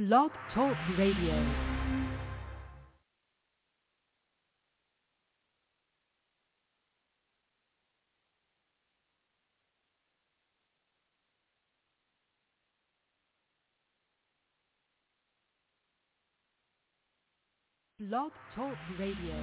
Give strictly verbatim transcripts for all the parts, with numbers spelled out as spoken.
Blog Talk Radio. Blog Talk Radio.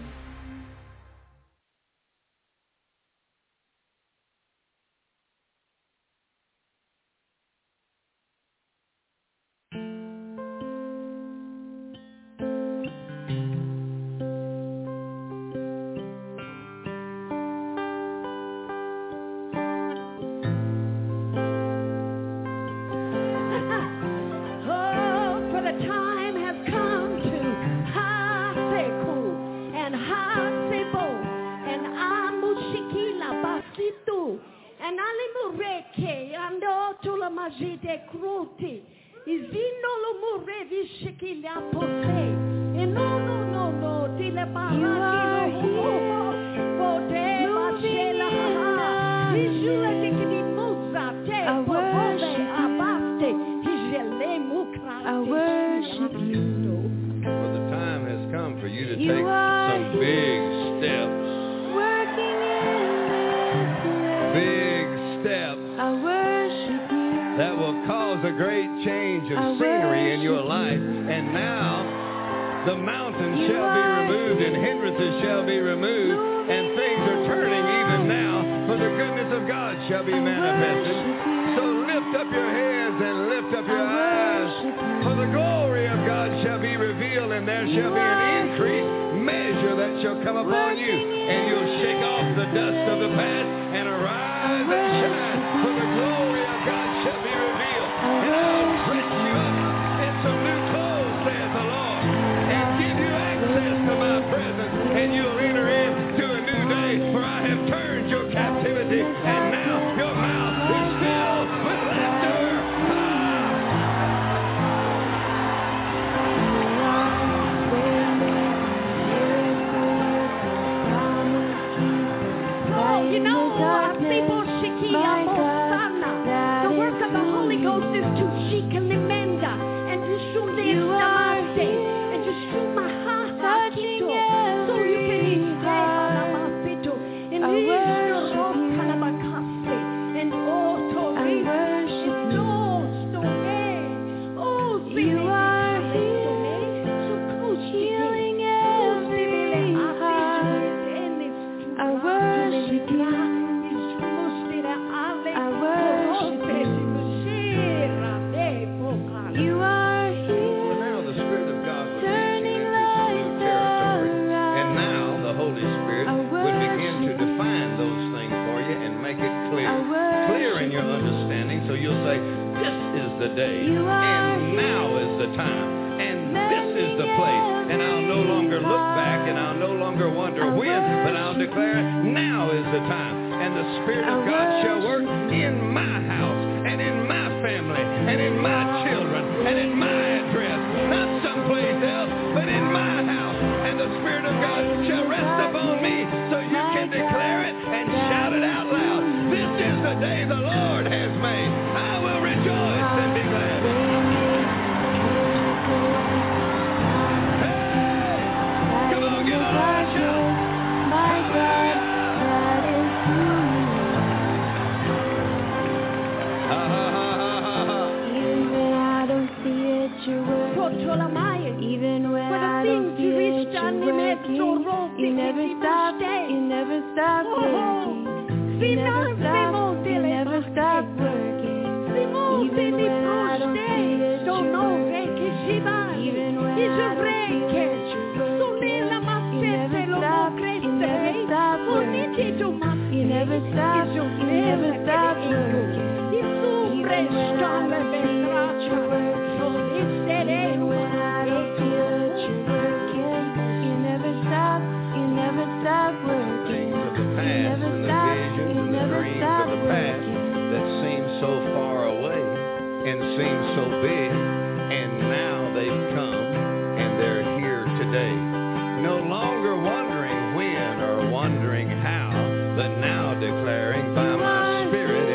Declaring by my spirit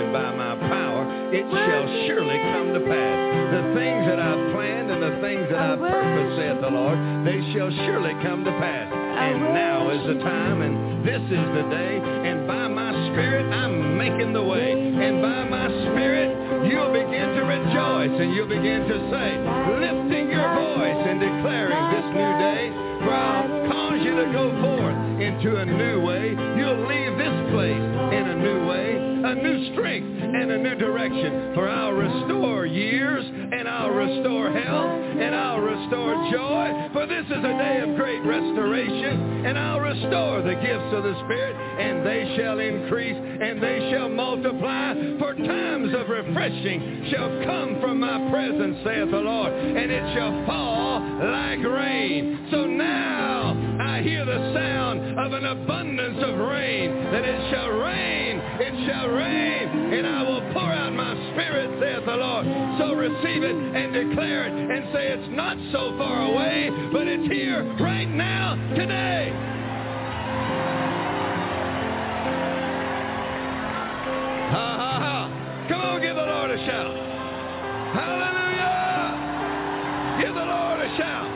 the Lord, they shall surely come to pass. And now is the time, and this is the day, and by my Spirit I'm making the way. And by my Spirit you'll begin to rejoice, and you'll begin to say, lifting your voice and declaring this new day, for I'll cause you to go forth into a new way. You'll leave this place in a new way, a new strength and a new direction. For I'll restore years, and I'll restore health, and I'll restore joy. For this is a day of great restoration, and I'll restore the gifts of the Spirit, and they shall increase, and they shall multiply. For times of refreshing shall come from my presence, saith the Lord, and it shall fall like rain. So now I hear the sound of an abundance of rain, that it shall rain, it shall rain, and I will pour out my Spirit, saith the Lord. So receive it and declare it and say it's not so far away, but it's here right now, today. Ha, ha, ha. Come on, give the Lord a shout. Hallelujah. Give the Lord a shout.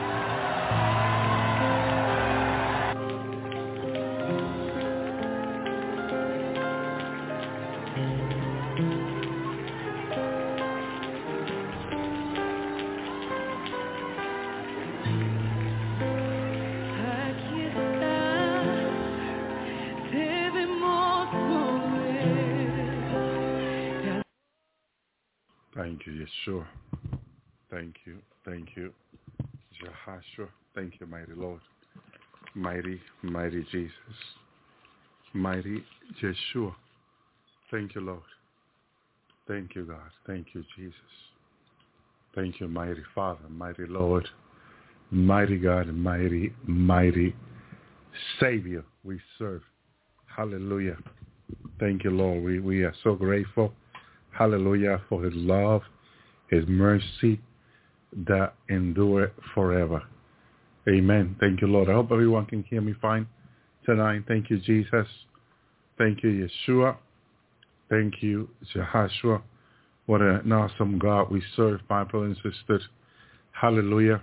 Thank you, Yeshua. Thank you. Thank you, Jehoshua. Thank you, mighty Lord. Mighty, mighty Jesus. Mighty Yeshua. Thank you, Lord. Thank you, God. Thank you, Jesus. Thank you, mighty Father, mighty Lord, mighty God, and mighty, mighty Savior we serve. Hallelujah. Thank you, Lord. We, we are so grateful. Hallelujah, for his love, his mercy that endure forever. Amen. Thank you, Lord. I hope everyone can hear me fine tonight. Thank you, Jesus. Thank you, Yeshua. Thank you, Jehoshua. What an awesome God we serve, my brothers and sisters. Hallelujah.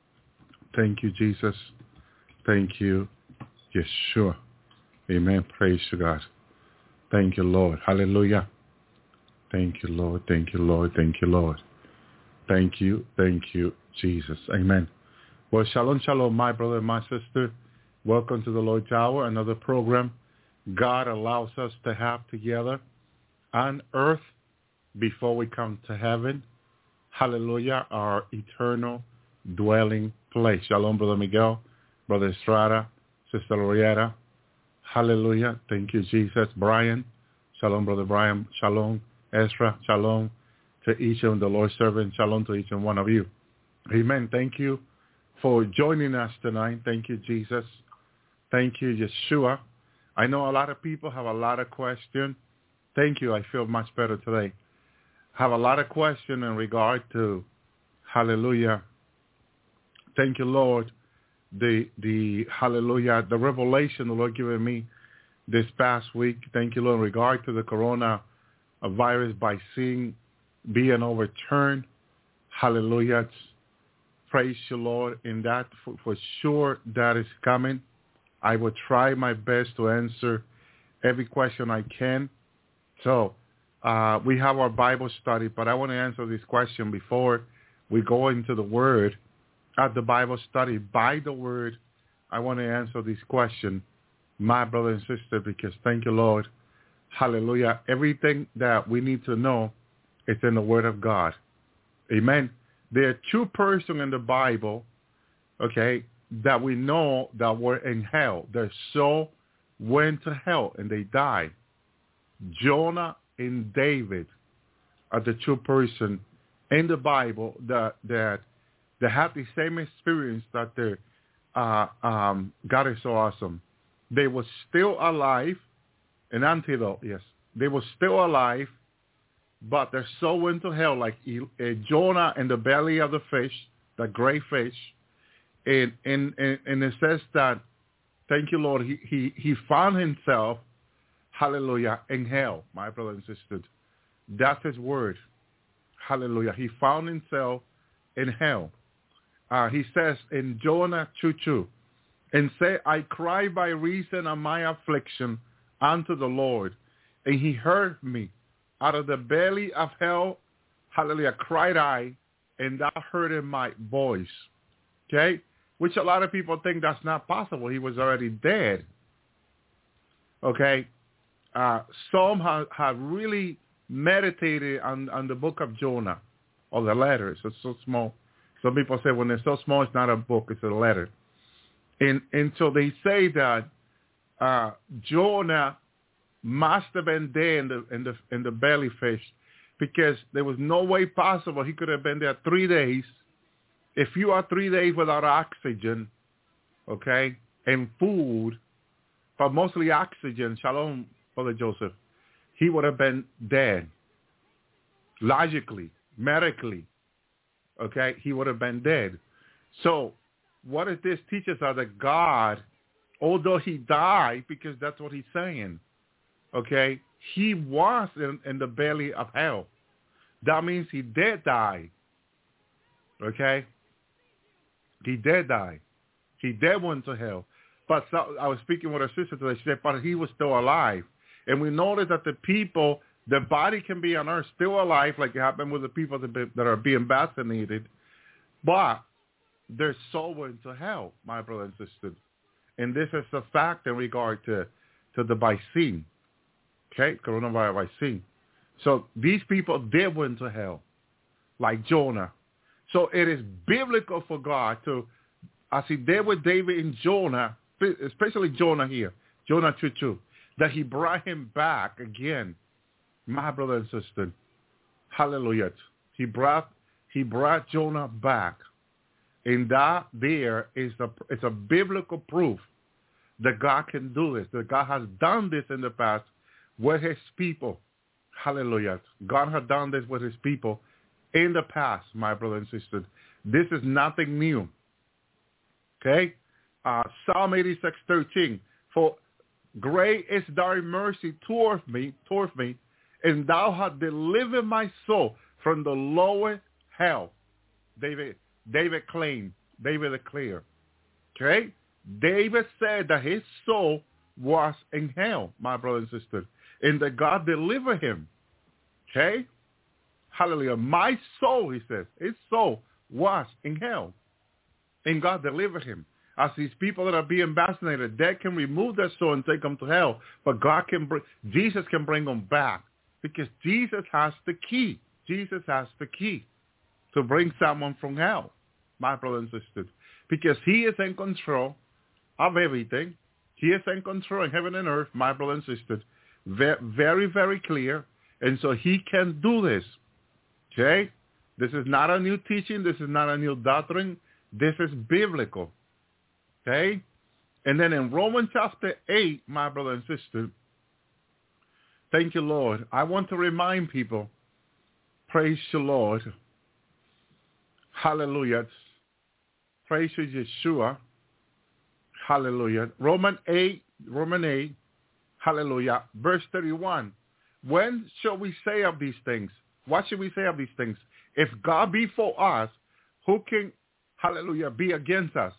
Thank you, Jesus. Thank you, Yeshua. Amen. Praise to God. Thank you, Lord. Hallelujah. Thank you, Lord. Thank you, Lord. Thank you, Lord. Thank you. Thank you, Jesus. Amen. Well, shalom, shalom, my brother and my sister. Welcome to the Lord's Hour, another program God allows us to have together on earth before we come to heaven. Hallelujah, our eternal dwelling place. Shalom, Brother Miguel, Brother Estrada, Sister Loretta. Hallelujah. Thank you, Jesus. Brian. Shalom, Brother Brian. Shalom. Ezra, shalom to each of the Lord's servants. Shalom to each and one of you. Amen. Thank you for joining us tonight. Thank you, Jesus. Thank you, Yeshua. I know a lot of people have a lot of questions. Thank you. I feel much better today. Have a lot of questions in regard to, hallelujah. Thank you, Lord. The, the, hallelujah, the revelation the Lord given me this past week. Thank you, Lord, in regard to the corona a virus vaccine being overturned. Hallelujah. Praise you, Lord. In that, for, for sure, that is coming. I will try my best to answer every question I can. So uh, we have our Bible study, but I want to answer this question before we go into the Word. At the Bible study, by the Word, I want to answer this question, my brother and sister, because thank you, Lord. Hallelujah. Everything that we need to know is in the Word of God. Amen. There are two persons in the Bible, okay, that we know that were in hell. Their soul went to hell and they died. Jonah and David are the two persons in the Bible that that that have the same experience that they uh, um, God is so awesome. They were still alive. An antidote, yes. They were still alive, but their soul went to hell like uh, Jonah in the belly of the fish, the great fish. And, and, and, and it says that, thank you, Lord, he, he, he found himself, hallelujah, in hell, my brothers and sisters. That's his word. Hallelujah. He found himself in hell. uh, he says in Jonah two two, and say, I cry by reason of my affliction unto the Lord, and he heard me. Out of the belly of hell, hallelujah, cried I, and thou heardest my voice. Okay? Which a lot of people think that's not possible. He was already dead. Okay? Uh, some have, have really meditated on, on the book of Jonah, or the letters. It's so small. Some people say when it's so small, it's not a book, it's a letter. And, and so they say that uh, Jonah must have been there in the, in the, in the belly fish, because there was no way possible he could have been there three days. If you are three days without oxygen, okay, and food, but mostly oxygen, shalom, Brother Joseph, he would have been dead. Logically, medically, okay, he would have been dead. So what does this teach us? That God, although he died, because that's what he's saying, okay, he was in, in the belly of hell. That means he did die. Okay? He did die. He did went to hell. But so, I was speaking with a sister today. She said, but he was still alive. And we noticed that the people, the body can be on earth still alive, like it happened with the people that, be, that are being vaccinated, but their soul went to hell, my brother and sister. And this is a fact in regard to, to the vaccine. Okay, coronavirus vaccine. So these people did went to hell, like Jonah. So it is biblical for God to, as he did with David and Jonah, especially Jonah here, Jonah two two, that he brought him back again, my brother and sister. Hallelujah. He brought he brought Jonah back. And that there is a, it's a biblical proof that God can do this, that God has done this in the past with his people. Hallelujah. God has done this with his people in the past, my brother and sister. This is nothing new. Okay? Uh, Psalm eighty-six thirteen. For great is thy mercy toward me, toward me, and thou hast delivered my soul from the lower hell. David, David claimed, David declared. Okay? David said that his soul was in hell, my brother and sister, and that God delivered him. Okay? Hallelujah. My soul, he says, his soul was in hell, and God delivered him. As these people that are being vaccinated, they can remove their soul and take them to hell, but God can bring, Jesus can bring them back, because Jesus has the key. Jesus has the key to bring someone from hell, my brother and sister, because he is in control of everything. He is in control in heaven and earth, my brother and sister. Very, very clear. And so he can do this. Okay? This is not a new teaching. This is not a new doctrine. This is biblical. Okay? And then in Romans chapter eight, my brother and sister, thank you, Lord. I want to remind people, praise the Lord. Hallelujah. Praise you, Yeshua. Hallelujah. Romans eight, Romans eight, hallelujah. Verse thirty-one. When shall we say of these things? What should we say of these things? If God be for us, who can, hallelujah, be against us?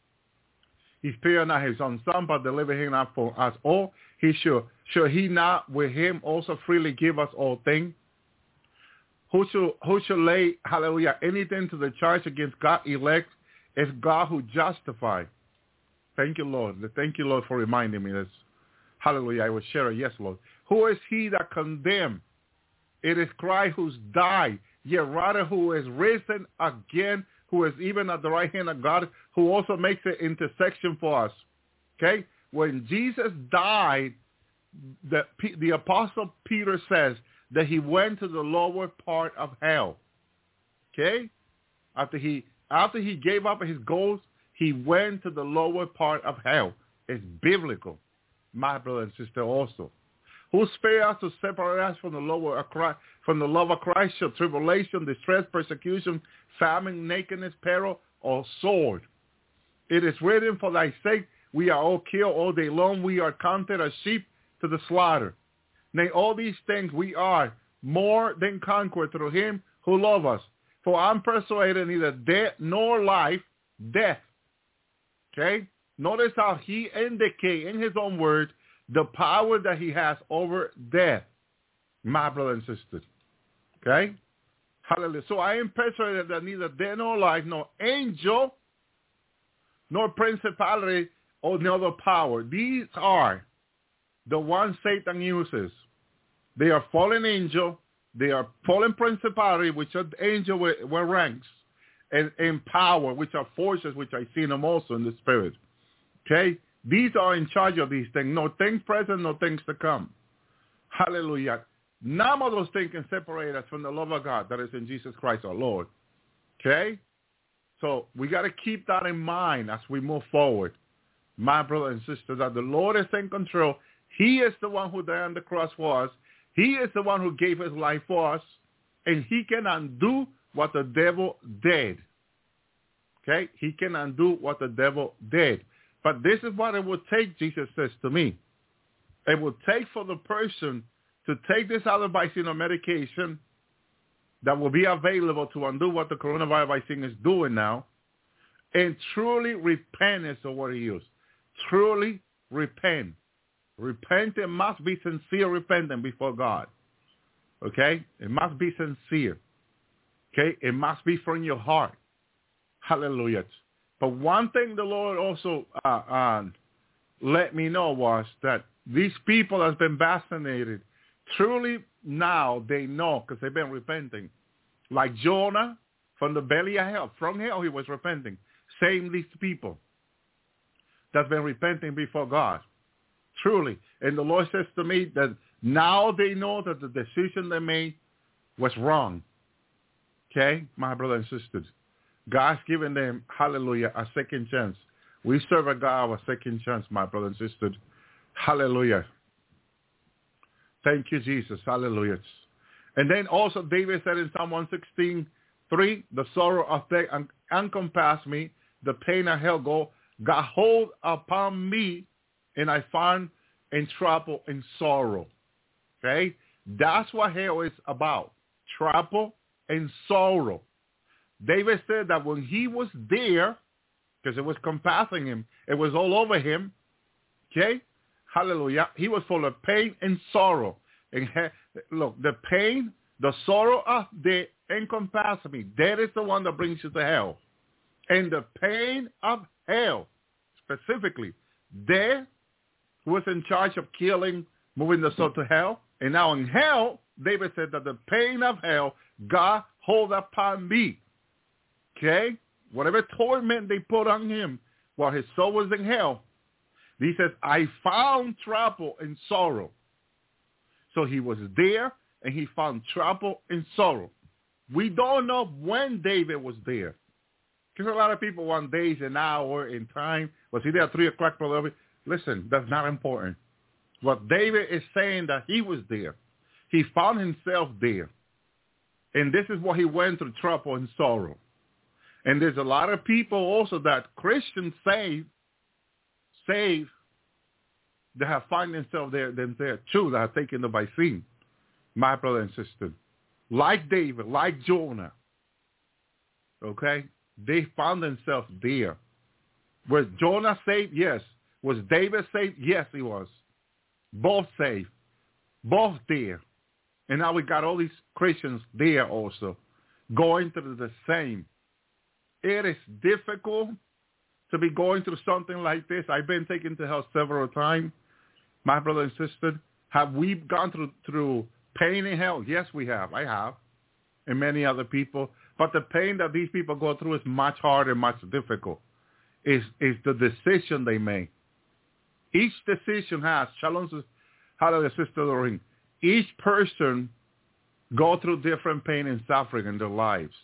He spared not his own son, but delivered him not for us all. He should, should he not with him also freely give us all things? Who should, who should lay, hallelujah, anything to the charge against God elect? If God who justifies. Thank you, Lord. Thank you, Lord, for reminding me this. Hallelujah. I will share it. Yes, Lord. Who is he that condemned? It is Christ who's died, yet rather who is risen again, who is even at the right hand of God, who also makes an intercession for us. Okay? When Jesus died, the, the Apostle Peter says that he went to the lower part of hell. Okay? After he, after he gave up his ghost, he went to the lower part of hell. It's biblical, my brother and sister also. Who spare us to separate us from the lower of Christ, from the love of Christ, shall tribulation, distress, persecution, famine, nakedness, peril, or sword. It is written, for thy sake we are all killed all day long. We are counted as sheep to the slaughter. Nay, all these things we are more than conquerors through him who loved us. For I'm persuaded neither death nor life, death. Okay? Notice how he indicates in his own words the power that he has over death, my brother and sister. Okay? Hallelujah. So I am persuaded that neither death nor life, nor angel, nor principality, or no other power. These are the ones Satan uses. They are fallen angel. They are fallen principality, which are angel with, with ranks, and, and power, which are forces, which I see them also in the spirit. Okay? These are in charge of these things. No things present, no things to come. Hallelujah. None of those things can separate us from the love of God that is in Jesus Christ our Lord. Okay? So we got to keep that in mind as we move forward. My brother and sister, that the Lord is in control. He is the one who died on the cross for us. He is the one who gave his life for us. And he can undo what the devil did. Okay? He can undo what the devil did. But this is what it would take, Jesus says to me. It would take for the person to take this other vaccine or medication that will be available to undo what the coronavirus vaccine is doing now, and truly repent is the word he used. Truly repent. Repentance must be sincere repentance before God. Okay? It must be sincere. Okay? It must be from your heart. Hallelujah. But one thing the Lord also uh, uh, let me know was that these people that have been vaccinated, truly now they know because they've been repenting. Like Jonah from the belly of hell. From hell he was repenting. Same these people that's been repenting before God. Truly. And the Lord says to me that now they know that the decision they made was wrong. Okay, my brothers and sisters. God's given them, hallelujah, a second chance. We serve a God of a second chance, my brothers and sisters. Hallelujah. Thank you, Jesus. Hallelujah. And then also David said in Psalm one sixteen, three, the sorrow of death encompassed me, the pain of hell go, got hold upon me, and I found in trouble and sorrow. Okay? That's what hell is about. Trouble and sorrow. David said that when he was there, because it was compassing him, it was all over him, okay? Hallelujah. He was full of pain and sorrow. And he, look, the pain, the sorrow of death encompasses me. That is the one that brings you to hell. And the pain of hell, specifically, death was in charge of killing, moving the soul to hell. And now in hell, David said that the pain of hell, God hold upon me. Okay? Whatever torment they put on him while his soul was in hell, he says, I found trouble and sorrow. So he was there and he found trouble and sorrow. We don't know when David was there. Because a lot of people want days, an hour, in time. Was he there at three o'clock, brother? Listen, that's not important. What David is saying that he was there. He found himself there. And this is what he went through, trouble and sorrow. And there's a lot of people also that Christians save, save, that have found themselves there, them there too, that have taken the vaccine, my brother and sister. Like David, like Jonah. Okay? They found themselves there. Was Jonah saved? Yes. Was David saved? Yes, he was. Both saved. Both there. And now we got all these Christians there also, going through the same. It is difficult to be going through something like this. I've been taken to hell several times. My brother and sister, have we gone through, through pain in hell? Yes, we have. I have. And many other people. But the pain that these people go through is much harder, much difficult. Is is the decision they make. Each decision has, shalom, hallelujah, sister Lorraine. Each person go through different pain and suffering in their lives.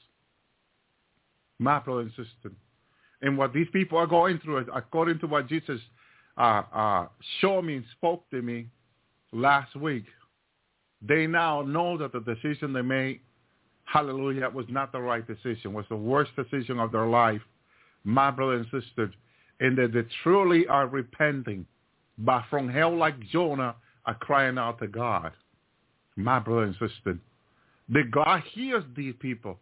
My brother and sister. And what these people are going through, according to what Jesus uh, uh, showed me and spoke to me last week, they now know that the decision they made, hallelujah, was not the right decision, was the worst decision of their life, my brother and sister, and that they truly are repenting, but from hell like Jonah are crying out to God, my brother and sister. That God hears these people.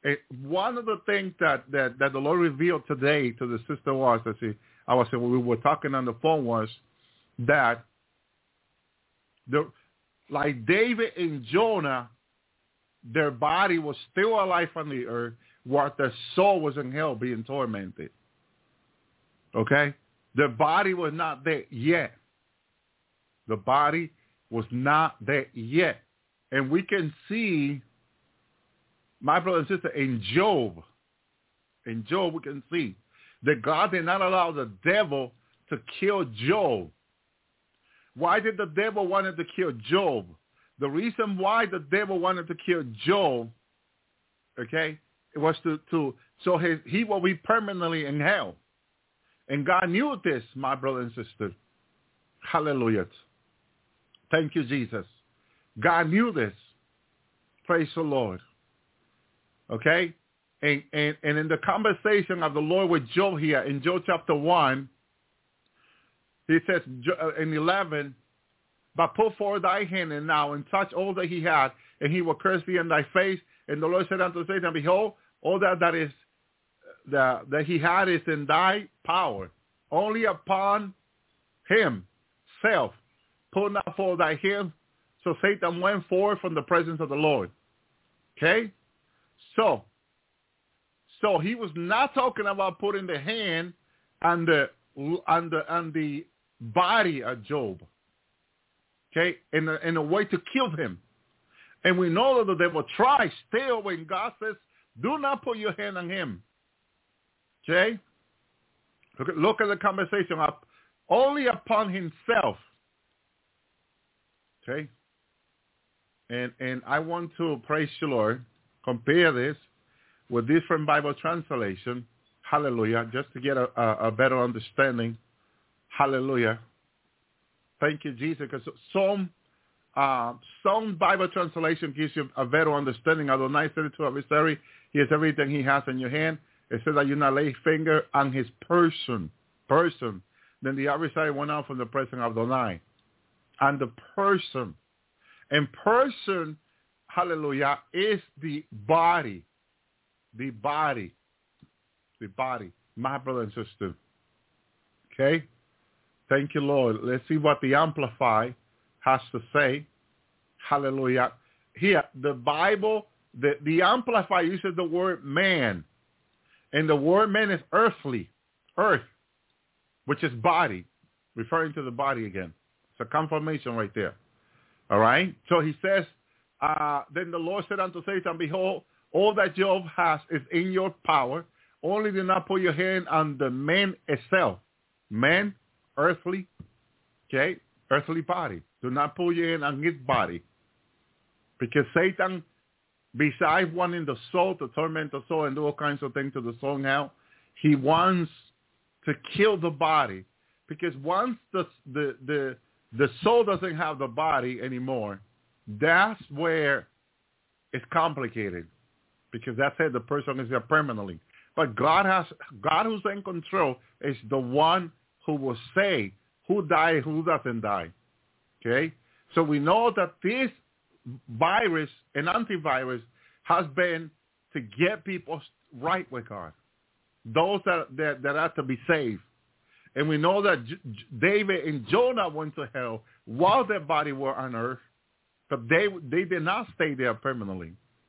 it, one of the things that, that, that the Lord revealed today to the sister was, as he, I was when we were talking on the phone, was that the like David and Jonah, their body was still alive on the earth, while their soul was in hell being tormented. Okay? Their body was not there yet. The body was not there yet. And we can see, my brother and sister, in Job, in Job we can see that God did not allow the devil to kill Job. Why did the devil wanted to kill Job? The reason why the devil wanted to kill Job, okay, it was to, to so his, he will be permanently in hell. And God knew this, my brother and sister. Hallelujah. Thank you, Jesus. God knew this. Praise the Lord. Okay? And, and, and in the conversation of the Lord with Job here, in Job chapter one, he says in eleven, but put forth thy hand and now and touch all that he had, and he will curse thee in thy face. And the Lord said unto Satan, behold, all that that is that, that he had is in thy power. Only upon himself put not forth thy hand. So Satan went forth from the presence of the Lord. Okay? So, so he was not talking about putting the hand on the on the on the body of Job. Okay? In a, in a way to kill him. And we know that they will try still when God says, do not put your hand on him. Okay? Look at, look at the conversation up. Only upon himself. Okay? And and I want to, praise the Lord, compare this with different Bible translation. Hallelujah. Just to get a, a, a better understanding. Hallelujah. Thank you, Jesus. Because some, uh, some Bible translation gives you a better understanding. Adonai said to adversary, he has everything he has in your hand. It says that you not lay finger on his person. Person. Then the adversary went out from the presence of Adonai. And the person. And person, hallelujah, is the body. The body. The body. My brother and sister. Okay? Thank you, Lord. Let's see what the Amplify has to say. Hallelujah. Here, the Bible, the, the Amplify uses the word man. And the word man is earthly. Earth. Which is body. Referring to the body again. It's a confirmation right there. All right? So he says, uh, then the Lord said unto Satan, behold, all that Job has is in your power. Only do not put your hand on the man itself. Man, earthly, okay, earthly body. Do not put your hand on his body. Because Satan, besides wanting the soul to torment the soul and do all kinds of things to the soul now, he wants to kill the body. Because once the the the the soul doesn't have the body anymore, that's where it's complicated. Because that's it, the person is there permanently. But God has God who's in control is the one who will say who died, who doesn't die. Okay? So we know that this virus, an antivirus, has been to get people right with God. Those that, that, that have to be saved. And we know that J- David and Jonah went to hell while their body were on earth, but they they did not stay there permanently.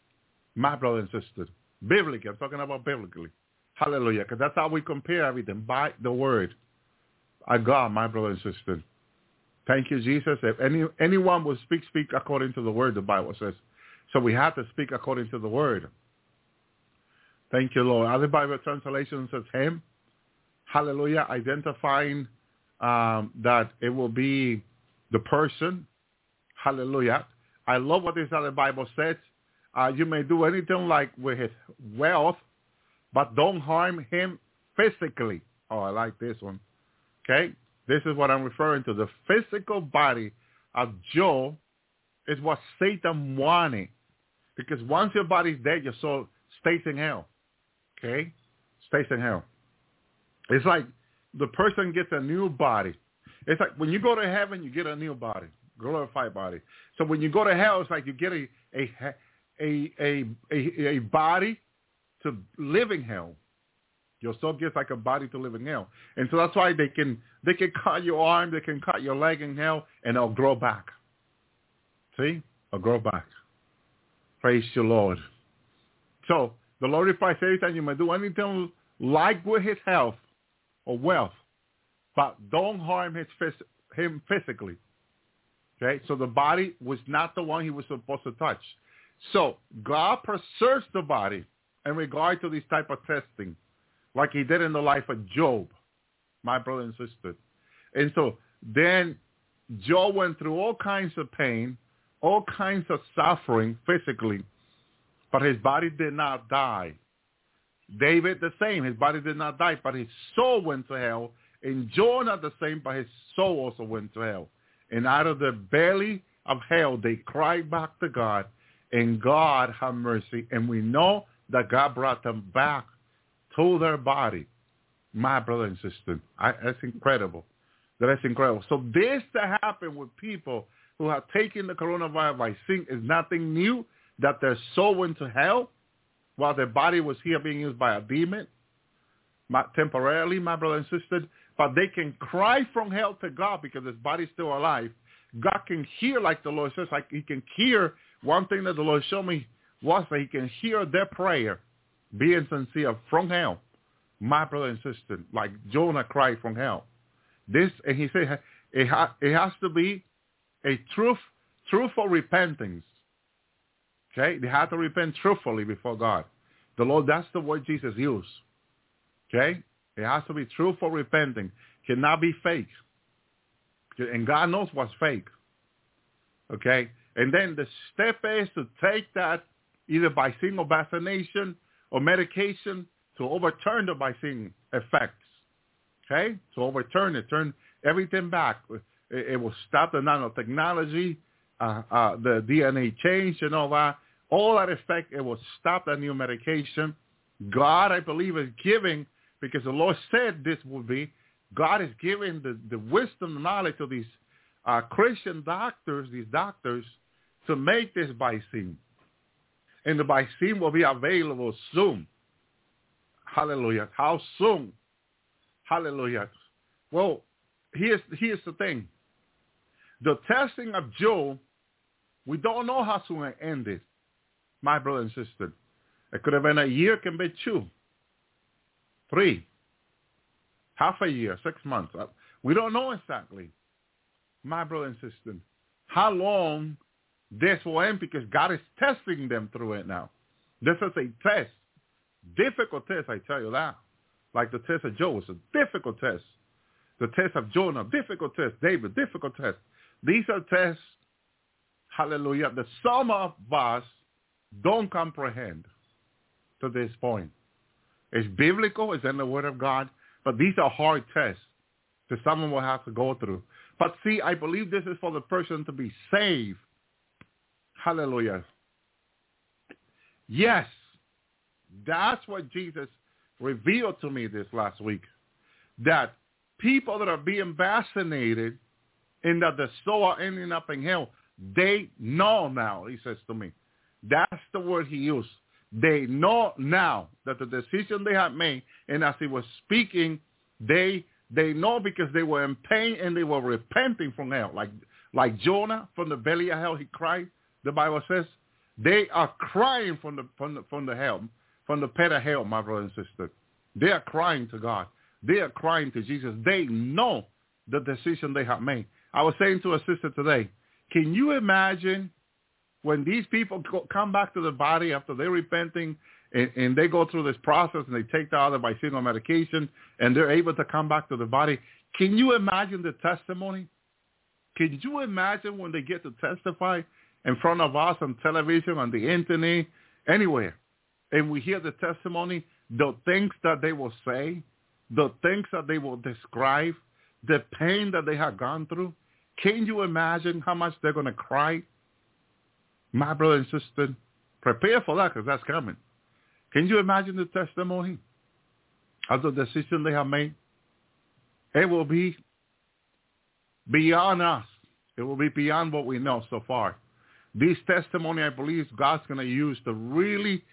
My brother and sister, biblically, I'm talking about biblically. Hallelujah, because that's how we compare everything, by the word. I God, my brother and sister. Thank you, Jesus. If any anyone will speak, speak according to the word, the Bible says. So we have to speak according to the word. Thank you, Lord. Other Bible translation says him. Hallelujah, identifying um, that it will be the person. Hallelujah. I love what this other Bible says. Uh, you may do anything like with his wealth, but don't harm him physically. Oh, I like this one. Okay? This is what I'm referring to. The physical body of Job is what Satan wanted. Because once your body's dead, your soul stays in hell. Okay? Stays in hell. It's like the person gets a new body. It's like when you go to heaven, you get a new body, glorified body. So when you go to hell, it's like you get a a a a a, a body to live in hell. Your soul gets like a body to live in hell. And so that's why they can they can cut your arm, they can cut your leg in hell, and it'll grow back. See? It'll grow back. Praise the Lord. So the Lord replies, Satan, you may do anything like with his health or wealth, but don't harm his phys- him physically. Okay? So the body was not the one he was supposed to touch. So God preserves the body in regard to this type of testing, like he did in the life of Job, my brother and sister. And so then Job went through all kinds of pain, all kinds of suffering physically, but his body did not die. David the same, his body did not die, but his soul went to hell. And Jonah the same, but his soul also went to hell. And out of the belly of hell, they cried back to God, and God had mercy. And we know that God brought them back to their body. My brother and sister, I, that's incredible. That's incredible. So this that happened with people who have taken the coronavirus vaccine is nothing new, that their soul went to hell while their body was here being used by a demon, my, temporarily, my brother and sister. But they can cry from hell to God because his body's still alive. God can hear, like the Lord says, like he can hear. One thing that the Lord showed me was that he can hear their prayer being sincere from hell. My brother and sister, like Jonah cried from hell. This, and he said, it, ha, it has to be a truth, truthful repentance. Okay? They have to repent truthfully before God. The Lord, that's the word Jesus used. Okay? It has to be truthful repenting. Cannot be fake. And God knows what's fake. Okay? And then the step is to take that either by single vaccination or medication to overturn the vaccine effects. Okay? To overturn it, turn everything back. It, it will stop the nanotechnology, uh, uh, the D N A change and all that. All that effect, it will stop that new medication. God, I believe, is giving, because the Lord said this would be, God is giving the, the wisdom and knowledge to these uh, Christian doctors, these doctors, to make this vaccine. And the vaccine will be available soon. Hallelujah. How soon? Hallelujah. Well, here's, here's the thing. The testing of Job, we don't know how soon it ended, my brother and sister. It could have been a year, it can be two, three, half a year, six months. We don't know exactly, my brother and sister, how long this will end, because God is testing them through it now. This is a test. Difficult test, I tell you that. Like the test of Job was a difficult test. The test of Jonah, difficult test. David, difficult test. These are tests, hallelujah, that some of us don't comprehend to this point. It's biblical, it's in the Word of God, but these are hard tests that someone will have to go through. But see, I believe this is for the person to be saved. Hallelujah. Yes, that's what Jesus revealed to me this last week, that people that are being vaccinated and that the soul are ending up in hell, they know now, he says to me. That's the word he used. They know now that the decision they had made, and as he was speaking, they they know because they were in pain and they were repenting from hell. Like, like Jonah from the belly of hell, he cried, the Bible says. They are crying from the, from the, from the hell, from the pit of hell, my brother and sister. They are crying to God. They are crying to Jesus. They know the decision they have made. I was saying to a sister today, can you imagine when these people go, come back to the body after they're repenting and, and they go through this process and they take the other bicycle medication and they're able to come back to the body? Can you imagine the testimony? Can you imagine when they get to testify in front of us on television, on the internet, anywhere, and we hear the testimony, the things that they will say, the things that they will describe, the pain that they have gone through? Can you imagine how much they're going to cry? My brother and sister, prepare for that, because that's coming. Can you imagine the testimony of the decision they have made? It will be beyond us. It will be beyond what we know so far. This testimony, I believe, God's going to use to really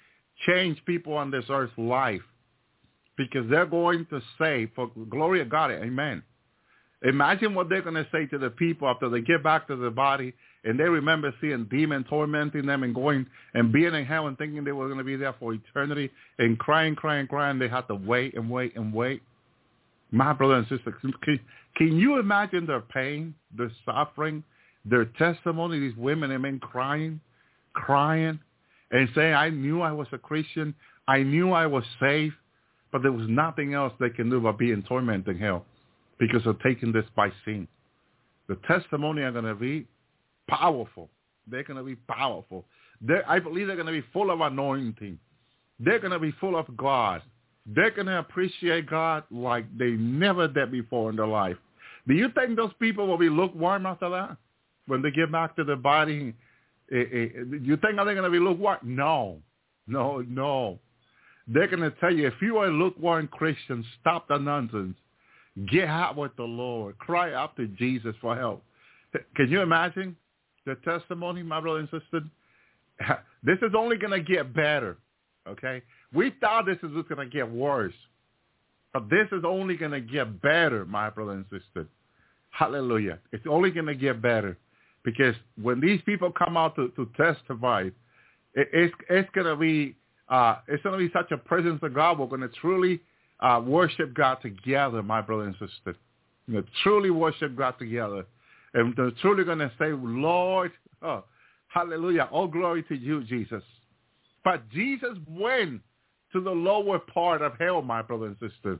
change people on this earth's life because they're going to say, for glory of God, amen. Imagine what they're going to say to the people after they get back to the body and they remember seeing demons tormenting them and going and being in hell and thinking they were going to be there for eternity and crying, crying, crying. They had to wait and wait and wait. My brother and sister, can, can you imagine their pain, their suffering, their testimony, these women and men crying, crying and saying, I knew I was a Christian. I knew I was saved, but there was nothing else they can do but be in torment in hell because of taking this by sin. The testimony are going to be powerful. They're going to be powerful. They're, I believe they're going to be full of anointing. They're going to be full of God. They're going to appreciate God like they never did before in their life. Do you think those people will be lukewarm after that? When they get back to their body, eh, eh, you think are they going to be lukewarm? No, no, no. They're going to tell you, if you are a lukewarm Christian, stop the nonsense. Get out with the Lord. Cry out to Jesus for help. Can you imagine the testimony, my brother and sister? This is only going to get better, okay? We thought this is going to get worse, but this is only going to get better, my brother and sister. Hallelujah. It's only going to get better because when these people come out to, to testify, it, it's, it's going to be uh, it's going to be such a presence of God. We're going to truly uh, worship God together, my brother and sister. You know, truly worship God together. And they're truly going to say, Lord, oh, hallelujah, all glory to you, Jesus. But Jesus went to the lower part of hell, my brother and sister.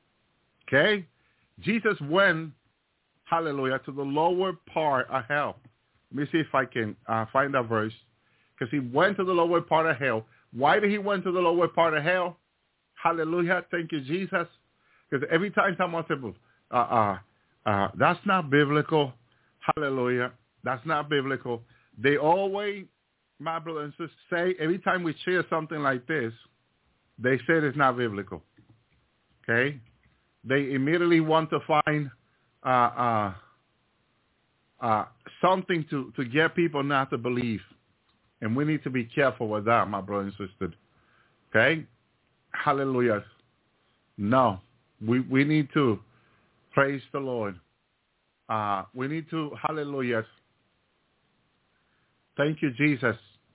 Okay? Jesus went, hallelujah, to the lower part of hell. Let me see if I can uh, find that verse. Because he went to the lower part of hell. Why did he went to the lower part of hell? Hallelujah. Thank you, Jesus. Because every time someone says, uh, uh, uh, that's not biblical. Hallelujah. That's not biblical. They always, my brother and sister, say, every time we share something like this, they say it's not biblical. Okay? They immediately want to find uh, uh, uh, something to, to get people not to believe. And we need to be careful with that, my brother and sister. Okay? Hallelujah. No. We, we need to praise the Lord. Uh, we need to, hallelujah. Thank you, Jesus.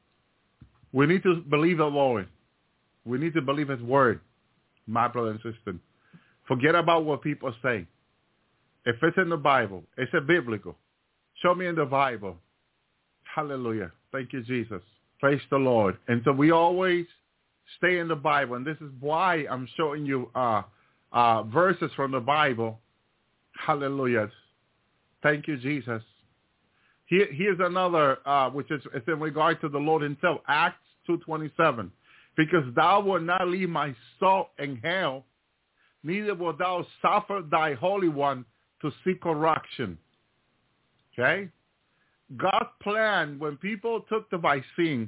We need to believe the Lord. We need to believe his word, my brother and sister. Forget about what people say. If it's in the Bible, it's a biblical. Show me in the Bible. Hallelujah. Thank you, Jesus. Praise the Lord. And so we always stay in the Bible. And this is why I'm showing you uh, uh, verses from the Bible. Hallelujah. Thank you, Jesus. Here, here's another, uh, which is it's in regard to the Lord himself. Acts two twenty-seven. Because thou wilt not leave my soul in hell, neither wilt thou suffer thy Holy One to see corruption. Okay? God's plan, when people took the vaccine,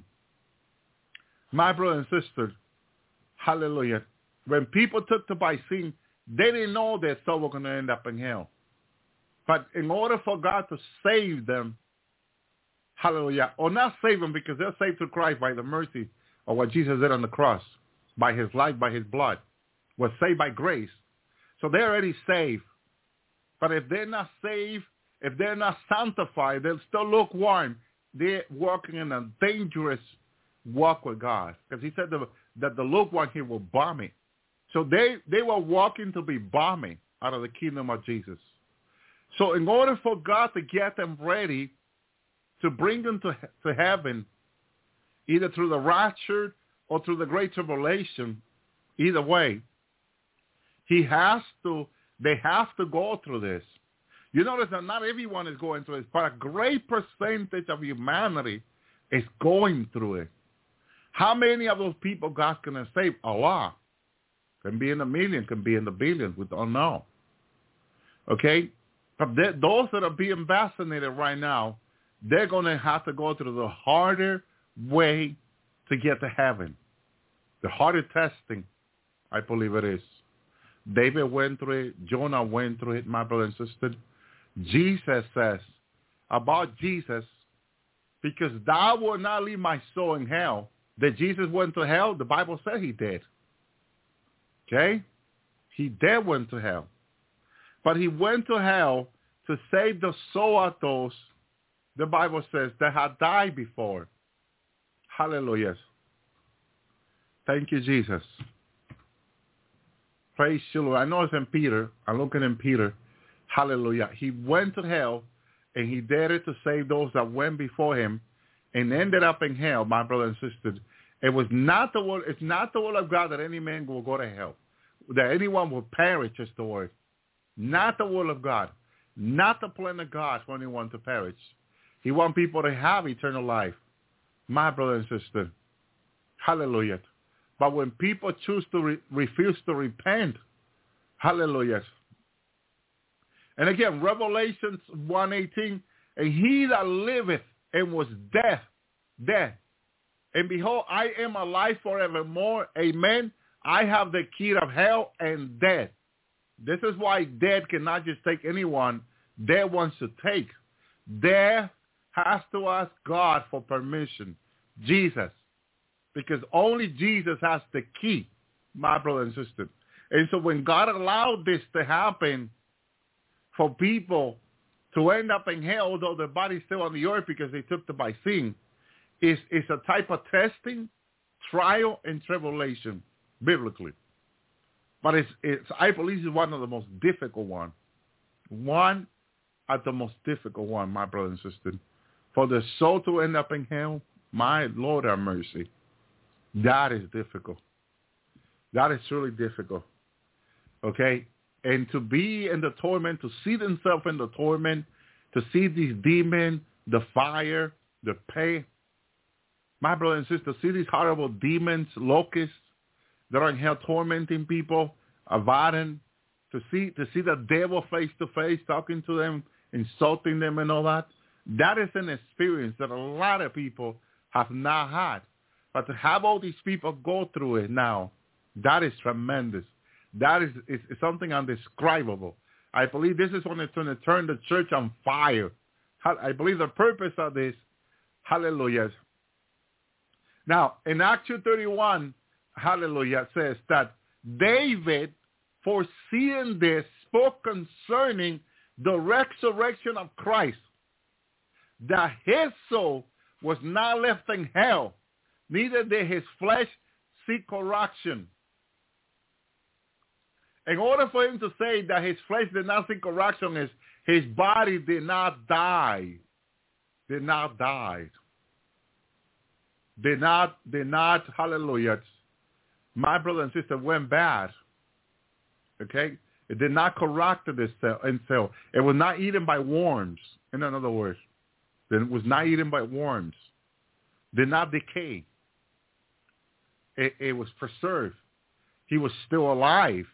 my brother and sister, hallelujah, when people took the vaccine, they didn't know their soul was going to end up in hell. But in order for God to save them, hallelujah, or not save them because they're saved through Christ by the mercy of what Jesus did on the cross, by his life, by his blood, was saved by grace. So they're already saved. But if they're not saved, if they're not sanctified, they'll still lukewarm. They're walking in a dangerous walk with God. Because he said the, that the lukewarm here will vomit. So they, they were walking to be bombing out of the kingdom of Jesus. So in order for God to get them ready to bring them to, to heaven, either through the rapture or through the great tribulation, either way, he has to, they have to go through this. You notice that not everyone is going through it, but a great percentage of humanity is going through it. How many of those people God's going to save? A lot. Can be in the million, can be in the billions. We don't know. Okay? But those that are being vaccinated right now, they're going to have to go through the harder way to get to heaven. The harder testing, I believe it is. David went through it. Jonah went through it, my brother and sister. Jesus says about Jesus, because thou wilt not leave my soul in hell, That Jesus went to hell? The Bible said he did. Okay? He did went to hell. But he went to hell to save the soul of those, the Bible says, that had died before. Hallelujah. Thank you, Jesus. Praise you, Lord. I know it's in Peter. I'm looking in Peter. Hallelujah. He went to hell, and he did it to save those that went before him and ended up in hell, my brothers and sisters. It was not the word, it's not the word of God that any man will go to hell, that anyone will perish is the word. Not the will of God. Not the plan of God for anyone to perish. He wants people to have eternal life. My brother and sister. Hallelujah. But when people choose to re- refuse to repent, hallelujah. And again, Revelation one eighteen, and he that liveth and was dead, dead. And behold, I am alive forevermore. Amen. I have the key of hell and death. This is why death cannot just take anyone. Death wants to take. Death has to ask God for permission. Jesus. Because only Jesus has the key, my brother and sister. And so when God allowed this to happen for people to end up in hell, although their body's still on the earth because they took them by sin, is is a type of testing, trial, and tribulation, biblically. But it's, it's I believe it's one of the most difficult one. One of the most difficult one, my brother and sister. For the soul to end up in hell, my Lord have mercy. That is difficult. That is truly difficult. Okay? And to be in the torment, to see themselves in the torment, to see these demons, the fire, the pain. My brother and sister, see these horrible demons, locusts, that are in hell tormenting people, Abaddon, to see to see the devil face to face, talking to them, insulting them and all that. That is an experience that a lot of people have not had. But to have all these people go through it now, that is tremendous. That is, is, is something undescribable. I believe this is when it's going to turn the church on fire. I believe the purpose of this, hallelujah. Now, in Acts two thirty-one, hallelujah, says that David, foreseeing this, spoke concerning the resurrection of Christ, that his soul was not left in hell, neither did his flesh see corruption. In order for him to say that his flesh did not see corruption, is his body did not die. Did not die. Did not, did not, hallelujah. My brother and sister went bad. Okay? It did not corrupt itself. It was not eaten by worms, in other words. It was not eaten by worms. Did not decay. It, it was preserved. He was still alive.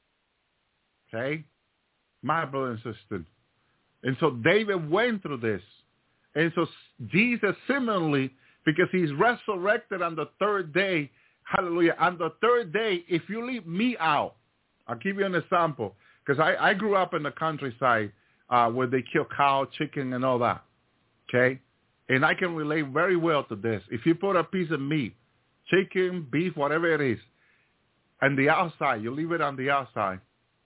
Okay? My brother and sister. And so David went through this. And so Jesus similarly, because he's resurrected on the third day, hallelujah, on the third day, if you leave me out, I'll give you an example, because I, I grew up in the countryside uh, where they kill cow, chicken, and all that, okay? And I can relate very well to this. If you put a piece of meat, chicken, beef, whatever it is, on the outside, you leave it on the outside,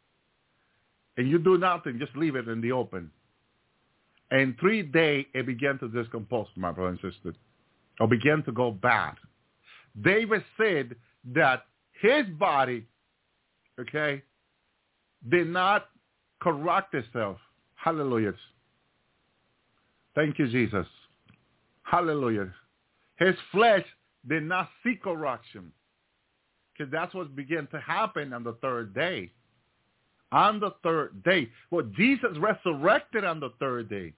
and you do nothing, just leave it in the open. And three days, it began to decompose, my brother and sister, or began to go bad. David said that his body, okay, did not corrupt itself. Hallelujah. Thank you, Jesus. Hallelujah. His flesh did not see corruption, because that's what began to happen on the third day. On the third day. Well, Jesus resurrected on the third day.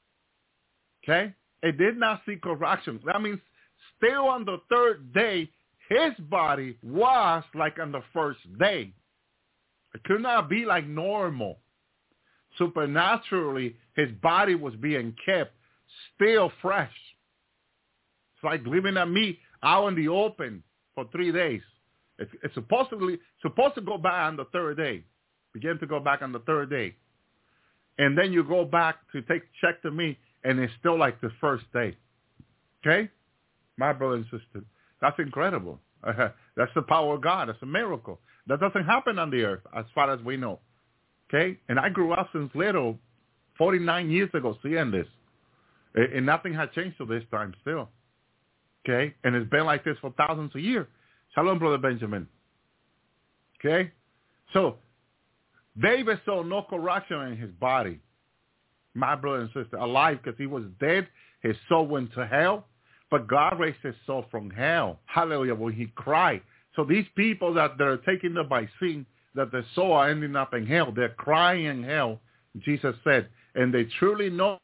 Okay? It did not see corruption. That means still on the third day, his body was like on the first day. It could not be like normal. Supernaturally, his body was being kept still fresh. It's like leaving a meat out in the open for three days. It's, it's supposedly supposed to go back on the third day. Begin to go back on the third day. And then you go back to take check the meat, and it's still like the first day. Okay? My brother and sister. That's incredible. Uh, that's the power of God. That's a miracle. That doesn't happen on the earth as far as we know. Okay? And I grew up since little, forty-nine years ago, seeing this. And, and nothing had changed to this time still. Okay? And it's been like this for thousands of years. Shalom, Brother Benjamin. Okay? So, David saw no corruption in his body. My brother and sister, alive because he was dead. His soul went to hell. But God raised his soul from hell. Hallelujah. When he cried. So these people that they're taking the vaccine, that their soul are ending up in hell. They're crying in hell, Jesus said. And they truly know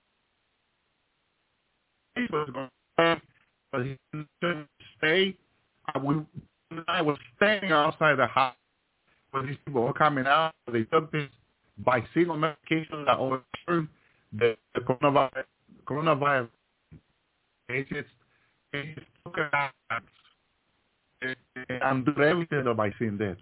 he was going to but he didn't stay. I was standing outside the house when these people were coming out. They took this vaccine medication that overturned the, the coronavirus. coronavirus. It just, it just took it out and did everything the vaccine did.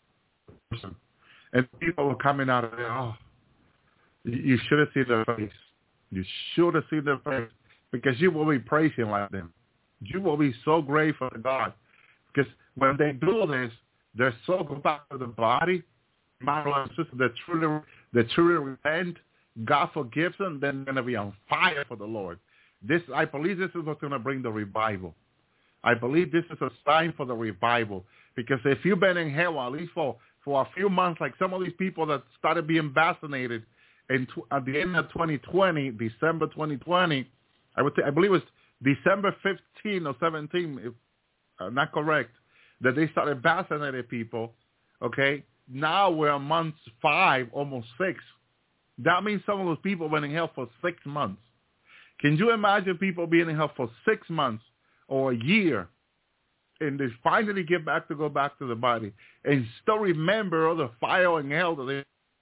And people were coming out of there, oh, you should have seen their face. You should have seen their face because you will be praising like them. You will be so grateful to God because when they do this, they're so good back to the body. My brother and sister, they truly, they truly repent. God forgives them. Then they're going to be on fire for the Lord. This, I believe this is what's going to bring the revival. I believe this is a sign for the revival because if you've been in hell at least for, for a few months, like some of these people that started being vaccinated in, at the end of twenty twenty, December twenty twenty, I would say, I believe it was December fifteenth or seventeenth, if uh, not correct, that they started vaccinating people, okay? Now we're on month five, almost six. That means some of those people went in hell for six months. Can you imagine people being in hell for six months or a year and they finally get back to go back to the body and still remember all the fire and hell that they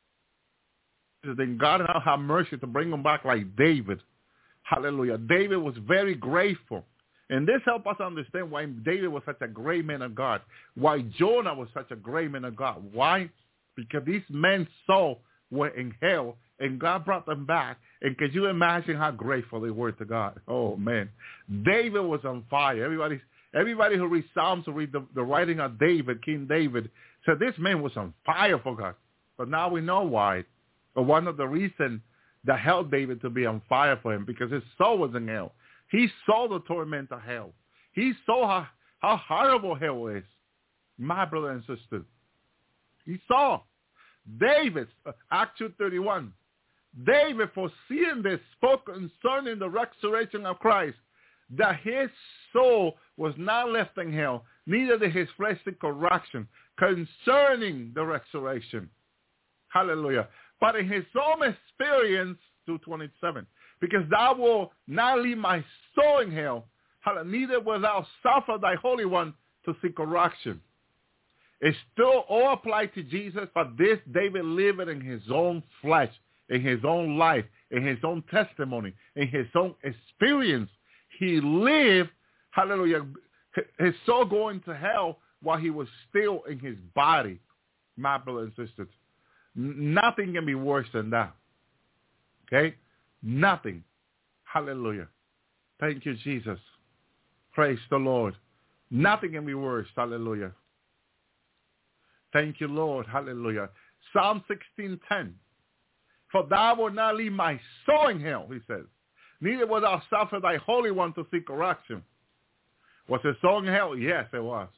then God now have mercy to bring them back like David. Hallelujah. David was very grateful. And this helps us understand why David was such a great man of God. Why Jonah was such a great man of God. Why? Because these men saw were in hell and God brought them back. And could you imagine how grateful they were to God? Oh, man. David was on fire. Everybody, everybody who reads Psalms, who read the, the writing of David, King David, said this man was on fire for God. But now we know why. But one of the reasons that helped David to be on fire for him, because his soul was in hell. He saw the torment of hell. He saw how, how horrible hell is. My brother and sister. He saw. David, uh, Acts two thirty-one. David, foreseeing this, spoke concerning the resurrection of Christ, that his soul was not left in hell, neither did his flesh see corruption, concerning the resurrection. Hallelujah. But in his own experience, two twenty-seven, because thou wilt not leave my soul in hell, neither wilt thou suffer thy Holy One to see corruption. It's still all applied to Jesus, but this David lived it in his own flesh, in his own life, in his own testimony, in his own experience. He lived, hallelujah, his soul going to hell while he was still in his body. My brothers and sisters, nothing can be worse than that. Okay? Nothing. Hallelujah. Thank you, Jesus. Praise the Lord. Nothing can be worse. Hallelujah. Thank you, Lord. Hallelujah. Psalm sixteen ten. For thou wilt not leave my soul in hell, he says. Neither wilt thou suffer thy Holy One to see corruption. Was his soul in hell? Yes, it was.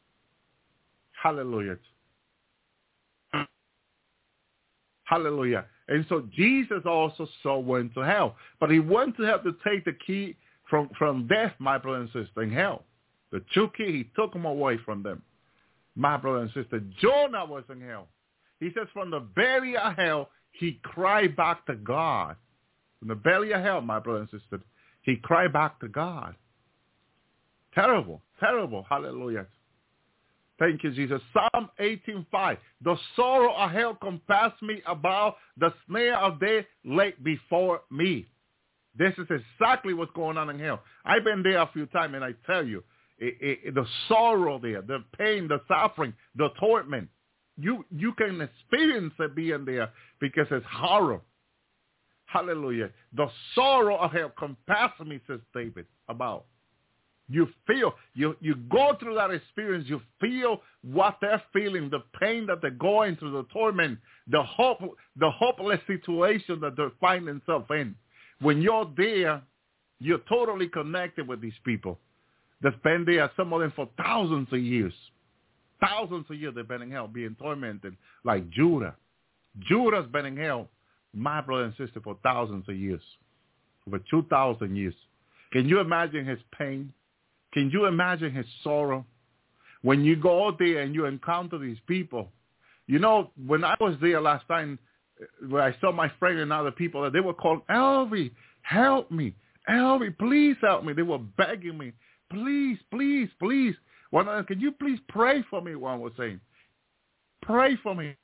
Hallelujah. Hallelujah. And so Jesus also so went to hell. But he went to hell to take the key from, from death, my brother and sister, in hell. The two key, he took them away from them. My brother and sister, Jonah was in hell. He says from the belly of hell, he cried back to God. From the belly of hell, my brother and sister, he cried back to God. Terrible, terrible. Hallelujah. Thank you, Jesus. Psalm eighteen five. The sorrow of hell compassed me about. The snare of death lay before me. This is exactly what's going on in hell. I've been there a few times, and I tell you, it, it, the sorrow there, the pain, the suffering, the torment, you you can experience it being there because it's horror. Hallelujah. The sorrow of hell compassed me, says David, about. You feel, you, you go through that experience. You feel what they're feeling, the pain that they're going through, the torment, the hope, the hopeless situation that they're finding themselves in. When you're there, you're totally connected with these people. They've been there, some of them for thousands of years. Thousands of years they've been in hell being tormented, like Judah. Judah's been in hell, my brother and sister, for thousands of years, over two thousand years. Can you imagine his pain? Can you imagine his sorrow? When you go out there and you encounter these people, you know, when I was there last time, where I saw my friend and other people, they were calling, Elvi, help me. Elvi, please help me. They were begging me, please, please, please. One of them, can you please pray for me, one was saying. Pray for me.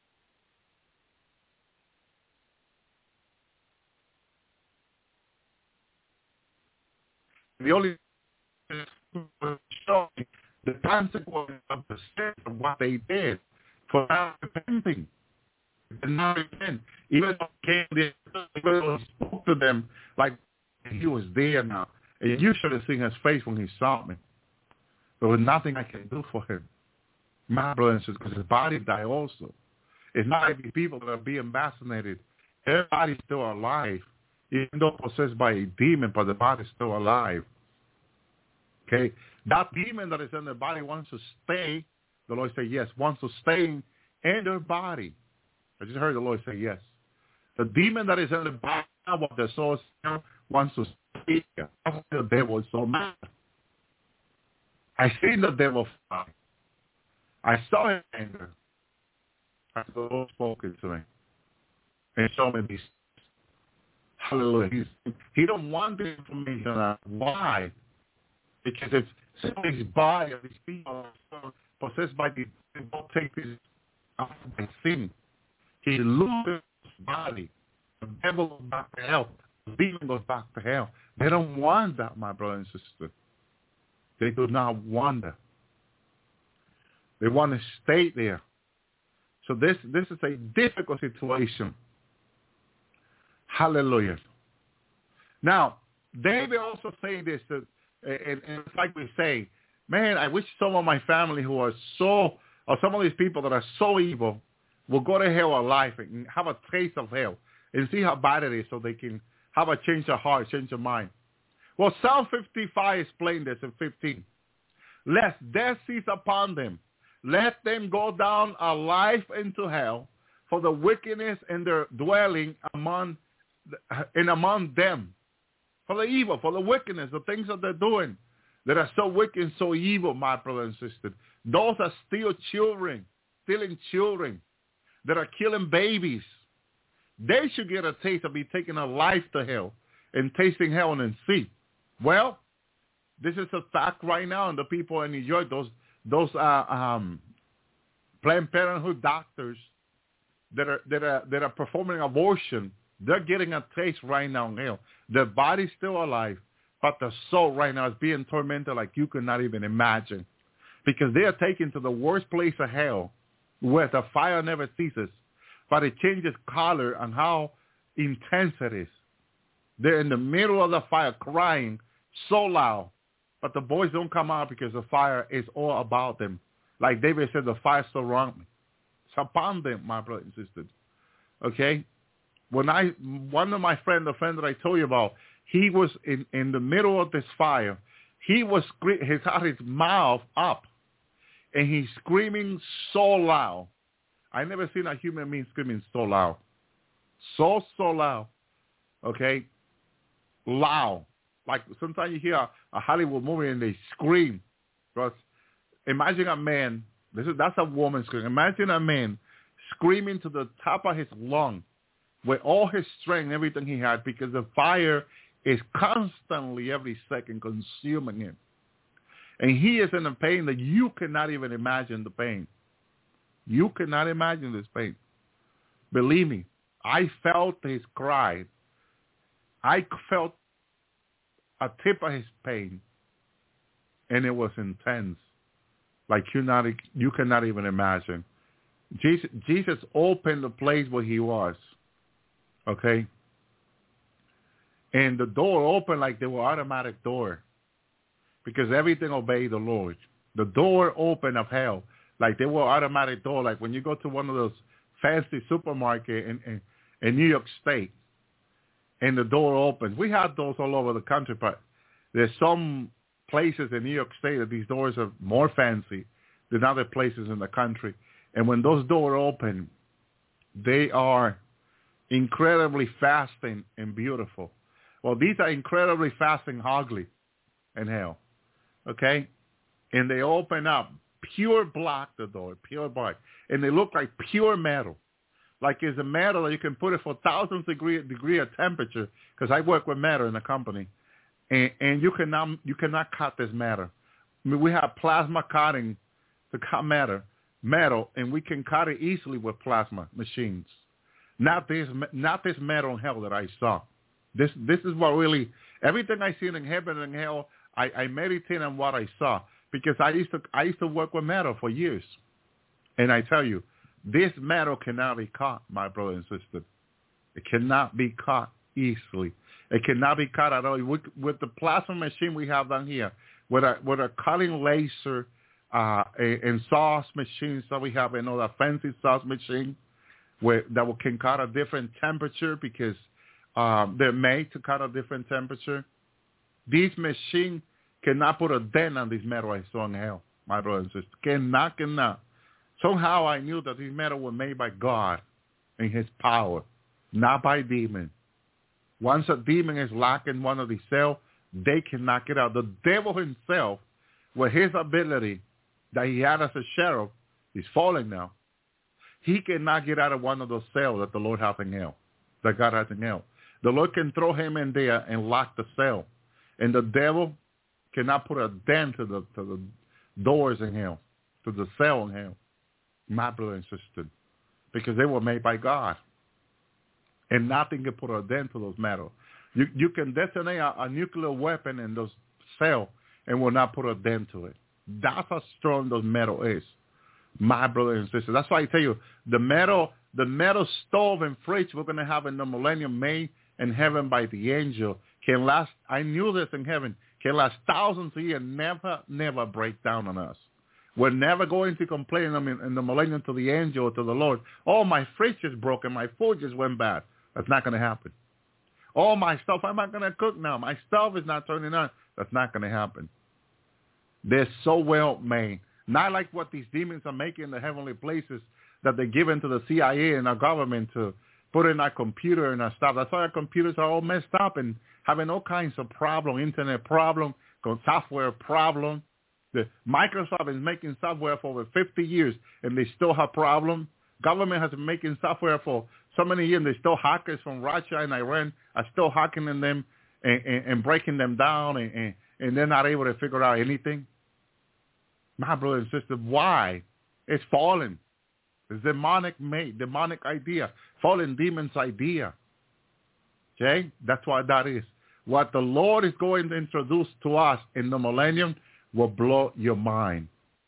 The only showing the consequence of the sin of what they did for not repenting. Did not repent. Even though he came there, even though he spoke to them like he was there now. And you should have seen his face when he saw me. There was nothing I can do for him. My brother and sister, because his body died also. It's not every people that are being vaccinated. Everybody's still alive. Even though possessed by a demon, but the body's still alive. Okay? That demon that is in their body wants to stay, the Lord said yes, wants to stay in their body. I just heard the Lord say yes. The demon that is in the body of the soul wants to stay here. The devil is so mad. I seen the devil fly. I saw him anger. I saw the Lord spoken to me. And showed me these. Hallelujah. He's, he don't want the information. Why? Because if somebody's body or these people are possessed by the they don't take this out by sin. He loses his body. The devil goes back to hell. The demon goes back to hell. They don't want that, my brother and sister. They do not want that. They want to stay there. So this this is a difficult situation. Hallelujah. Now, David also saying this, that, and, and it's like we say, man, I wish some of my family who are so, or some of these people that are so evil will go to hell alive and have a taste of hell and see how bad it is so they can have a change of heart, change of mind. Well, Psalm fifty-five explained this in fifteen. Lest death seize upon them. Let them go down alive into hell for the wickedness in their dwelling among and among them. For the evil, for the wickedness, the things that they're doing that are so wicked and so evil, my brother and sister. Those are still children, stealing children, that are killing babies. They should get a taste of be taking a life to hell and tasting hell and see. Well, this is a fact right now, and the people in New York, those those uh, um, Planned Parenthood doctors that are that are that are performing abortion, they're getting a taste right now in hell. Their body's still alive, but the soul right now is being tormented like you could not even imagine, because they are taken to the worst place of hell, where the fire never ceases, but it changes color and how intense it is. They're in the middle of the fire crying so loud, but the boys don't come out because the fire is all about them. Like David said, the fire surrounds me. It's upon them, my brothers and sisters. Okay? When I, one of my friends, the friend that I told you about, he was in, in the middle of this fire. He was, he had his mouth up, and he's screaming so loud. I never seen a human being screaming so loud. So, so loud. Okay? Loud. Like sometimes you hear a, a Hollywood movie and they scream. Because imagine a man, this is that's a woman screaming. Imagine a man screaming to the top of his lung with all his strength, everything he had, because the fire is constantly every second consuming him. And he is in a pain that you cannot even imagine the pain. You cannot imagine this pain. Believe me, I felt his cry. I felt a tip of his pain, and it was intense, like you not you cannot even imagine. Jesus, Jesus opened the place where he was, okay, and the door opened like they were automatic door, because everything obeyed the Lord. The door open of hell, like they were automatic door, like when you go to one of those fancy supermarket in, in, in New York State, and the door opens. We have those all over the country, but there's some places in New York State that these doors are more fancy than other places in the country. And when those doors open, they are incredibly fast and, and beautiful. Well, these are incredibly fast and ugly in hell, okay? And they open up, pure black, the door, pure black. And they look like pure metal. Like it's a metal that you can put it for thousands degree degree of temperature, because I work with metal in the company. And, and you cannot you cannot cut this metal. I mean, we have plasma cutting to cut metal, metal, and we can cut it easily with plasma machines. Not this not this metal in hell that I saw. This this is what really, everything I see in heaven and hell, I, I meditate on what I saw, because I used to I used to work with metal for years, and I tell you, this metal cannot be cut, my brother and sister. It cannot be cut easily. It cannot be cut at all. With, with the plasma machine we have down here, with a with a cutting laser uh, and sauce machines that we have, you know, that fancy sauce machine, where that can cut a different temperature, because um, they're made to cut a different temperature. These machines cannot put a dent on this metal I saw in hell, my brother and sister. Cannot, cannot. Somehow I knew that these metal were made by God in his power, not by demon. Once a demon is locked in one of these cells, they can knock it out. The devil himself, with his ability that he had as a sheriff, he's falling now. He cannot get out of one of those cells that the Lord has in hell, that God has in hell. The Lord can throw him in there and lock the cell. And the devil cannot put a dent to the, to the doors in hell, to the cell in hell, my brother and sister, because they were made by God. And nothing can put a dent to those metals. You you can detonate a, a nuclear weapon in those cells and will not put a dent to it. That's how strong those metal is, my brother and sister. That's why I tell you, the metal, the metal stove and fridge we're going to have in the millennium made in heaven by the angel can last, I knew this in heaven, can last thousands of years, never, never break down on us. We're never going to complain in the millennium to the angel or to the Lord, oh, my fridge is broken, my food just went bad. That's not going to happen. Oh, my stuff, I'm not going to cook now. My stove is not turning on. That's not going to happen. They're so well made. Not like what these demons are making in the heavenly places that they're giving to the C I A and our government to put in our computer and our stuff. That's why our computers are all messed up and having all kinds of problems, internet problem, software problem. The Microsoft is making software for over fifty years, and they still have problems. Government has been making software for so many years, and they still hackers from Russia and Iran are still hacking in them and, and, and breaking them down, and, and, and they're not able to figure out anything. My brother and sister, why? It's fallen. It's demonic made, demonic idea, fallen demon's idea. Okay? That's what that is. What the Lord is going to introduce to us in the millennium will blow your mind.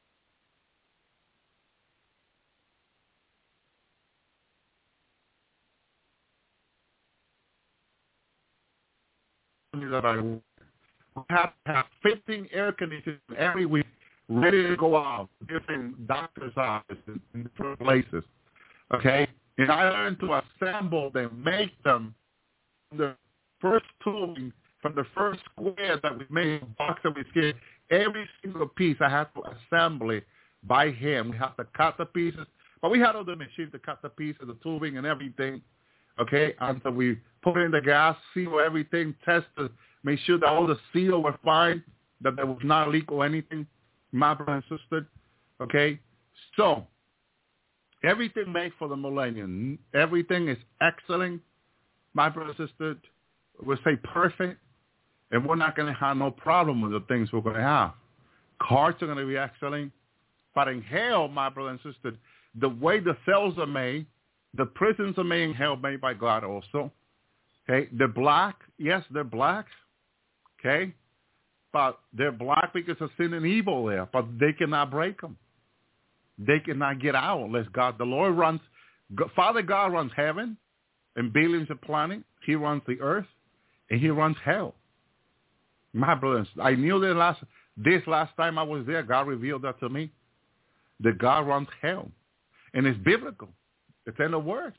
That I have to have fifteen air conditioners every week ready to go out, different doctor's offices in different places. Okay? And I learned to assemble them, make them from the first tooling, from the first square that we made, box that we scared, every single piece I have to assemble it by hand. We have to cut the pieces. But we had other machines to cut the pieces, the tubing and everything. Okay, until we put in the gas, seal everything, test to make sure that all the seal were fine, that there was not a leak or anything, my brother and sister. Okay, so everything made for the millennium, everything is excellent, my brother and sister. We'll say perfect, and we're not going to have no problem with the things we're going to have. Cars are going to be excellent, but in hell, my brother and sister, the way the cells are made, the prisons are made in hell, made by God also. Okay, they're black. Yes, they're black. Okay, but they're black because of sin and evil there. But they cannot break them. They cannot get out unless God, the Lord runs. Father God runs heaven and billions of planets. He runs the earth and he runs hell. My brothers, I knew that last This last time I was there, God revealed that to me. That God runs hell. And it's biblical. It's in the Word.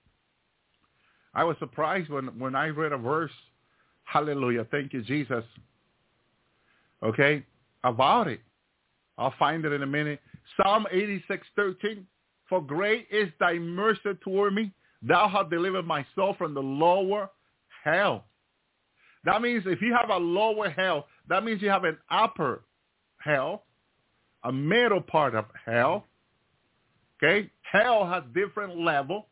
I was surprised when, when I read a verse, hallelujah, thank you, Jesus, okay, about it. I'll find it in a minute. Psalm eighty-six thirteen, for great is thy mercy toward me. Thou hast delivered my soul from the lower hell. That means if you have a lower hell, that means you have an upper hell, a middle part of hell. Okay? Hell has different level,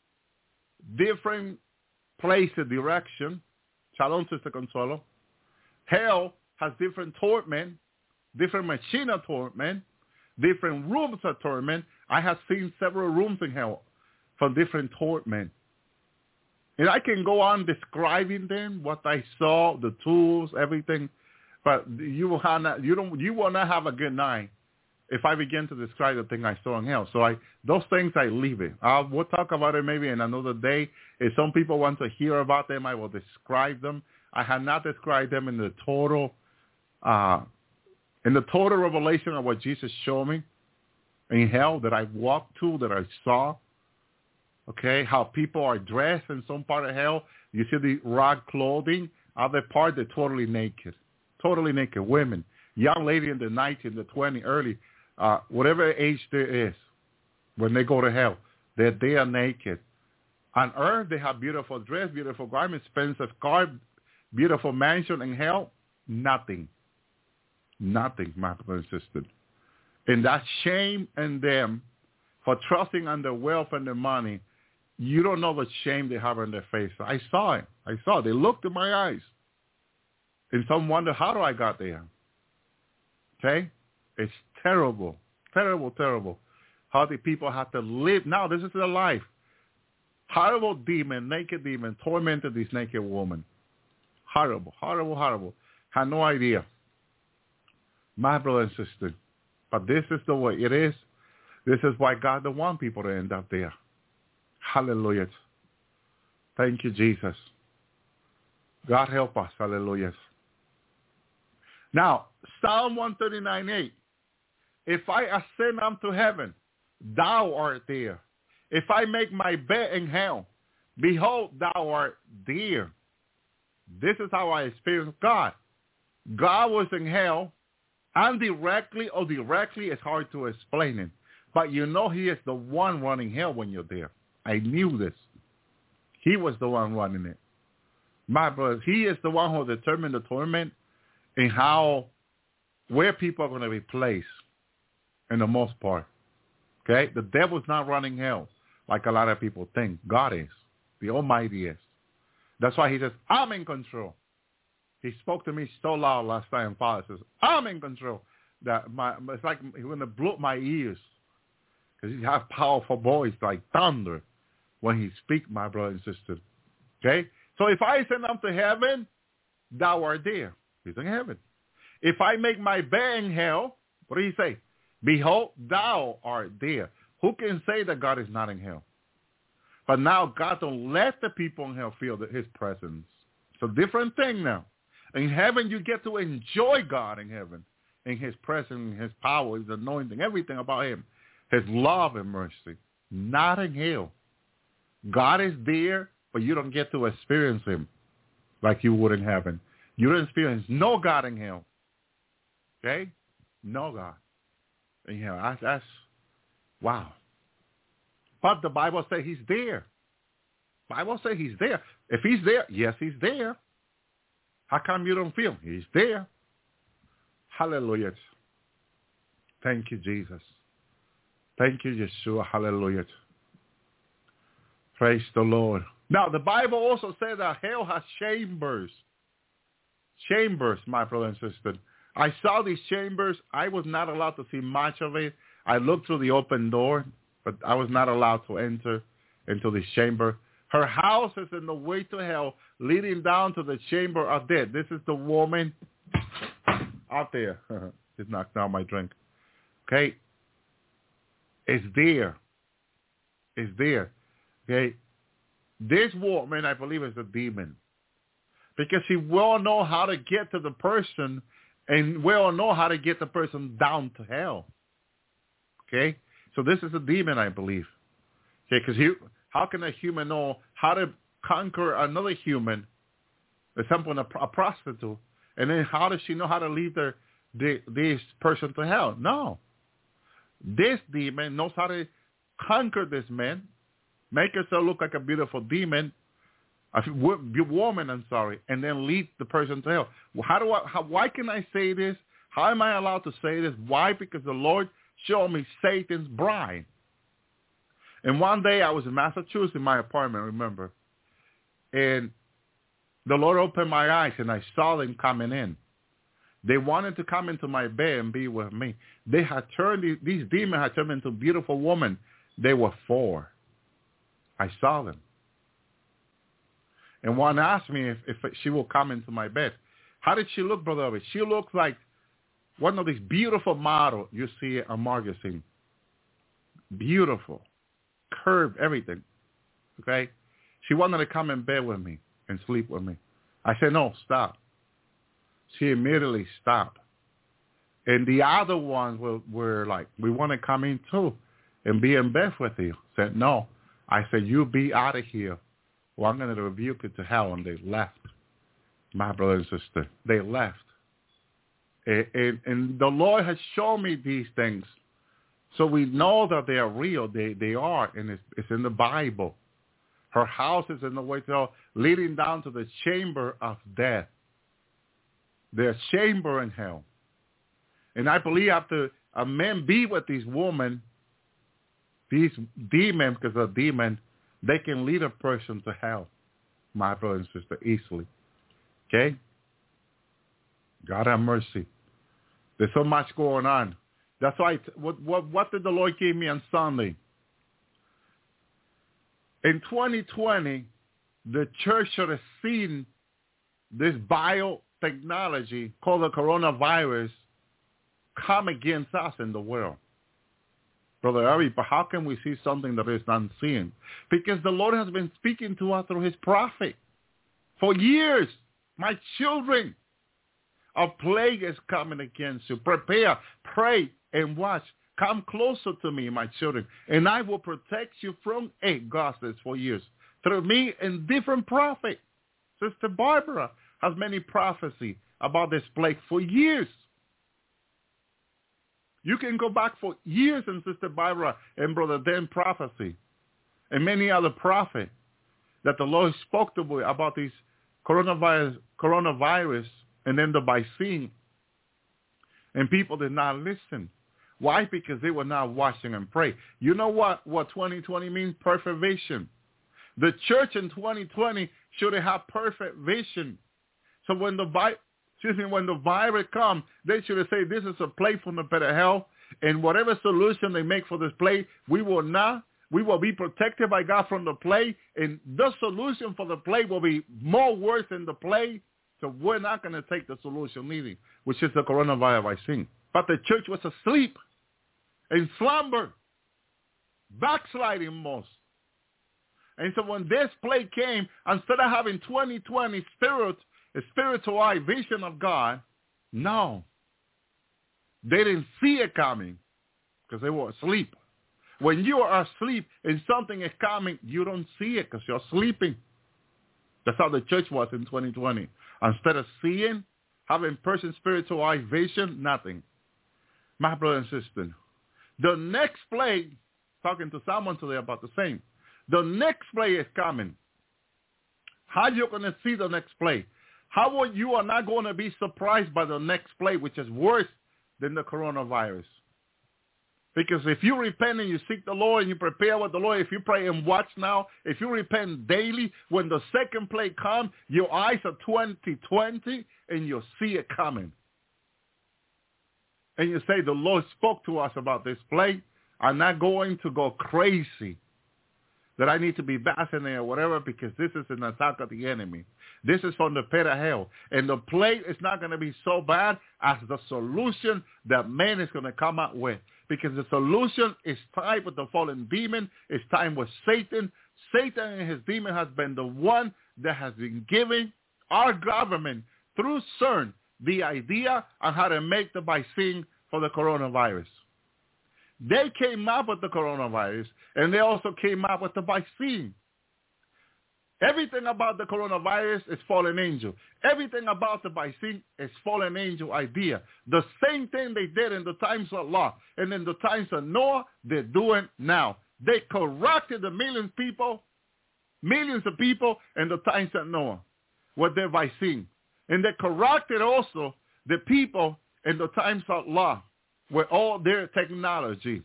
different place of direction. Shalom, Sister Consuelo. Hell has different torment, different machine of torment, different rooms of torment. I have seen several rooms in hell for different torment. And I can go on describing them, what I saw, the tools, everything, but you will have not, you don't, you will not have a good night if I begin to describe the thing I saw in hell. So I, those things I leave it. I will talk about it maybe in another day. If some people want to hear about them, I will describe them. I have not described them in the total, uh, in the total revelation of what Jesus showed me in hell that I walked to, that I saw. Okay, how people are dressed in some part of hell. You see the rag clothing. Other part, they're totally naked. Totally naked. Women, young lady in the nineteen, the twenty, early, uh, whatever age there is, when they go to hell, they they are naked. On earth, they have beautiful dress, beautiful garments, expensive car, beautiful mansion. In hell, nothing. Nothing, my brother and sister. And that shame in them for trusting on their wealth and their money, you don't know the shame they have on their face. I saw it. I saw it. They looked in my eyes. And some wonder, how do I got there? Okay? It's terrible. Terrible, terrible. How the people have to live. Now, this is their life. Horrible demon, naked demon, tormented this naked woman. Horrible, horrible, horrible. Had no idea. My brother and sister. But this is the way it is. This is why God don't want people to end up there. Hallelujah. Thank you, Jesus. God help us. Hallelujah. Now, Psalm one thirty-nine eight. If I ascend unto heaven, thou art there. If I make my bed in hell, behold, thou art there. This is how I experience God. God was in hell, indirectly or directly. It's hard to explain it. But you know he is the one running hell when you're there. I knew this. He was the one running it. My brother, he is the one who determined the torment and how, where people are going to be placed in the most part. Okay? The devil's not running hell like a lot of people think. God is. The Almighty is. That's why he says, I'm in control. He spoke to me so loud last time, Father says, I'm in control. That my, it's like he going to blow my ears. Because he has powerful voice like thunder when he speaks, my brother and sister. Okay? So if I ascend up to heaven, thou art there. He's in heaven. If I make my bed in hell, what do you say? Behold, thou art there. Who can say that God is not in hell? But now God don't let the people in hell feel that his presence. It's a different thing now. In heaven, you get to enjoy God in heaven, in his presence, his power, his anointing, everything about him. His love and mercy, not in hell. God is there, but you don't get to experience him like you would in heaven. You don't experience no God in hell. Okay? No God in hell. That's, that's wow. But the Bible says he's there. The Bible says he's there. If he's there, yes, he's there. How come you don't feel? He's there. Hallelujah. Thank you, Jesus. Thank you, Yeshua. Hallelujah. Praise the Lord. Now, the Bible also says that hell has chambers. Chambers, my brother and sister. I saw these chambers. I was not allowed to see much of it. I looked through the open door, but I was not allowed to enter into this chamber. Her house is in the way to hell, leading down to the chamber of death. This is the woman out there. Just knocked down my drink. Okay? It's there. It's there. Okay? This woman, I believe, is a demon. Because she will know how to get to the person And we all know how to get the person down to hell. Okay? So this is a demon, I believe. Okay, because how can a human know how to conquer another human, for example, a, a prostitute, and then how does she know how to lead their, the, this person to hell? No. This demon knows how to conquer this man, make herself look like a beautiful demon, a woman, I'm sorry, and then lead the person to hell. How do I? How, why can I say this? How am I allowed to say this? Why? Because the Lord showed me Satan's bride. And one day I was in Massachusetts in my apartment, remember, and the Lord opened my eyes and I saw them coming in. They wanted to come into my bed and be with me. They had turned, these demons had turned into beautiful women. They were four. I saw them. And one asked me if, if she will come into my bed. How did she look, Brother Obi? She looked like one of these beautiful models you see on magazine. Beautiful. Curved, everything. Okay? She wanted to come in bed with me and sleep with me. I said, no, stop. She immediately stopped. And the other ones were, were like, we want to come in too and be in bed with you. Said, no. I said, you be out of here. Well, I'm going to rebuke you to hell. And they left. My brother and sister, they left. And, and, and the Lord has shown me these things. So we know that they are real. They they are, and it's, it's in the Bible. Her house is in the way to hell, leading down to the chamber of death. There's chamber in hell. And I believe after a man be with these women, these demons, because they're demons, they can lead a person to hell, my brother and sister, easily. Okay? God have mercy. There's so much going on. That's why, what, what, what did the Lord give me on Sunday? In twenty twenty, the church should have seen this biotechnology called the coronavirus come against us in the world. Brother Ari, but how can we see something that is unseen? Because the Lord has been speaking to us through his prophet for years. My children, a plague is coming against you. Prepare, pray, and watch. Come closer to me, my children, and I will protect you from, hey, God says, for years. Through me and different prophets. Sister Barbara has many prophecy about this plague for years. You can go back for years in Sister Barbara and Brother Dan prophecy and many other prophets that the Lord spoke to me about these coronavirus, coronavirus and then the vaccine. And people did not listen. Why? Because they were not watching and pray. You know what, what twenty twenty means? Perfect vision. The church in twenty twenty should have perfect vision. So when the vi- excuse me, when the virus comes, they should have said, this is a plague from the pit of hell, and whatever solution they make for this plague, we will not, we will be protected by God from the plague, and the solution for the plague will be more worse than the plague. So we're not going to take the solution needed, which is the coronavirus vaccine. But the church was asleep, in slumber, backsliding most. And so when this plague came, instead of having twenty twenty spirit, a spiritual eye vision of God, no. They didn't see it coming because they were asleep. When you are asleep and something is coming, you don't see it because you're sleeping. That's how the church was in twenty twenty. Instead of seeing, having person spiritual eye vision, nothing. My brother and sister, the next plague, talking to someone today about the same, the next plague is coming. How are you going to see the next plague? How are you are not going to be surprised by the next plague, which is worse than the coronavirus? Because if you repent and you seek the Lord and you prepare with the Lord, if you pray and watch now, if you repent daily, when the second plague comes, your eyes are twenty twenty and you'll see it coming. And you say, the Lord spoke to us about this plague. I'm not going to go crazy that I need to be vaccinated or whatever, because this is an attack of the enemy. This is from the pit of hell. And the plague is not going to be so bad as the solution that man is going to come out with. Because the solution is tied with the fallen demon. It's tied with Satan. Satan and his demon has been the one that has been giving our government through CERN the idea on how to make the vaccine for the coronavirus. They came up with the coronavirus, and they also came up with the vaccine. Everything about the coronavirus is fallen angel. Everything about the vaccine is fallen angel idea. The same thing they did in the times of Lot and in the times of Noah, they're doing now. They corrupted the millions of people, millions of people in the times of Noah with their vaccine. And they corrupted also the people in the times of Lot with all their technology.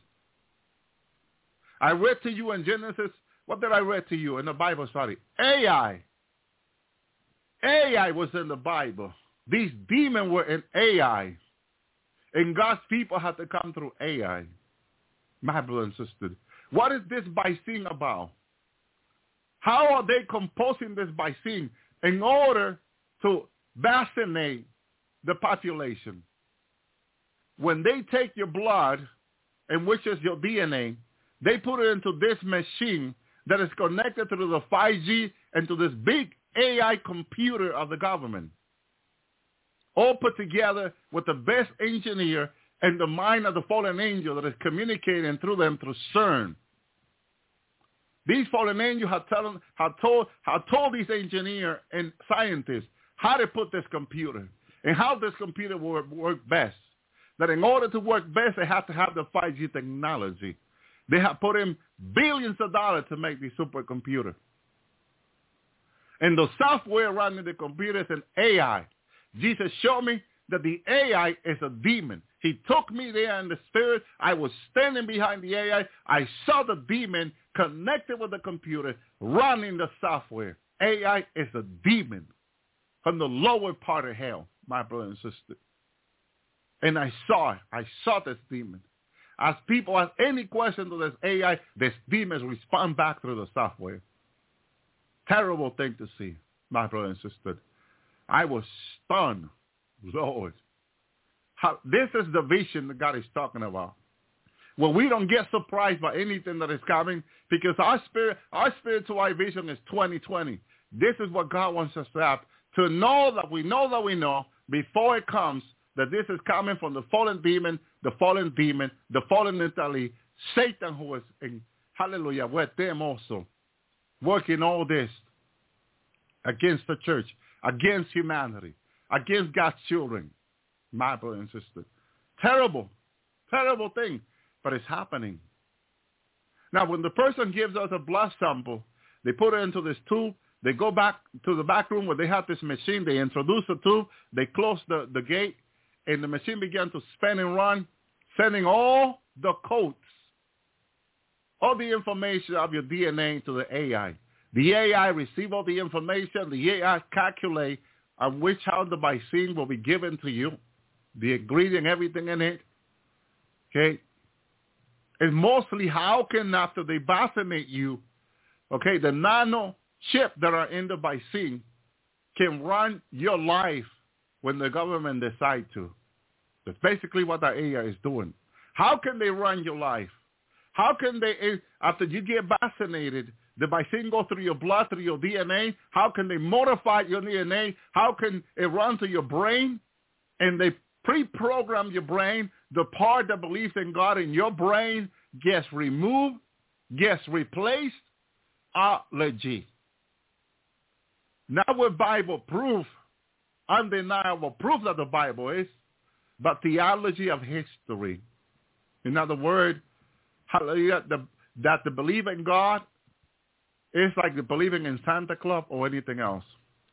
I read to you in Genesis. What did I read to you in the Bible study? A I. A I was in the Bible. These demons were in A I. And God's people had to come through A I. My brother and sister. What is this vaccine about? How are they composing this vaccine in order to vaccinate the population? When they take your blood, and which is your D N A, they put it into this machine that is connected to the five G and to this big A I computer of the government, all put together with the best engineer and the mind of the fallen angel that is communicating through them through CERN. These fallen angels have, tell, have, told, have told these engineers and scientists how to put this computer and how this computer will work, work best. That in order to work best, they have to have the five G technology. They have put in billions of dollars to make this supercomputer. And the software running the computer is an A I. Jesus showed me that the A I is a demon. He took me there in the spirit. I was standing behind the A I. I saw the demon connected with the computer running the software. A I is a demon from the lower part of hell, my brother and sister. And I saw it. I saw this demon. As people ask any question to this A I, this demons respond back through the software. Terrible thing to see, my brother and sister. I was stunned, Lord. How, this is the vision that God is talking about. Well, we don't get surprised by anything that is coming because our spirit, our spiritual vision is twenty twenty. This is what God wants us to have, to know that we know that we know before it comes, that this is coming from the fallen demon, the fallen demon, the fallen Italy, Satan who is in, hallelujah, with them also, working all this against the church, against humanity, against God's children, my brother and sister. Terrible, terrible thing, but it's happening. Now, when the person gives us a blood sample, they put it into this tube, they go back to the back room where they have this machine, they introduce the tube, they close the, the gate, and the machine began to spin and run, sending all the codes, all the information of your D N A to the A I. The A I receive all the information. The A I calculate on which how the vaccine will be given to you, the ingredient, everything in it. Okay? And mostly how can, after they vaccinate you, okay, the nano chip that are in the vaccine can run your life when the government decide to. That's basically what the A I is doing. How can they run your life? How can they, after you get vaccinated, the vaccine goes through your blood, through your D N A? How can they modify your D N A? How can it run to your brain? And they pre-program your brain. The part that believes in God in your brain gets removed, gets replaced. Allergy. Now with Bible proof, undeniable proof that the Bible is, but theology of history. In other words, hallelujah, the, that the belief in God is like the believing in Santa Claus or anything else.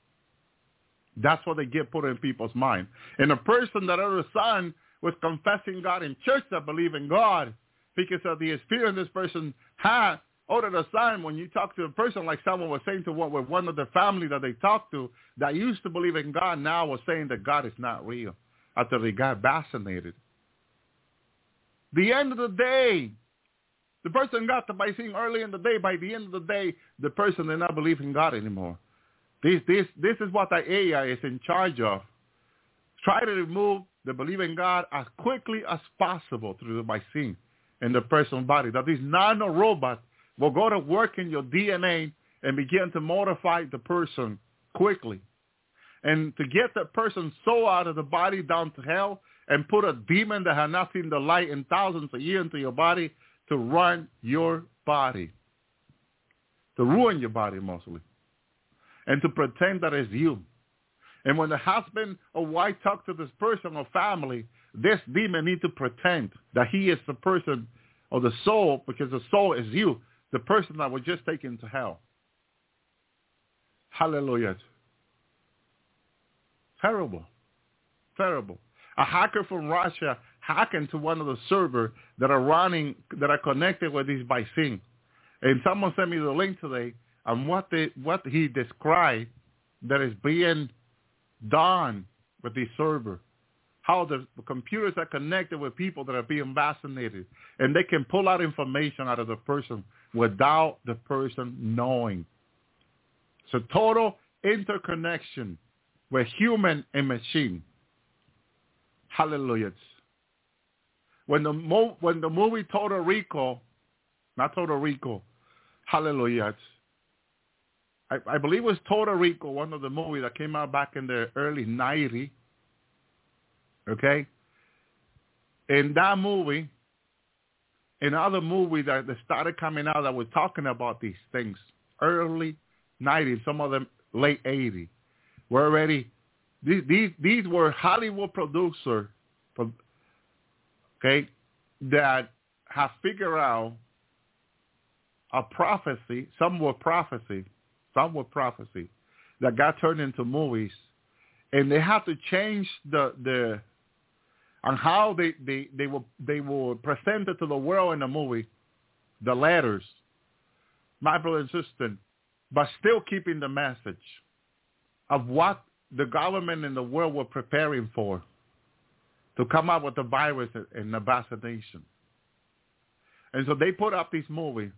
That's what they get put in people's mind. And a person that other son was confessing God in church that believe in God because of the experience this person had. Over the son, when you talk to a person like someone was saying to what with one of the family that they talked to that used to believe in God now was saying that God is not real after they got vaccinated. The end of the day, the person got the vaccine early in the day. By the end of the day, the person did not believe in God anymore. This, this, this is what the A I is in charge of. Try to remove the belief in God as quickly as possible through the vaccine in the person's body. That these nano-robots will go to work in your D N A and begin to modify the person quickly. and to get that person's soul out of the body down to hell and put a demon that has not seen the light in thousands of years into your body to run your body, to ruin your body mostly, and to pretend that it's you. And when the husband or wife talk to this person or family, this demon need to pretend that he is the person or the soul, because the soul is you, the person that was just taken to hell. Hallelujah. Terrible. Terrible. A hacker from Russia hacked into one of the servers that are running, that are connected with this Bicing. And someone sent me the link today on what they, what he described that is being done with this server. How the computers are connected with people that are being vaccinated, and they can pull out information out of the person without the person knowing. It's a total interconnection with human and machine. Hallelujah. When the, mo- when the movie Total Recall, not Total Recall, hallelujah, I, I believe it was Total Recall, one of the movies that came out back in the early nineties, okay? In that movie, in other movies that, that started coming out that were talking about these things, early nineties, some of them late eighties, were already, these, these, these were Hollywood producers, okay, that have figured out a prophecy, some were prophecy, some were prophecy, that got turned into movies, and they have to change the, the, on how they, they, they were they were presented to the world in the movie, the letters, my brother and sister, but still keeping the message of what the government and the world were preparing for, to come out with the virus and the vaccination. And so they put up this movie,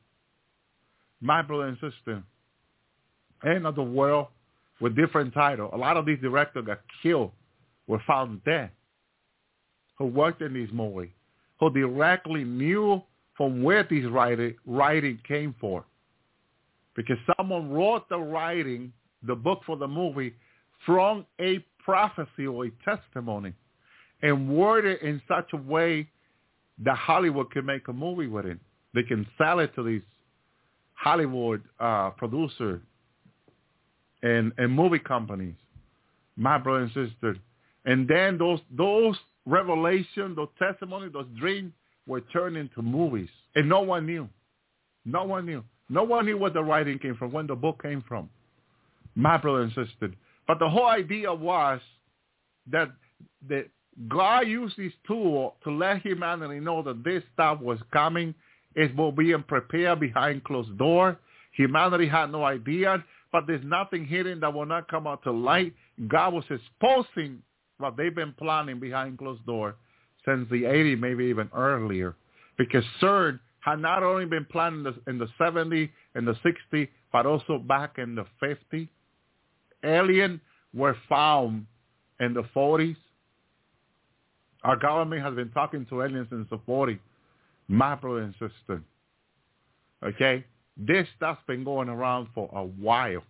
my brother and sister, end of the world, with different titles. A lot of these directors got killed, were found dead, who worked in these movies, who directly knew from where these writing, writing came from. Because someone wrote the writing, the book for the movie, from a prophecy or a testimony, and worded in such a way that Hollywood can make a movie with it. They can sell it to these Hollywood uh, producers and, and movie companies, my brother and sister. And then those those revelations, those testimonies, those dreams were turned into movies. And no one knew. No one knew. No one knew where the writing came from, when the book came from, my brother and sister. But the whole idea was that that God used this tool to let humanity know that this stuff was coming. It was being prepared behind closed doors. Humanity had no idea, but there's nothing hidden that will not come out to light. God was exposing what they've been planning behind closed doors since the eighties, maybe even earlier, because CERN had not only been planned in the, in the seventies and the sixties, but also back in the fifties. Aliens were found in the forties. Our government has been talking to aliens since the forties, my brother and sister. Okay? This stuff's been going around for a while.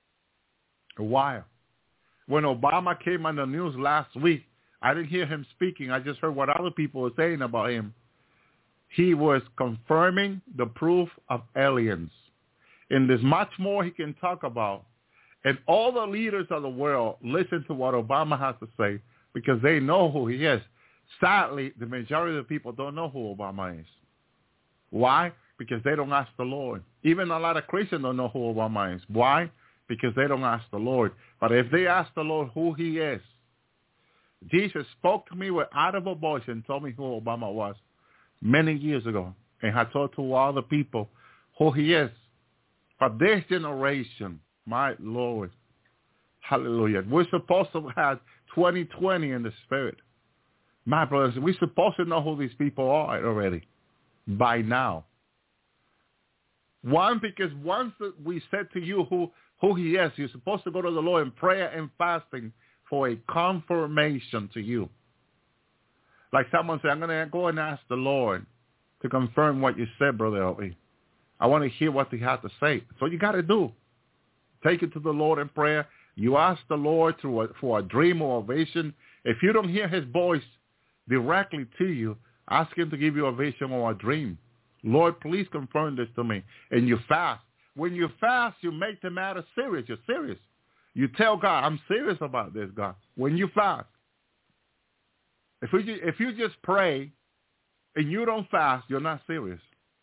A while. When Obama came on the news last week, I didn't hear him speaking. I just heard what other people were saying about him. He was confirming the proof of aliens. And there's much more he can talk about. And all the leaders of the world listen to what Obama has to say because they know who he is. Sadly, the majority of the people don't know who Obama is. Why? Because they don't ask the Lord. Even a lot of Christians don't know who Obama is. Why? Because they don't ask the Lord. But if they ask the Lord who he is, Jesus spoke to me with audible voice and told me who Obama was many years ago, and had told to all the people who he is. But this generation, my Lord, hallelujah, we're supposed to have twenty twenty in the spirit. My brothers, we're supposed to know who these people are already by now. One, because once we said to you who, who he is, you're supposed to go to the Lord in prayer and fasting for a confirmation to you. Like someone said, I'm going to go and ask the Lord to confirm what you said, Brother Elby. I want to hear what he has to say. So you got to do. Take it to the Lord in prayer You ask the Lord through a, for a dream or a vision. If you don't hear his voice directly to you, ask him to give you a vision or a dream. Lord, please confirm this to me. And you fast. When you fast, you make the matter serious. You're serious. You tell God, I'm serious about this, God. When you fast. If you, if you just pray and you don't fast, you're not serious.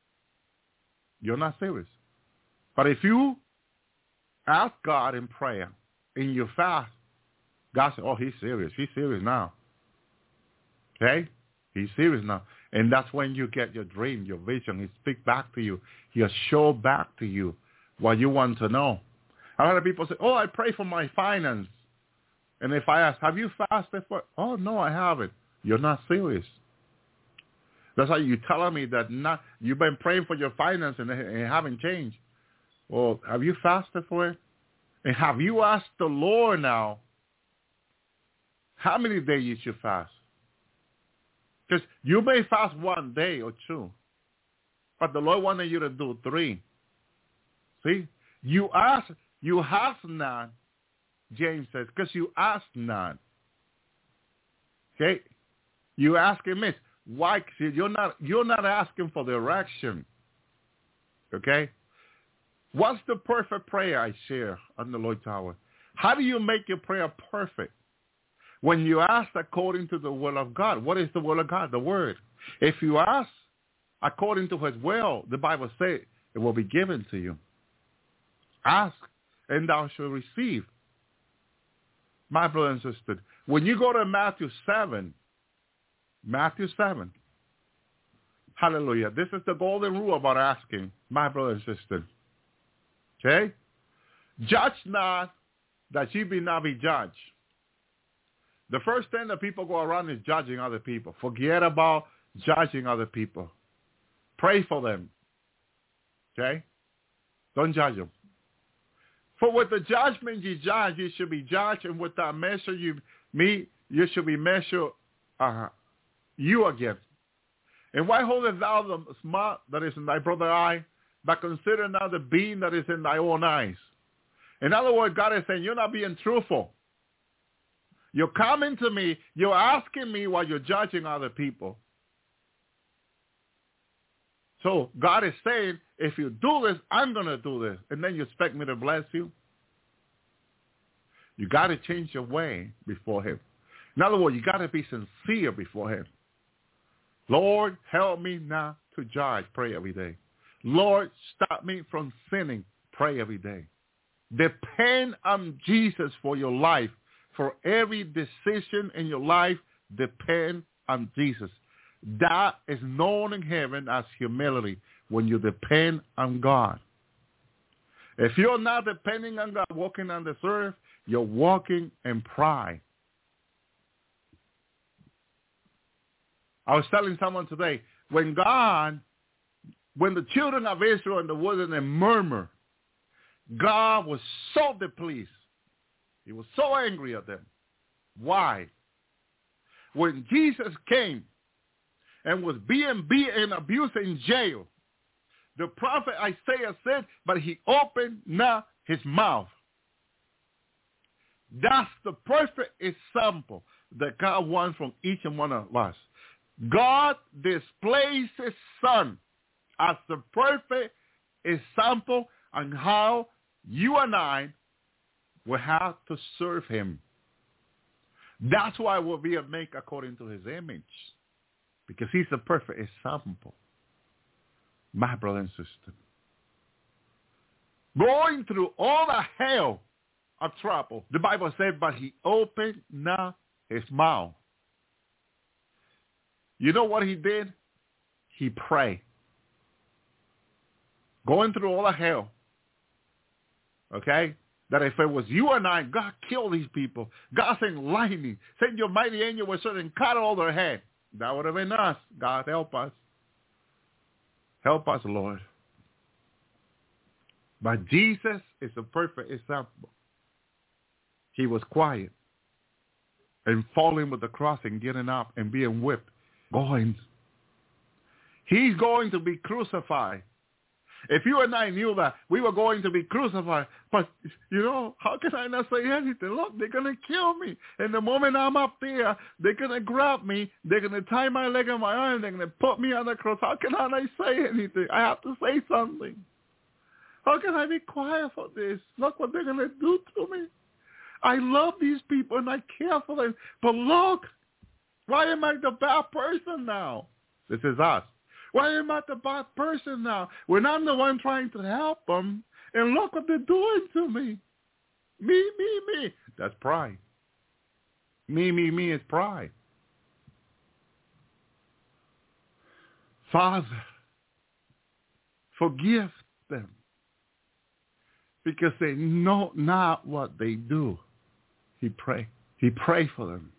You're not serious. But if you ask God in prayer and you fast, God says, oh, he's serious. He's serious now. Okay? He's serious now. And that's when you get your dream, your vision. He speaks back to you. He'll show back to you what you want to know. A lot of people say, oh, I pray for my finance. And if I ask, have you fasted for it? Oh, no, I haven't. You're not serious. That's why you're telling me that not, you've been praying for your finance and it haven't changed. Well, have you fasted for it? And have you asked the Lord now how many days you should fast? Because you may fast one day or two, but the Lord wanted you to do three. See? You ask, you have not, James says, because you ask not. Okay? You ask him this. Why? You're not, you're not asking for direction. Okay? What's the perfect prayer I share on the Lord Tower? How do you make your prayer perfect? When you ask according to the will of God. What is the will of God? The word. If you ask according to his will, the Bible says it will be given to you. Ask, and thou shalt receive. My brother and sister, when you go to Matthew seven, Matthew seven, hallelujah, this is the golden rule about asking, my brother and sister. Okay? Judge not that ye be not be judged. The first thing that people go around is judging other people. Forget about judging other people. Pray for them. Okay? Don't judge them. For with the judgment you judge, you should be judged, and with that measure you meet, you should be measured uh, you against. And why holdest thou the smart that is in thy brother's eye, but consider now the beam that is in thy own eyes? In other words, God is saying, you're not being truthful. You're coming to me, you're asking me while you're judging other people. So God is saying, if you do this, I'm going to do this. And then you expect me to bless you? You got to change your way before him. In other words, you got to be sincere before him. Lord, help me not to judge. Pray every day. Lord, stop me from sinning. Pray every day. Depend on Jesus for your life. For every decision in your life, depend on Jesus. That is known in heaven as humility, when you depend on God. If you're not depending on God, walking on this earth, you're walking in pride. I was telling someone today, when God, when the children of Israel in the wilderness murmured, God was so displeased. He was so angry at them. Why? When Jesus came and was being beaten and abused in jail, the prophet Isaiah said, but he opened not his mouth. That's the perfect example that God wants from each and one of us. God displays his son as the perfect example on how you and I will have to serve him. That's why we'll be made according to his image, because he's the perfect example. My brother and sister, going through all the hell of trouble, the Bible said, but he opened not his mouth. You know what he did? He prayed. Going through all the hell, okay? That if it was you and I, God, kill these people. God sent lightning. Send your mighty angel with sword and cut all their head. That would have been us. God, help us. Help us, Lord. But Jesus is a perfect example. He was quiet and falling with the cross and getting up and being whipped. Going. He's going to be crucified. If you and I knew that we were going to be crucified, but, you know, how can I not say anything? Look, they're going to kill me. And the moment I'm up there, they're going to grab me. They're going to tie my leg and my arm. They're going to put me on the cross. How can I not say anything? I have to say something. How can I be quiet for this? Look what they're going to do to me. I love these people and I care for them. But look, why am I the bad person now? This is us. Why am I the bad person now? When I'm the one trying to help them, and look what they're doing to me. Me, me, me. That's pride. Me, me, me is pride. Father, forgive them, because they know not what they do. He prayed. He prayed for them.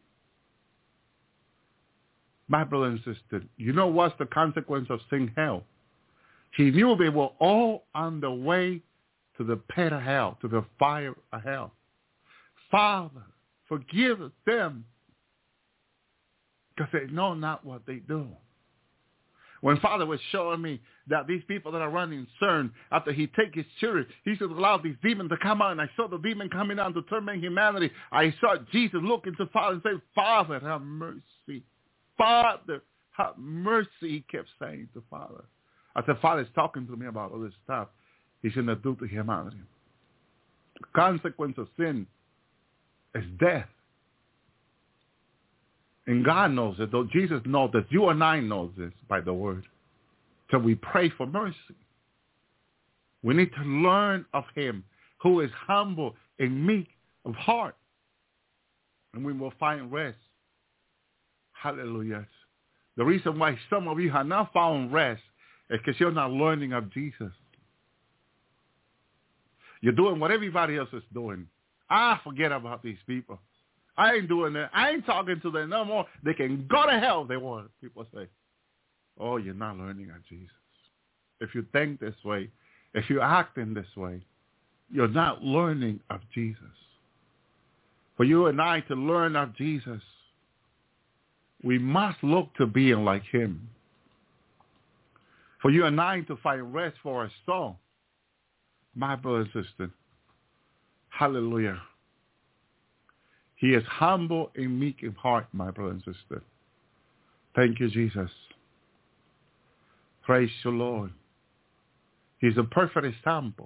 My brother and sister, you know what's the consequence of sin? Hell. He knew they were all on the way to the pit of hell, to the fire of hell. Father, forgive them, because they know not what they do. When Father was showing me that these people that are running CERN, after he take his children, he should allow these demons to come out, and I saw the demon coming out to torment humanity. I saw Jesus look into Father and say, Father, have mercy. Father, have mercy, he kept saying to Father. I said, Father's talking to me about all this stuff he shouldn't do to humanity. The consequence of sin is death. And God knows it, though Jesus knows this. You and I know this by the word. So we pray for mercy. We need to learn of him who is humble and meek of heart. And we will find rest. Hallelujah. The reason why some of you have not found rest is because you're not learning of Jesus. You're doing what everybody else is doing. Ah, forget about these people. I ain't doing that. I ain't talking to them no more. They can go to hell if they want. People say, oh, you're not learning of Jesus. If you think this way, if you act in this way, you're not learning of Jesus. For you and I to learn of Jesus, we must look to being like him. For you and I to find rest for our soul, my brother and sister, hallelujah. He is humble and meek in heart, my brother and sister. Thank you, Jesus. Praise the Lord. He's a perfect example.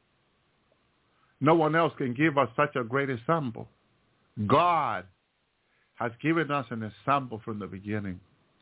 No one else can give us such a great example. God has given us an example from the beginning.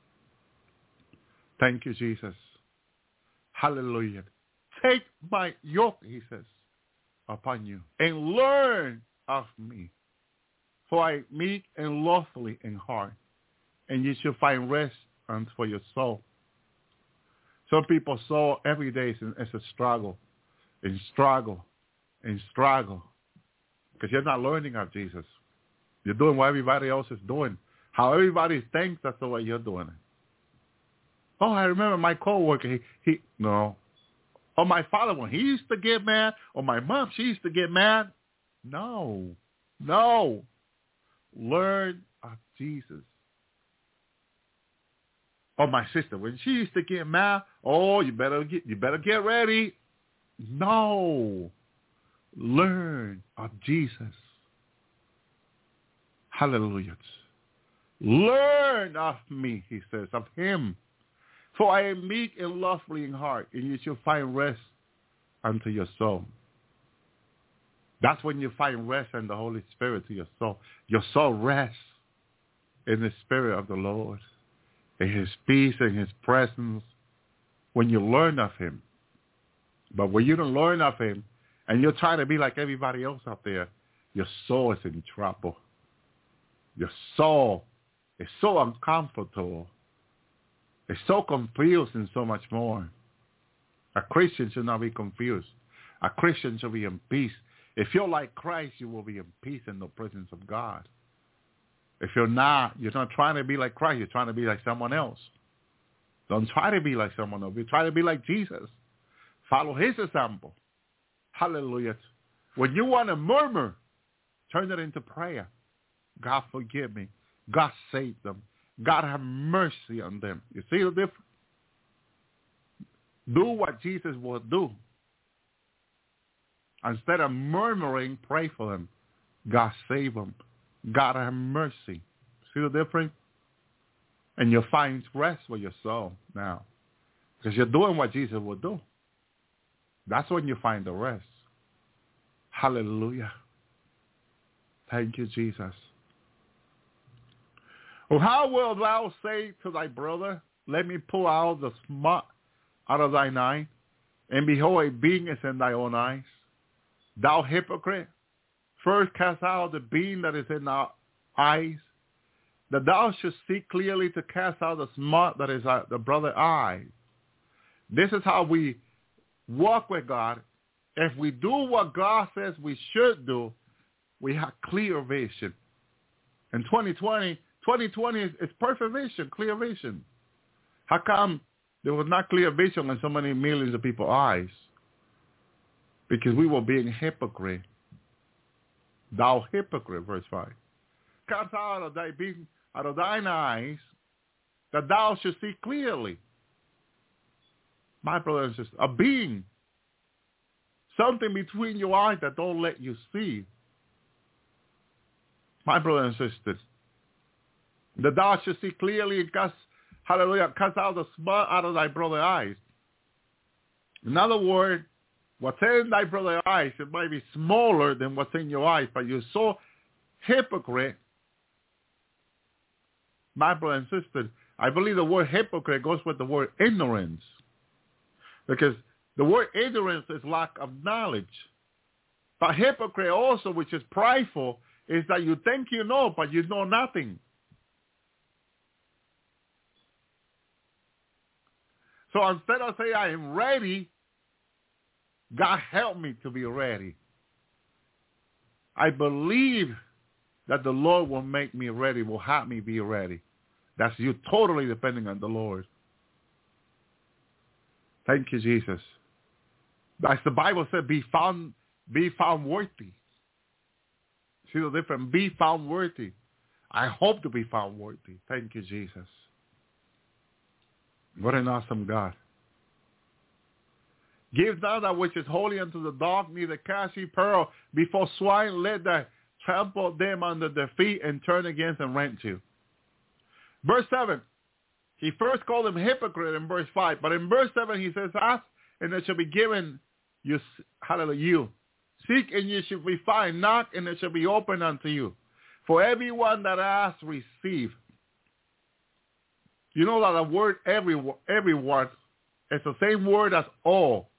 Thank you, Jesus. Hallelujah. Take my yoke, he says, upon you, and learn of me. For I am meek and lowly in heart, and you shall find rest for your soul. Some people's soul every day is a struggle, and struggle, and struggle, because you're not learning of Jesus. You're doing what everybody else is doing. How everybody thinks that's the way you're doing it. Oh, I remember my coworker. He, he no. Or my father, when he used to get mad, or my mom, she used to get mad. No, no. Learn of Jesus. Or my sister, when she used to get mad, oh, you better get, you better get ready. No. Learn of Jesus. Hallelujah. Learn of me, he says, of him. For I am meek and lowly in heart, and you shall find rest unto your soul. That's when you find rest in the Holy Spirit to your soul. Your soul rests in the Spirit of the Lord, in his peace and his presence, when you learn of him. But when you don't learn of him, and you're trying to be like everybody else out there, your soul is in trouble. Your soul is so uncomfortable. It's so confused and so much more. A Christian should not be confused. A Christian should be in peace. If you're like Christ, you will be in peace in the presence of God. If you're not, you're not trying to be like Christ. You're trying to be like someone else. Don't try to be like someone else. You try to be like Jesus. Follow his example. Hallelujah. When you want to murmur, turn it into prayer. God, forgive me. God, save them. God, have mercy on them. You see the difference? Do what Jesus would do. Instead of murmuring, pray for them. God save them. God have mercy. See the difference? And you'll find rest for your soul now. Because you're doing what Jesus would do. That's when you find the rest. Hallelujah. Thank you, Jesus. Well, how wilt thou say to thy brother, let me pull out the smut out of thine eye, and behold, a beam is in thy own eyes? Thou hypocrite, first cast out the beam that is in thy eyes, that thou shouldst see clearly to cast out the smut that is at the brother's eye. This is how we walk with God. If we do what God says we should do, we have clear vision. In twenty twenty, twenty twenty is, is perfect vision, clear vision. How come there was not clear vision in so many millions of people's eyes? Because we were being hypocrite. Thou hypocrite, verse five. Cast out of thy being, out of thine eyes, that thou should see clearly. My brother and sister, a being, something between your eyes that don't let you see. My brother and sisters, that thou should see clearly and cast, hallelujah, cast out the smut out of thy brother's eyes. In other words, what's in thy brother's eyes, it might be smaller than what's in your eyes, but you're so hypocrite. My brother and sister, I believe the word hypocrite goes with the word ignorance. Because the word ignorance is lack of knowledge. But hypocrite also, which is prideful, is that you think you know, but you know nothing. So instead of saying I am ready, God help me to be ready. I believe that the Lord will make me ready, will have me be ready. That's you totally depending on the Lord. Thank you, Jesus. As the Bible said, be found, be found worthy. See the difference? Be found worthy. I hope to be found worthy. Thank you, Jesus. What an awesome God. Give thou that which is holy unto the dog, neither cast ye pearl before swine, let thy trample them under their feet and turn against and rent you. Verse seven. He first called him hypocrite in verse five, but in verse seven he says, ask and it shall be given you. Hallelujah. You. Seek and you shall be found. Knock and it shall be opened unto you. For everyone that asks, receive. You know that the word every, everyone is the same word as all.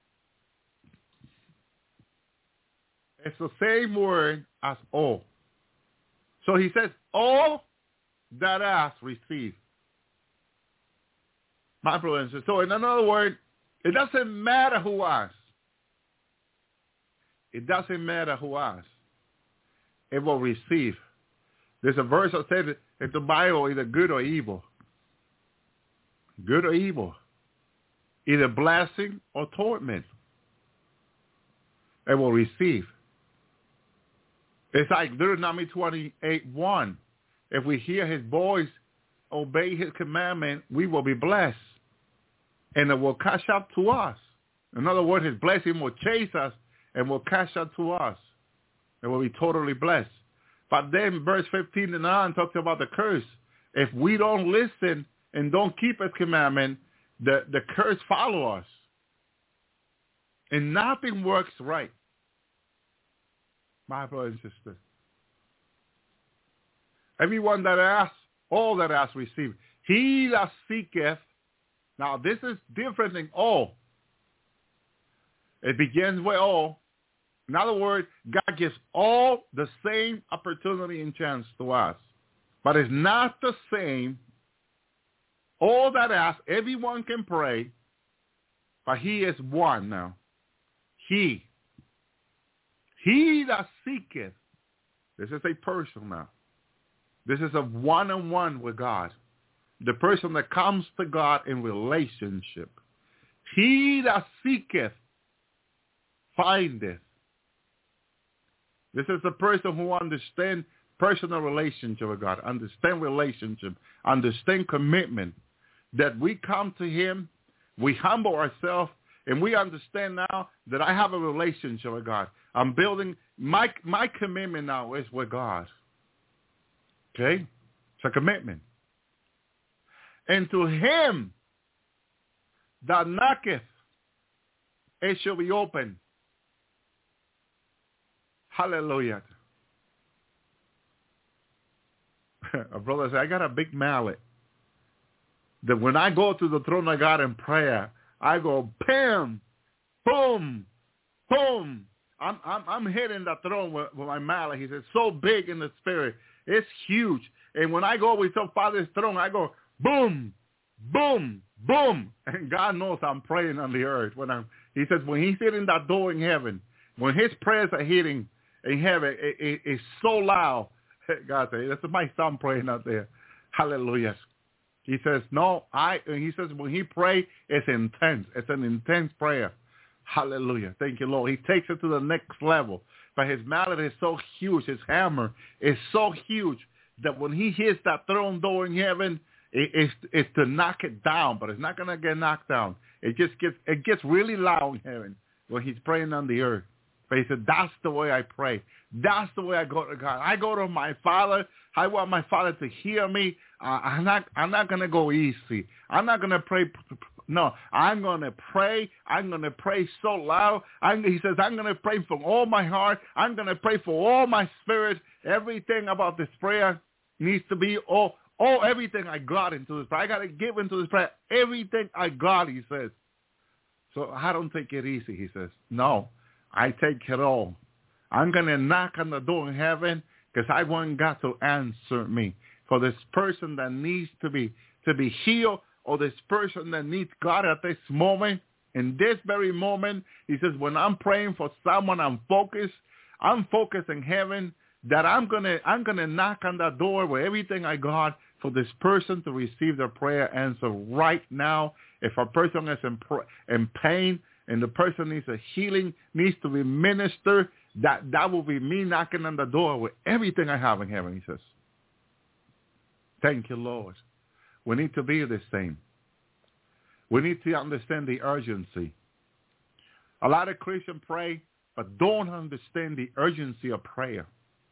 It's the same word as all. So he says, all that ask, receive. My brother and sister. So in another word, it doesn't matter who asks. It doesn't matter who asks. It will receive. There's a verse that says in the Bible, either good or evil. Good or evil. Either blessing or torment. It will receive. It's like Deuteronomy twenty-eight one. If we hear his voice, obey his commandment, we will be blessed. And it will catch up to us. In other words, his blessing will chase us and will catch up to us. It will be totally blessed. But then verse fifteen and on talks about the curse. If we don't listen and don't keep his commandment, the, the curse follow us. And nothing works right. My brother and sister. Everyone that asks, all that asks, receive. He that seeketh. Now, this is different than all. It begins with all. In other words, God gives all the same opportunity and chance to us. But it's not the same. All that ask, everyone can pray, but he is one now. He. He that seeketh. This is a person now. This is a one-on-one with God. The person that comes to God in relationship. He that seeketh, findeth. This is the person who understands personal relationship with God, understand relationship, understand commitment, that we come to him, we humble ourselves, And we understand now that I have a relationship with God. I'm building, my my commitment now is with God. Okay? It's a commitment. And to him that knocketh, it shall be open. Hallelujah. A brother said, I got a big mallet that when I go to the throne of God in prayer, I go, bam, boom, boom. I'm I'm I'm hitting the throne with, with my mallet. He said, so big in the spirit. It's huge. And when I go with some Father's throne, I go, boom, boom, boom. And God knows I'm praying on the earth. When I'm, he says, when he's hitting that door in heaven, when his prayers are hitting in heaven, it, it, it's so loud. God says, that's my son praying out there. Hallelujah. He says, no, I, and he says, when he pray, it's intense. It's an intense prayer. Hallelujah. Thank you, Lord. He takes it to the next level. But his mallet is so huge, his hammer is so huge that when he hits that throne door in heaven, it, it's, it's to knock it down, but it's not going to get knocked down. It just gets, it gets really loud in heaven when he's praying on the earth. But he said, that's the way I pray. That's the way I go to God. I go to my Father. I want my Father to hear me. Uh, I'm not, I'm not going to go easy. I'm not going to pray. No, I'm going to pray. I'm going to pray so loud. I'm, he says, I'm going to pray from all my heart. I'm going to pray for all my spirit. Everything about this prayer needs to be all, all everything I got into this prayer. I got to give into this prayer everything I got, he says. So I don't take it easy, he says. No, I take it all. I'm going to knock on the door in heaven because I want God to answer me. For this person that needs to be to be healed, or this person that needs God at this moment, in this very moment, he says, when I'm praying for someone, I'm focused. I'm focused in heaven that I'm gonna I'm gonna knock on that door with everything I got for this person to receive their prayer answer right now. If a person is in, in pain and the person needs a healing, needs to be ministered, that that will be me knocking on the door with everything I have in heaven, he says. Thank you, Lord. We need to be the same. We need to understand the urgency. A lot of Christians pray, but don't understand the urgency of prayer.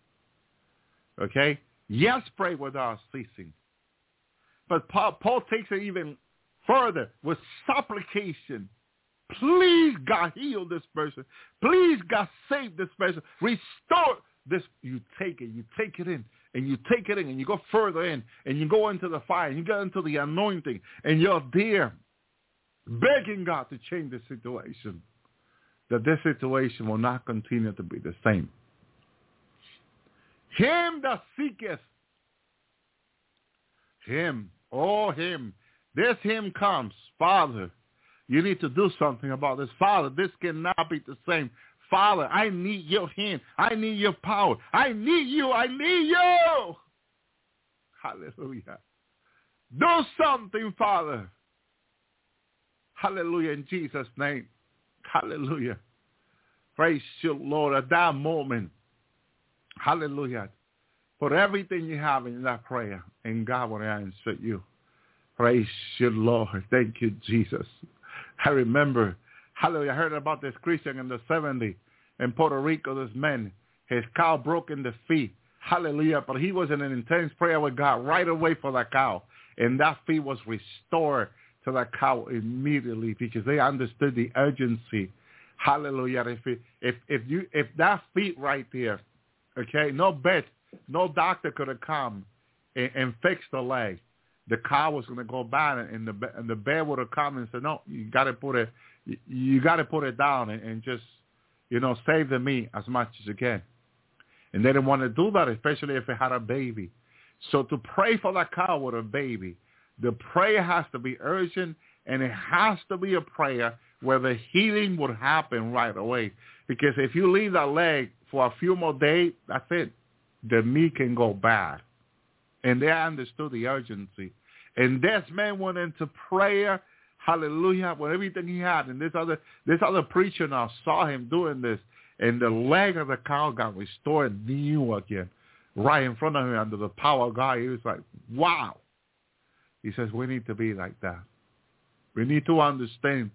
Okay? Yes, pray without ceasing. But Paul, Paul takes it even further with supplication. Please, God, heal this person. Please, God, save this person. Restore this. You take it. You take it in. And you take it in, and you go further in, and you go into the fire, and you go into the anointing, and you're there begging God to change the situation, that this situation will not continue to be the same. Him that seeketh, him, oh, him, this him comes, Father, you need to do something about this. Father, this cannot be the same. Father, I need your hand. I need your power. I need you. I need you. Hallelujah. Do something, Father. Hallelujah, in Jesus' name. Hallelujah. Praise you, Lord, at that moment. Hallelujah. Put everything you have in that prayer, and God will answer you. Praise you, Lord. Thank you, Jesus. I remember, hallelujah, I heard about this Christian in the seventies in Puerto Rico, this man, his cow broke in the feet. Hallelujah. But he was in an intense prayer with God right away for that cow. And that feet was restored to that cow immediately because they understood the urgency. Hallelujah. If it, if if you if that feet right there, okay, no vet, no doctor could have come and, and fixed the leg. The cow was going to go bad, and the and the bear would have come and said, "No, you got to put it, you, you got to put it down and, and just, you know, save the meat as much as you can." And they didn't want to do that, especially if it had a baby. So to pray for that cow with a baby, the prayer has to be urgent, and it has to be a prayer where the healing would happen right away. Because if you leave that leg for a few more days, that's it. The meat can go bad. And they understood the urgency. And this man went into prayer, hallelujah, with everything he had. And this other this other preacher now saw him doing this. And the leg of the cow got restored new again, right in front of him under the power of God. He was like, wow. He says, we need to be like that. We need to understand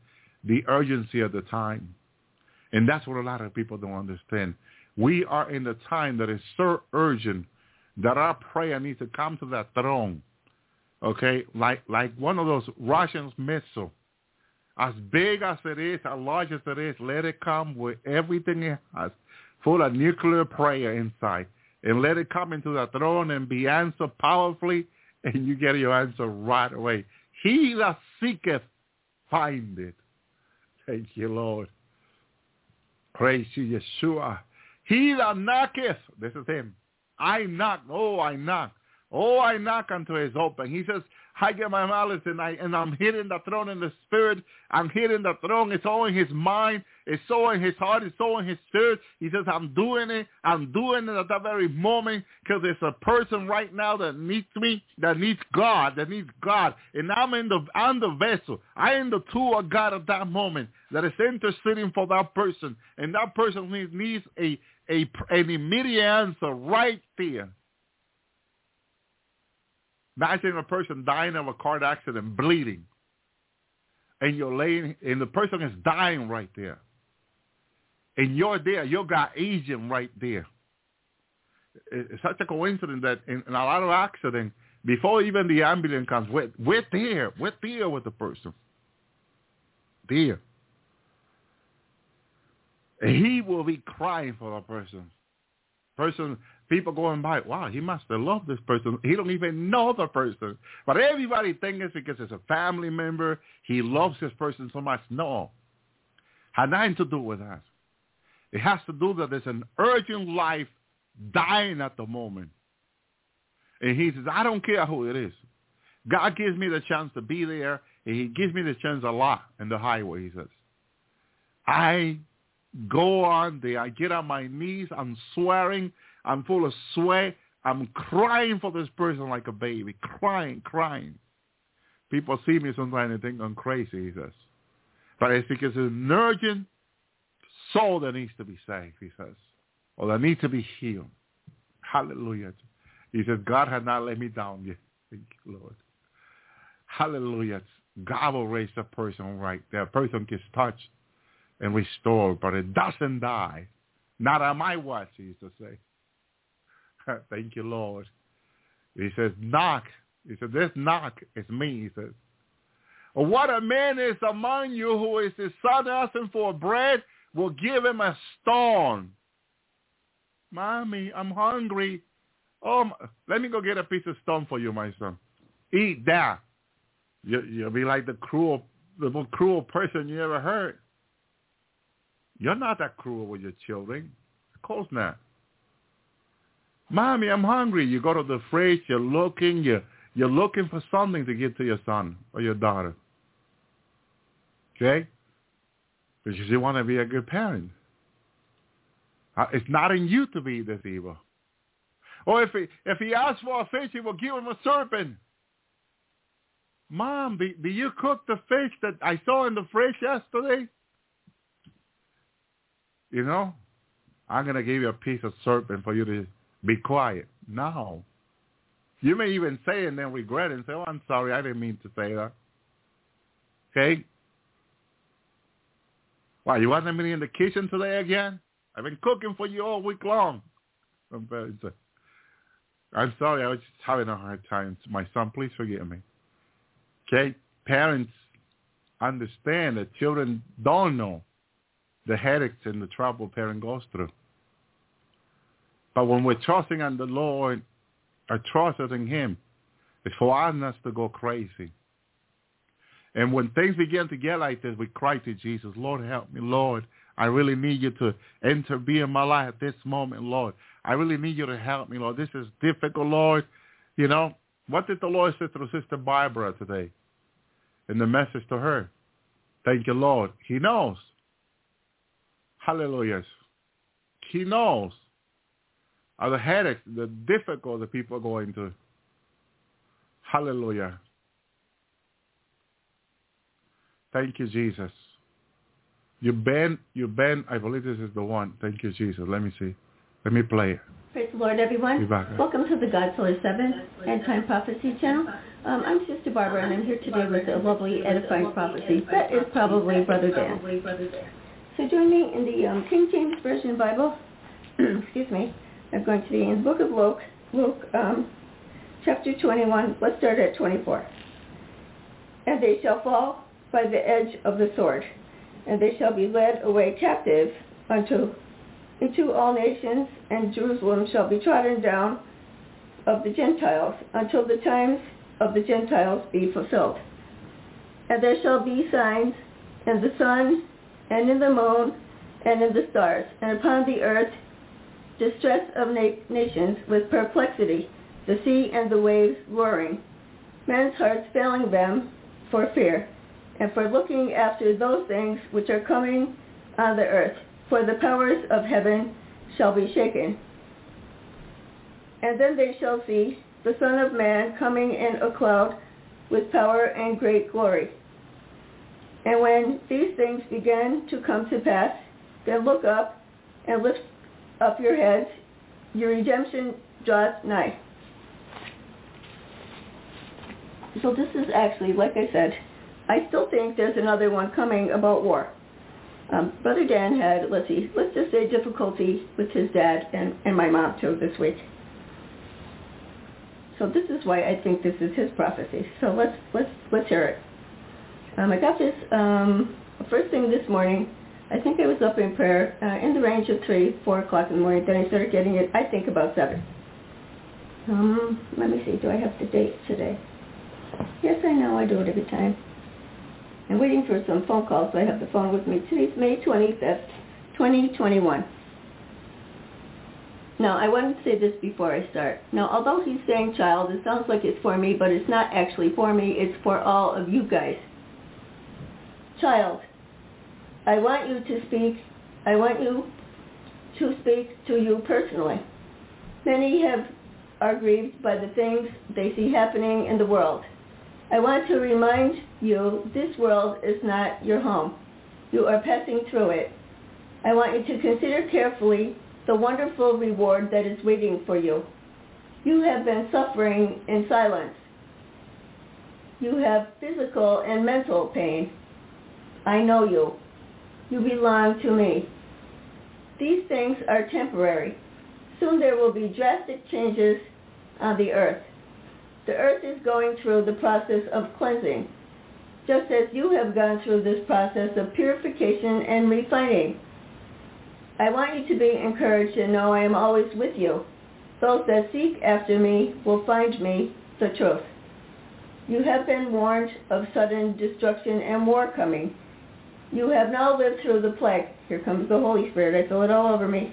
the urgency of the time. And that's what a lot of people don't understand. We are in the time that is so urgent that our prayer needs to come to that throne. Okay, like like one of those Russian missiles. As big as it is, as large as it is, let it come with everything it has, full of nuclear prayer inside. And let it come into the throne and be answered powerfully, and you get your answer right away. He that seeketh, find it. Thank you, Lord. Praise you, Yeshua. He that knocketh, this is him. I knock, oh, I knock. Oh, I knock unto his open. He says, I get my malice and, I, and I'm hitting the throne in the spirit. I'm hitting the throne. It's all in his mind. It's so in his heart. It's so in his spirit. He says, I'm doing it. I'm doing it at that very moment because there's a person right now that needs me, that needs God, that needs God. And I'm in the, I'm the vessel. I am the tool of God at that moment that is interceding for that person. And that person needs, needs a, a, an immediate answer right there. Imagine a person dying of a car accident, bleeding, and you're laying, and the person is dying right there, and you're there. You got agent right there. It's such a coincidence that in, in a lot of accidents, before even the ambulance comes, we're, we're there. We're there with the person. There. And he will be crying for the person. Person. People going by, wow, he must have loved this person. He don't even know the person. But everybody thinks it's because it's a family member. He loves this person so much. No. Had nothing to do with that. It has to do that there's an urgent life dying at the moment. And he says, I don't care who it is. God gives me the chance to be there, and he gives me the chance a lot in the highway, he says. I go on there. I get on my knees. I'm swearing. I'm full of sweat. I'm crying for this person like a baby, crying, crying. People see me sometimes and think I'm crazy, he says. But it's because it's an urgent soul that needs to be saved, he says, or that needs to be healed. Hallelujah. He says, God has not let me down yet. Thank you, Lord. Hallelujah. God will raise a person right there. A person gets touched and restored, but it doesn't die. Not on my watch, he used to say. Thank you, Lord. He says, knock. He said, this knock is me, he says. What a man is among you who is his son asking for bread will give him a stone. Mommy, I'm hungry. Oh, let me go get a piece of stone for you, my son. Eat that. You, you'll be like the cruel, the most cruel person you ever heard. You're not that cruel with your children. Of course not. Mommy, I'm hungry. You go to the fridge, you're looking, you're, you're looking for something to give to your son or your daughter. Okay? Because you want to be a good parent. It's not in you to be this evil. Or if he, if he asks for a fish, he will give him a serpent. Mom, do, do you cook the fish that I saw in the fridge yesterday? You know, I'm going to give you a piece of serpent for you to be quiet. No. You may even say it and then regret it and say, oh, I'm sorry, I didn't mean to say that. Okay? Why, you wasn't in the kitchen today again? I've been cooking for you all week long. I'm sorry, I was just having a hard time. My son, please forgive me. Okay? Parents understand that children don't know the headaches and the trouble parent goes through. But when we're trusting on the Lord, or trusting him, it's for us to go crazy. And when things begin to get like this, we cry to Jesus, Lord, help me, Lord. I really need you to intervene in my life at this moment, Lord. I really need you to help me, Lord. This is difficult, Lord. You know, what did the Lord say through Sister Barbara today in the message to her? Thank you, Lord. He knows. Hallelujah. He knows of the headaches, the difficulty people are going through. Hallelujah. Thank you, Jesus. You been, you been, I believe this is the one. Thank you, Jesus. Let me see. Let me play it. Praise the Lord, everyone. Welcome to the God Solar seven End Time Prophecy channel. Um, I'm Sister Barbara, and I'm here today with a lovely edifying prophecy. That is probably Brother Dan. So join me in the um, King James Version Bible. Excuse me. I'm going to be in the book of Luke, Luke um, chapter twenty-one. Let's start at twenty-four. And they shall fall by the edge of the sword, and they shall be led away captive unto into all nations, and Jerusalem shall be trodden down of the Gentiles until the times of the Gentiles be fulfilled. And there shall be signs in the sun, and in the moon, and in the stars, and upon the earth distress of na- nations with perplexity, the sea and the waves roaring, men's hearts failing them for fear, and for looking after those things which are coming on the earth. For the powers of heaven shall be shaken. And then they shall see the Son of Man coming in a cloud with power and great glory. And when these things begin to come to pass, then look up and lift up your heads, your redemption draweth nigh. So this is actually, like I said, I still think there's another one coming about war. Um, Brother Dan had, let's see, let's just say difficulty with his dad and, and my mom too this week. So this is why I think this is his prophecy. So let's let's let's hear it. Um, I got this um, first thing this morning. I think I was up in prayer uh, in the range of three, four o'clock in the morning. Then I started getting it, I think, about seven. Um, let me see. Do I have the date today? Yes, I know. I do it every time. I'm waiting for some phone calls, so I have the phone with me. Today's May twenty-fifth, twenty twenty-one. Now, I want to say this before I start. Now, although he's saying child, it sounds like it's for me, but it's not actually for me. It's for all of you guys. Child, I want you to speak. I want you to speak to you personally. Many have are grieved by the things they see happening in the world. I want to remind you, this world is not your home. You are passing through it. I want you to consider carefully the wonderful reward that is waiting for you. You have been suffering in silence. You have physical and mental pain. I know you. You belong to me. These things are temporary. Soon there will be drastic changes on the earth. The earth is going through the process of cleansing, just as you have gone through this process of purification and refining. I want you to be encouraged and know I am always with you. Those that seek after me will find me, the truth. You have been warned of sudden destruction and war coming. You have now lived through the plague. Here comes the Holy Spirit. I feel it all over me.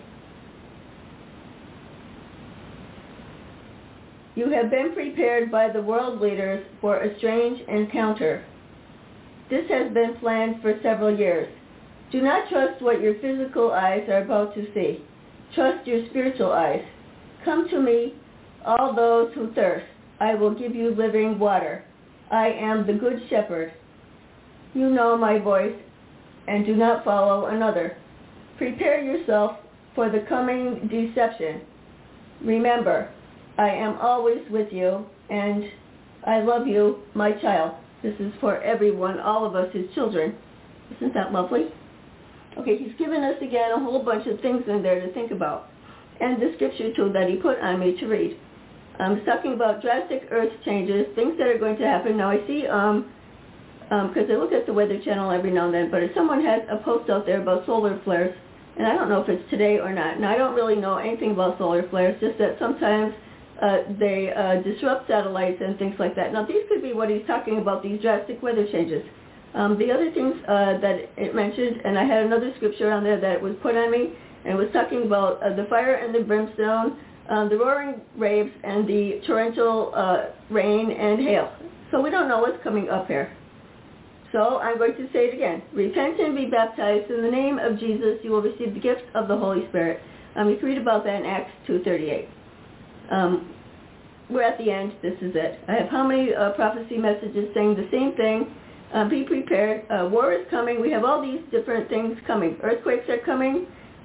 You have been prepared by the world leaders for a strange encounter. This has been planned for several years. Do not trust what your physical eyes are about to see. Trust your spiritual eyes. Come to me, all those who thirst. I will give you living water. I am the good shepherd. You know my voice, and do not follow another. Prepare yourself for the coming deception. Remember, I am always with you, and I love you, my child. This is for everyone, all of us, his children. Isn't that lovely? Okay, he's given us again a whole bunch of things in there to think about. And the scripture, too, that he put on me to read. Um, he's talking about drastic earth changes, things that are going to happen. Now, I see, um, because um, I look at the Weather Channel every now and then, but if someone has a post out there about solar flares, and I don't know if it's today or not. Now, I don't really know anything about solar flares, just that sometimes Uh, they uh, disrupt satellites and things like that. Now, these could be what he's talking about, these drastic weather changes. Um, the other things uh, that it mentioned, and I had another scripture on there that was put on me, and it was talking about uh, the fire and the brimstone, um, the roaring waves, and the torrential uh, rain and hail. So we don't know what's coming up here. So I'm going to say it again. Repent and be baptized in the name of Jesus. You will receive the gift of the Holy Spirit. Um, you can read about that in Acts two thirty-eight. Um, we're at the end. This is it. I have how many uh, prophecy messages saying the same thing? Uh, be prepared. Uh, war is coming. We have all these different things coming. Earthquakes are coming.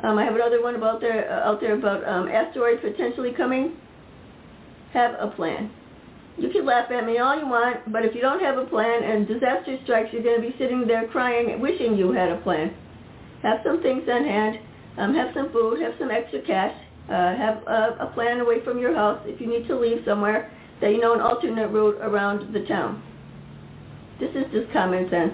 Um, I have another one about there, uh, out there about um, asteroids potentially coming. Have a plan. You can laugh at me all you want, but if you don't have a plan and disaster strikes, you're going to be sitting there crying, wishing you had a plan. Have some things on hand. Um, have some food. Have some extra cash. Uh, have a, a plan away from your house if you need to leave somewhere, that you know an alternate route around the town. This is just common sense.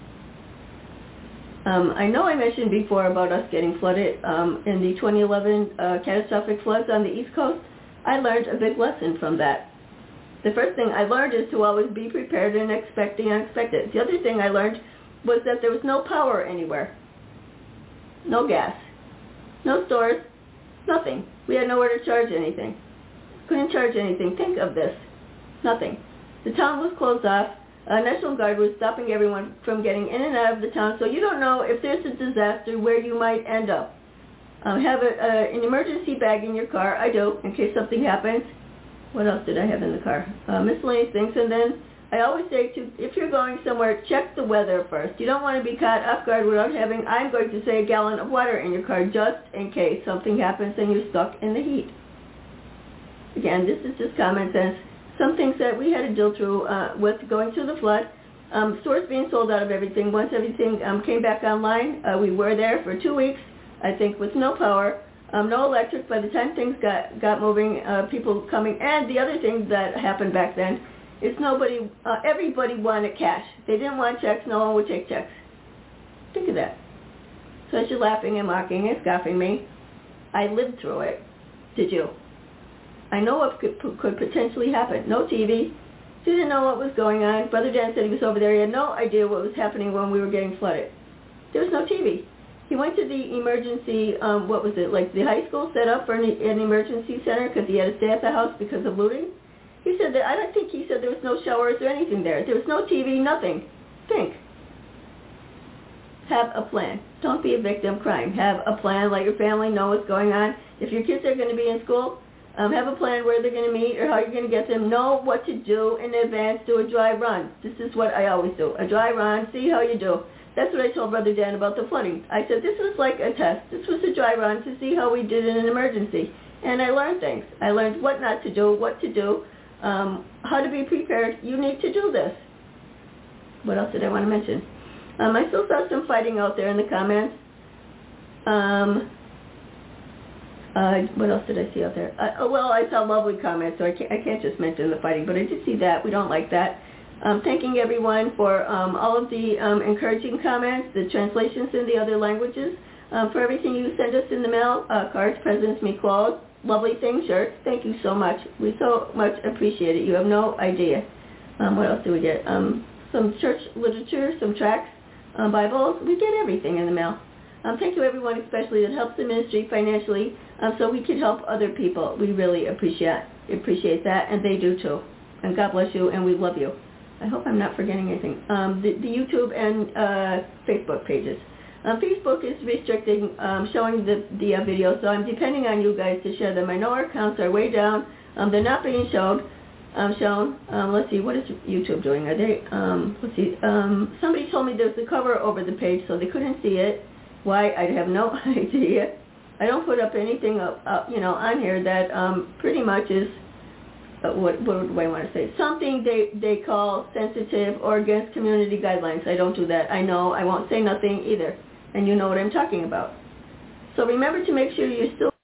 Um, I know I mentioned before about us getting flooded um, in the twenty eleven uh, catastrophic floods on the East Coast. I learned a big lesson from that. The first thing I learned is to always be prepared and expect the unexpected. The other thing I learned was that there was no power anywhere. No gas. No stores. Nothing. We had nowhere to charge anything. Couldn't charge anything. Think of this. Nothing. The town was closed off. Uh, National Guard was stopping everyone from getting in and out of the town, so you don't know if there's a disaster where you might end up. Um, have a, uh, an emergency bag in your car. I do, in case something happens. What else did I have in the car? Uh, miscellaneous things. And then I always say, to, if you're going somewhere, check the weather first. You don't want to be caught off guard without having, I'm going to say, a gallon of water in your car, just in case something happens and you're stuck in the heat. Again, this is just common sense. Some things that we had to deal through uh, with going through the flood. Um, stores being sold out of everything. Once everything um, came back online, uh, we were there for two weeks, I think, with no power, um, no electric. By the time things got, got moving, uh, people coming. And the other thing that happened back then is nobody, uh, everybody wanted cash. They didn't want checks. No one would take checks. Think of that. So as you're laughing and mocking and scoffing me, I lived through it. Did you? I know what could, could potentially happen. No T V. Didn't know what was going on. Brother Dan said he was over there. He had no idea what was happening when we were getting flooded. There was no T V. He went to the emergency, um, what was it, like the high school set up for an, an emergency center because he had to stay at the house because of looting. He said that, I don't think he said there was no showers or anything there. There was no T V, nothing. Think. Have a plan. Don't be a victim crying. Have a plan. Let your family know what's going on. If your kids are going to be in school, Um, have a plan where they're going to meet or how you're going to get them. Know what to do in advance. Do a dry run. This is what I always do. A dry run. See how you do. That's what I told Brother Dan about the flooding. I said this was like a test. This was a dry run to see how we did in an emergency. And I learned things. I learned what not to do, what to do, um, how to be prepared. You need to do this. What else did I want to mention? Um, I still saw some fighting out there in the comments. Um... Uh, what else did I see out there? Uh, oh, well, I saw lovely comments, so I can't, I can't just mention the fighting, but I did see that. We don't like that. Um, thanking everyone for um, all of the um, encouraging comments, the translations in the other languages, um, for everything you send us in the mail, uh, cards, presents, me clothes, lovely things, shirts. Thank you so much. We so much appreciate it. You have no idea. Um, what else do we get? Um, some church literature, some tracts, um, Bibles. We get everything in the mail. Um, thank you, everyone, especially that helps the ministry financially, um, so we can help other people. We really appreciate appreciate that, and they do too. And God bless you, and we love you. I hope I'm not forgetting anything. Um, the, the YouTube and uh, Facebook pages. Um, Facebook is restricting um, showing the, the uh, videos, so I'm depending on you guys to share them. I know our accounts are way down. Um, they're not being showed. Um, shown. Um, let's see, what is YouTube doing? Are they? Um, let's see. Um, somebody told me there's a cover over the page, so they couldn't see it. Why? I have no idea. I don't put up anything, up, up, you know, on here that um, pretty much is, uh, what, what do I want to say? Something they, they call sensitive or against community guidelines. I don't do that. I know. I won't say nothing either. And you know what I'm talking about. So remember to make sure you're still...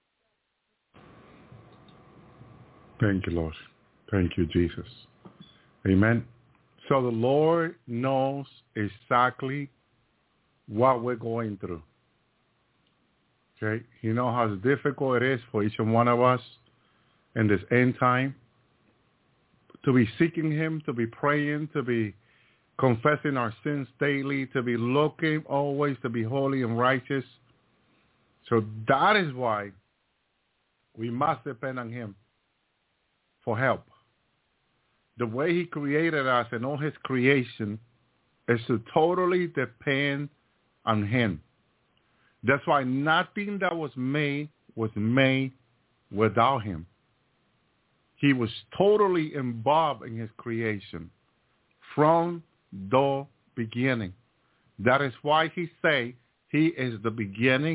Thank you, Lord. Thank you, Jesus. Amen. So the Lord knows exactly what we're going through. Okay? He knows how difficult it is for each and one of us in this end time to be seeking him, to be praying, to be confessing our sins daily, to be looking always to be holy and righteous. So that is why we must depend on him for help. The way he created us and all his creation is to totally depend on him. That's why nothing that was made was made without him. He was totally involved in his creation from the beginning. That is why he say he is the beginning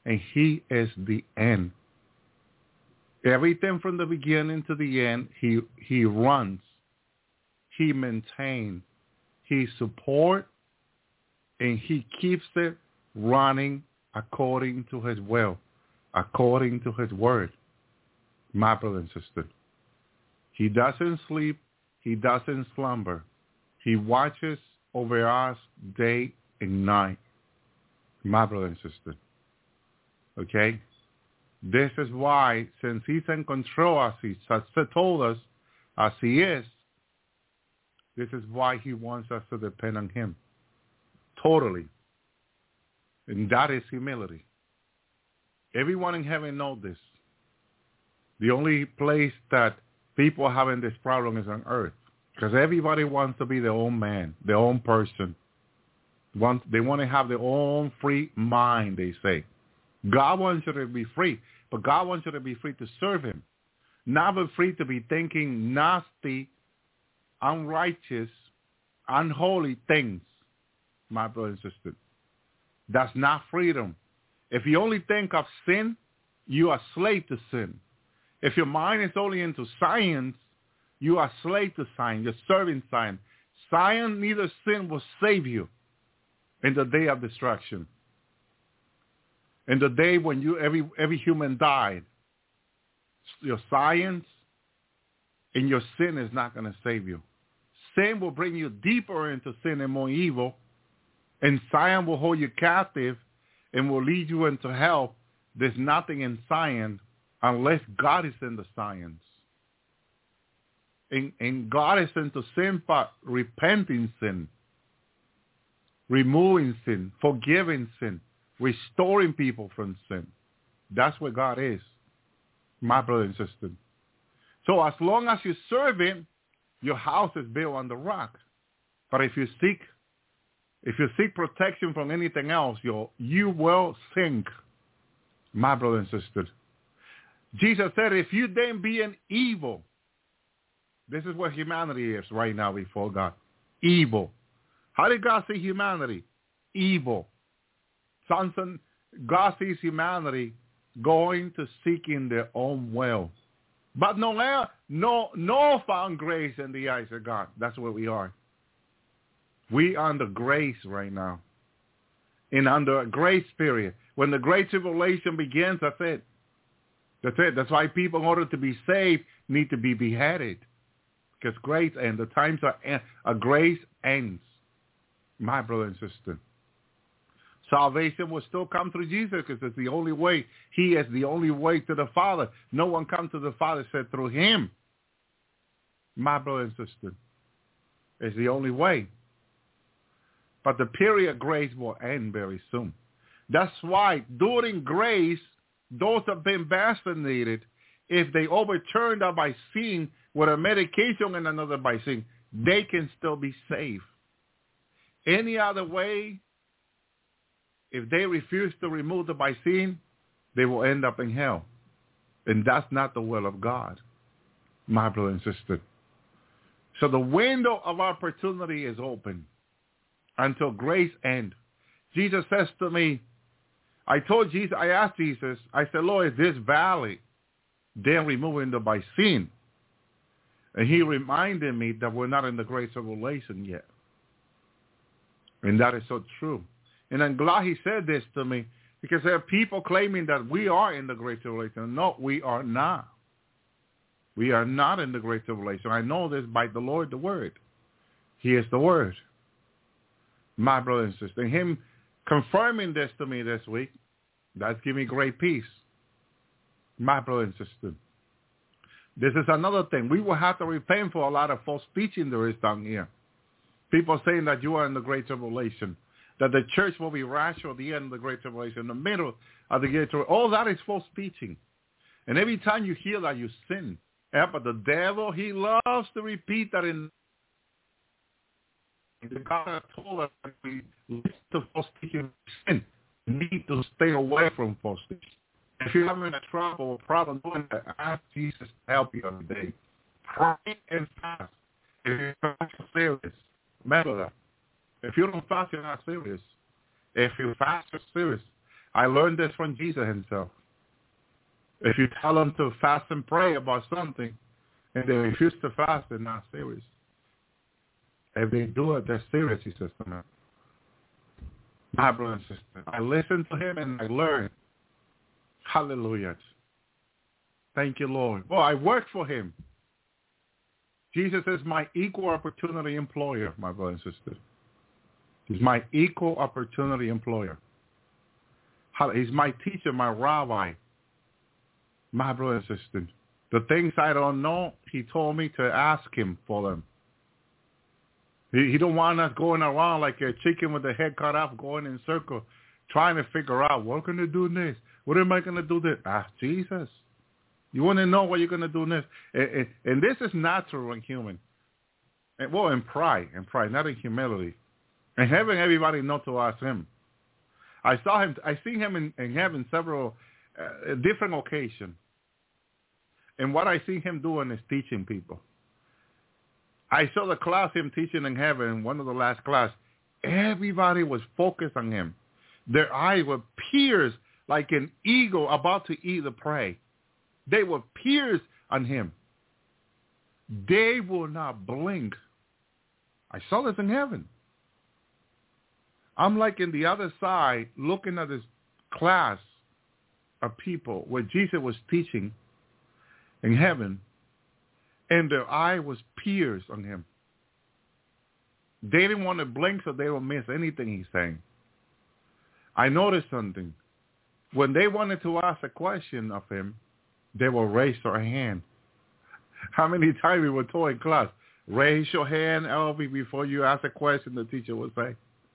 and he is the end. Everything from the beginning to the end, he he runs, he maintains, he supports, and he keeps it running according to his will, according to his word. My brother and sister, he doesn't sleep, he doesn't slumber. He watches over us day and night. My brother and sister. Okay? This is why, since he's in control, as he has told us, as he is, this is why he wants us to depend on him. Totally. And that is humility. Everyone in heaven knows this. The only place that people having this problem is on earth. Because everybody wants to be their own man, their own person. Want, they want to have their own free mind, they say. God wants you to be free, but God wants you to be free to serve him. Not be free to be thinking nasty, unrighteous, unholy things, my brother and sister. That's not freedom. If you only think of sin, you are slave to sin. If your mind is only into science, you are slave to science. You're serving science. Science, neither sin will save you in the day of destruction. In the day when you every every human died, your science and your sin is not going to save you. Sin will bring you deeper into sin and more evil, and science will hold you captive and will lead you into hell. There's nothing in science unless God is in the science. And, and God is into sin, but repenting sin, removing sin, forgiving sin, restoring people from sin. That's what God is, my brother and sister. So as long as you serve him, your house is built on the rock. But if you seek, if you seek protection from anything else, you you will sink, my brother and sister. Jesus said, if you then be an evil, this is what humanity is right now before God. Evil. How did God see humanity? Evil. Something, God sees humanity going to seeking their own will. But no, no, no found grace in the eyes of God. That's what we are. We are under grace right now. In under a grace period. When the great tribulation begins, that's it. That's it. That's why people, in order to be saved, need to be beheaded. Because grace and the times are, a grace ends. My brother and sister. Salvation will still come through Jesus because it's the only way. He is the only way to the Father. No one comes to the Father except through him. My brother and sister. It's the only way. But the period of grace will end very soon. That's why during grace, those that have been vaccinated, if they overturn that by sin with a medication and another by sin, they can still be saved. Any other way, if they refuse to remove the vaccine, they will end up in hell. And that's not the will of God, my brother and sister. So the window of opportunity is open until grace ends. Jesus says to me, I told Jesus, I asked Jesus, I said, Lord, is this valid? Then removing the vaccine. And he reminded me that we're not in the great tribulation yet. And that is so true. And I'm glad he said this to me because there are people claiming that we are in the great tribulation. No, we are not. We are not in the great tribulation. I know this by the Lord, the Word. He is the Word. My brother and sister. And him confirming this to me this week, that's giving me great peace. My brother and sister. This is another thing. We will have to repent for a lot of false teaching there is down here. People saying that you are in the great tribulation, that the church will be raptured at the end of the great tribulation, in the middle of the great tribulation. All that is false teaching. And every time you hear that, you sin. Yeah, but the devil, he loves to repeat that in the God told us that we listen to false teaching, sin. We need to stay away from false teaching. If you're having a trouble or problem doing that, ask Jesus to help you on the day. Pray and fast. If you're not serious, remember that. If you don't fast, you're not serious. If you fast, you're serious. I learned this from Jesus himself. If you tell them to fast and pray about something, and they refuse to fast, they're not serious. If they do it, they're serious, he says to me. My brother and sister, I listened to him and I learned. Hallelujah. Thank you, Lord. Well, I worked for him. Jesus is my equal opportunity employer, my brother and sister. He's my equal opportunity employer. He's my teacher, my rabbi, my brother and sister. The things I don't know, he told me to ask him for them. He, he don't want us going around like a chicken with the head cut off, going in circle, trying to figure out, what can I do next? What am I going to do this? Ask Jesus. You want to know what you're going to do next. And, and, and this is natural and human. And, well, in pride, in pride, not in humility. And heaven, everybody know to ask him. I saw him, I see him in, in heaven several uh, different occasions. And what I see him doing is teaching people. I saw the class him teaching in heaven, one of the last class. Everybody was focused on him. Their eyes were pierced like an eagle about to eat the prey. They were pierced on him. They will not blink. I saw this in heaven. I'm like in the other side looking at this class of people where Jesus was teaching in heaven, and their eye was pierced on him. They didn't want to blink so they don't miss anything he's saying. I noticed something. When they wanted to ask a question of him, they will raise their hand. How many times we were told in class, raise your hand, L V, before you ask a question, the teacher would say.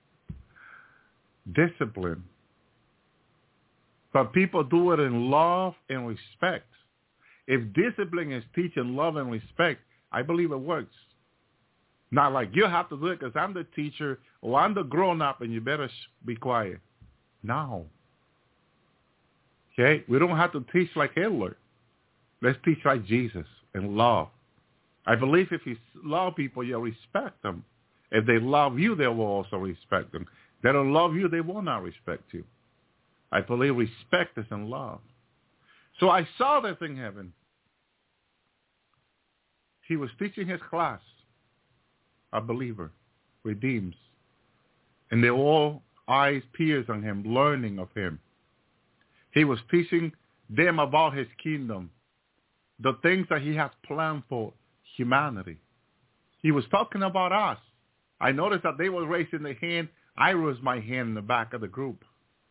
Discipline. But people do it in love and respect. If discipline is teaching love and respect, I believe it works. Not like you have to do it because I'm the teacher or I'm the grown-up and you better be quiet. No. Okay? We don't have to teach like Hitler. Let's teach like Jesus and love. I believe if you love people, you'll respect them. If they love you, they will also respect them. If they don't love you, they will not respect you. I believe respect is in love. So I saw this in heaven. He was teaching his class, a believer, redeems. And they all eyes pierced on him, learning of him. He was teaching them about his kingdom, the things that he has planned for humanity. He was talking about us. I noticed that they were raising their hand. I raised my hand in the back of the group.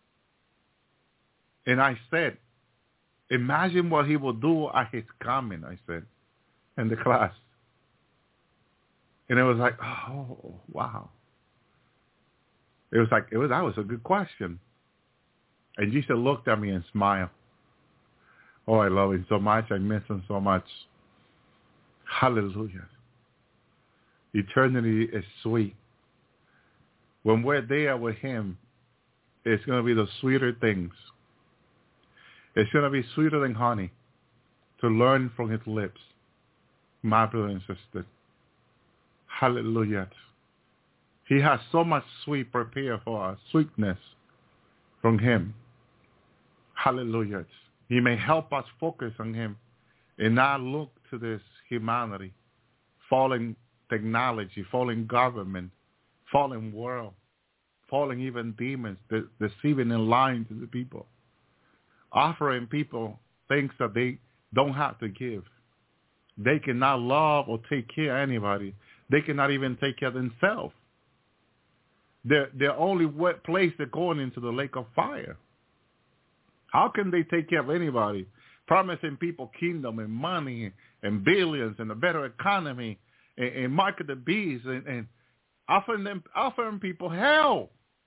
And I said, imagine what he will do at his coming, I said, in the class. And it was like, oh, wow. It was like, it was, that was a good question. And Jesus looked at me and smiled. Oh, I love him so much. I miss him so much. Hallelujah. Eternity is sweet. When we're there with him, it's going to be the sweeter things. It's going to be sweeter than honey to learn from his lips, my brother and sister. Hallelujah. He has so much sweet prepared for us, sweetness from him. Hallelujah. He may help us focus on him and not look to this humanity, falling technology, falling government, falling world, falling even demons, de- deceiving and lying to the people, offering people things that they don't have to give. They cannot love or take care of anybody. They cannot even take care of themselves. They're, they're only wet place they're going into the lake of fire. How can they take care of anybody? Promising people kingdom and money and billions and a better economy and, and market the beast and, and offering them, offering people hell.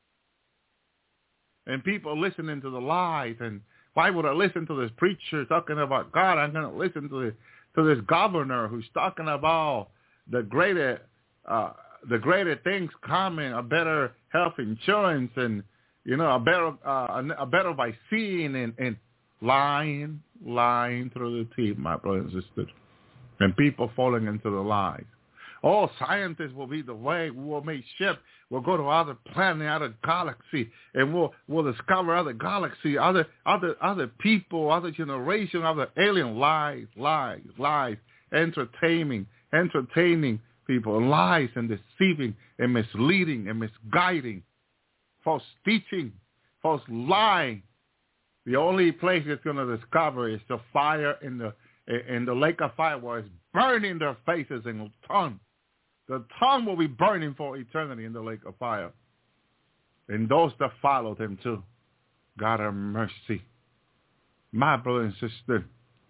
And people listening to the lies. And why would I listen to this preacher talking about God? I'm going to listen to this, to this governor who's talking about the greater, uh, the greater things coming, a better health insurance and, you know, a better, uh, a better vaccine and, and lying, lying through the teeth, my brothers and sisters, and people falling into the lies. Oh, scientists will be the way. We will make ships. We'll go to other planets, other galaxy, and we'll we'll discover other galaxy, other other other people, other generation, other alien lies, lies, lies, entertaining, entertaining people, lies and deceiving and misleading and misguiding, false teaching, false lying. The only place it's going to discover is the fire in the in the lake of fire where it's burning their faces in tongue. The tongue will be burning for eternity in the lake of fire. And those that followed him too. God have mercy. My brother and sister,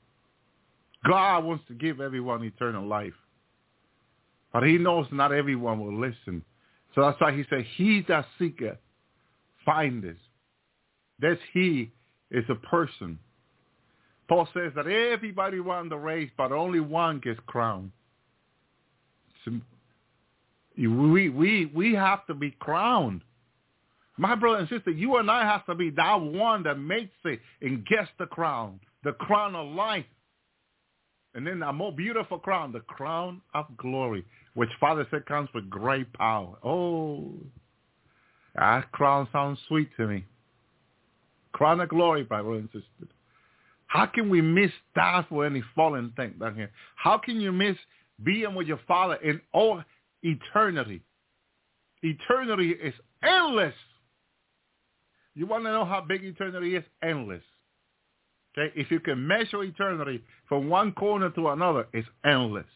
God wants to give everyone eternal life. But he knows not everyone will listen. So that's why he said, he that seeketh, findeth. That's he is a person. Paul says that everybody won the race, but only one gets crowned. So we, we, we have to be crowned. My brother and sister, you and I have to be that one that makes it and gets the crown, the crown of life. And then a more beautiful crown, the crown of glory, which Father said comes with great power. Oh, that crown sounds sweet to me. Crown of glory, my brother and sister. How can we miss that for any fallen thing down here? How can you miss being with your Father in all eternity? Eternity is endless. You want to know how big eternity is? Endless. Okay? If you can measure eternity from one corner to another, it's endless.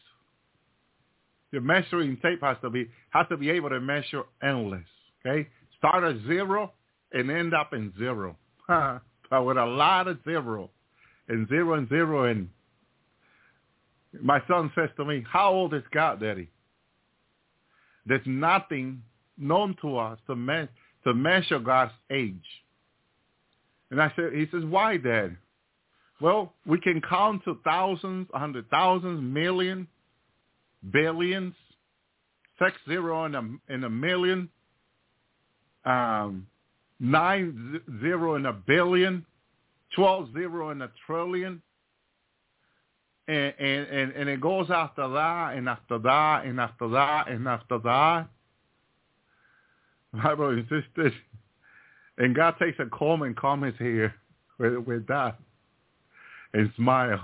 Your measuring tape has to be has to be able to measure endless. Okay? Start at zero and end up in zero. But with a lot of zero. And zero and zero. And my son says to me, how old is God, Daddy? There's nothing known to us to, me- to measure God's age. And I said, he says, why, Dad? Well, we can count to thousands, a hundred thousands, million, billions, six zero in a, in a million, um, nine zero in a billion, twelve zero in a trillion, and, and, and, and it goes after that, and after that, and after that, and after that. My brothers and sisters, and God takes a comb and comb his hair with, with that and smile.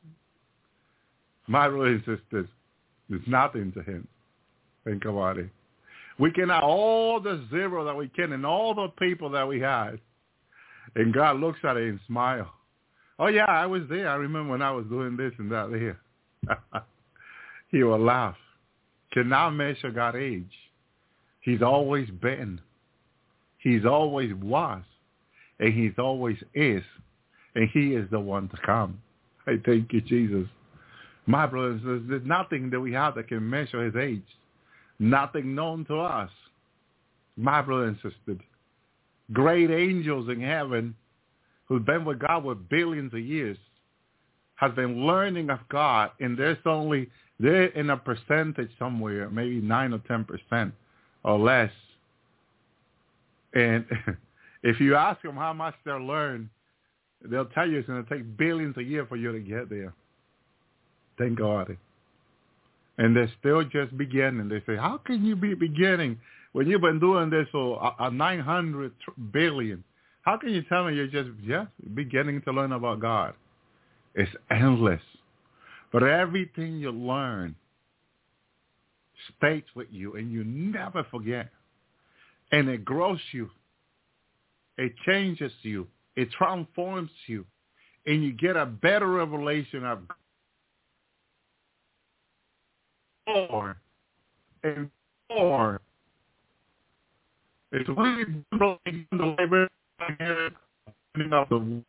My brothers and sisters, there's nothing to him. Think about it. We can have all the zero that we can and all the people that we had. And God looks at it and smiles. Oh, yeah, I was there. I remember when I was doing this and that there. He will laugh. Cannot measure God's age. He's always been. He's always was. And he's always is. And he is the one to come. I thank you, Jesus. My brothers, there's nothing that we have that can measure his age. Nothing known to us. My brothers and sisters. Great angels in heaven who've been with God for billions of years has been learning of God, and there's only, they're in a percentage somewhere, maybe nine or ten percent or less. And if you ask them how much they'll learn, they'll tell you it's going to take billions a year for you to get there. Thank God. And they're still just beginning. They say, how can you be beginning when you've been doing this for a, a nine hundred billion? How can you tell me you're just, just beginning to learn about God? It's endless. But everything you learn stays with you, and you never forget. And it grows you. It changes you. It transforms you. And you get a better revelation of God. More and more. It's really the labor of the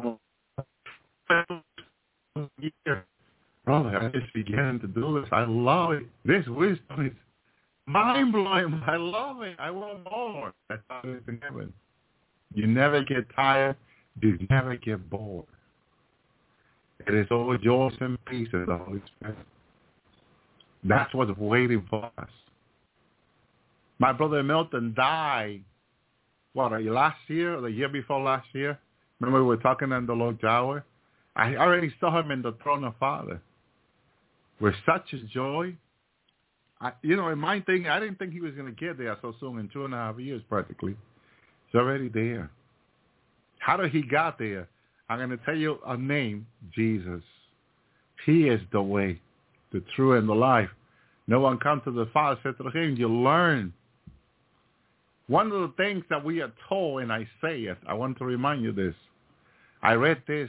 brother. I just began to do this. I love it. This wisdom is mind blowing. I love it. I want more. That's how it is in heaven. You never get tired. You never get bored. It is all joy and peace of the Holy Spirit. That's what's waiting for us. My brother Milton died, what, last year or the year before last year? Remember we were talking in the Lord's Hour? I already saw him in the throne of Father. With such a joy, I, you know, in my thing, I didn't think he was going to get there so soon in two and a half years practically. He's already there. How did he got there? I'm going to tell you a name, Jesus. He is the way, the truth, and the life. No one comes to the Father except through him. You learn. One of the things that we are told in Isaiah, I want to remind you this. I read this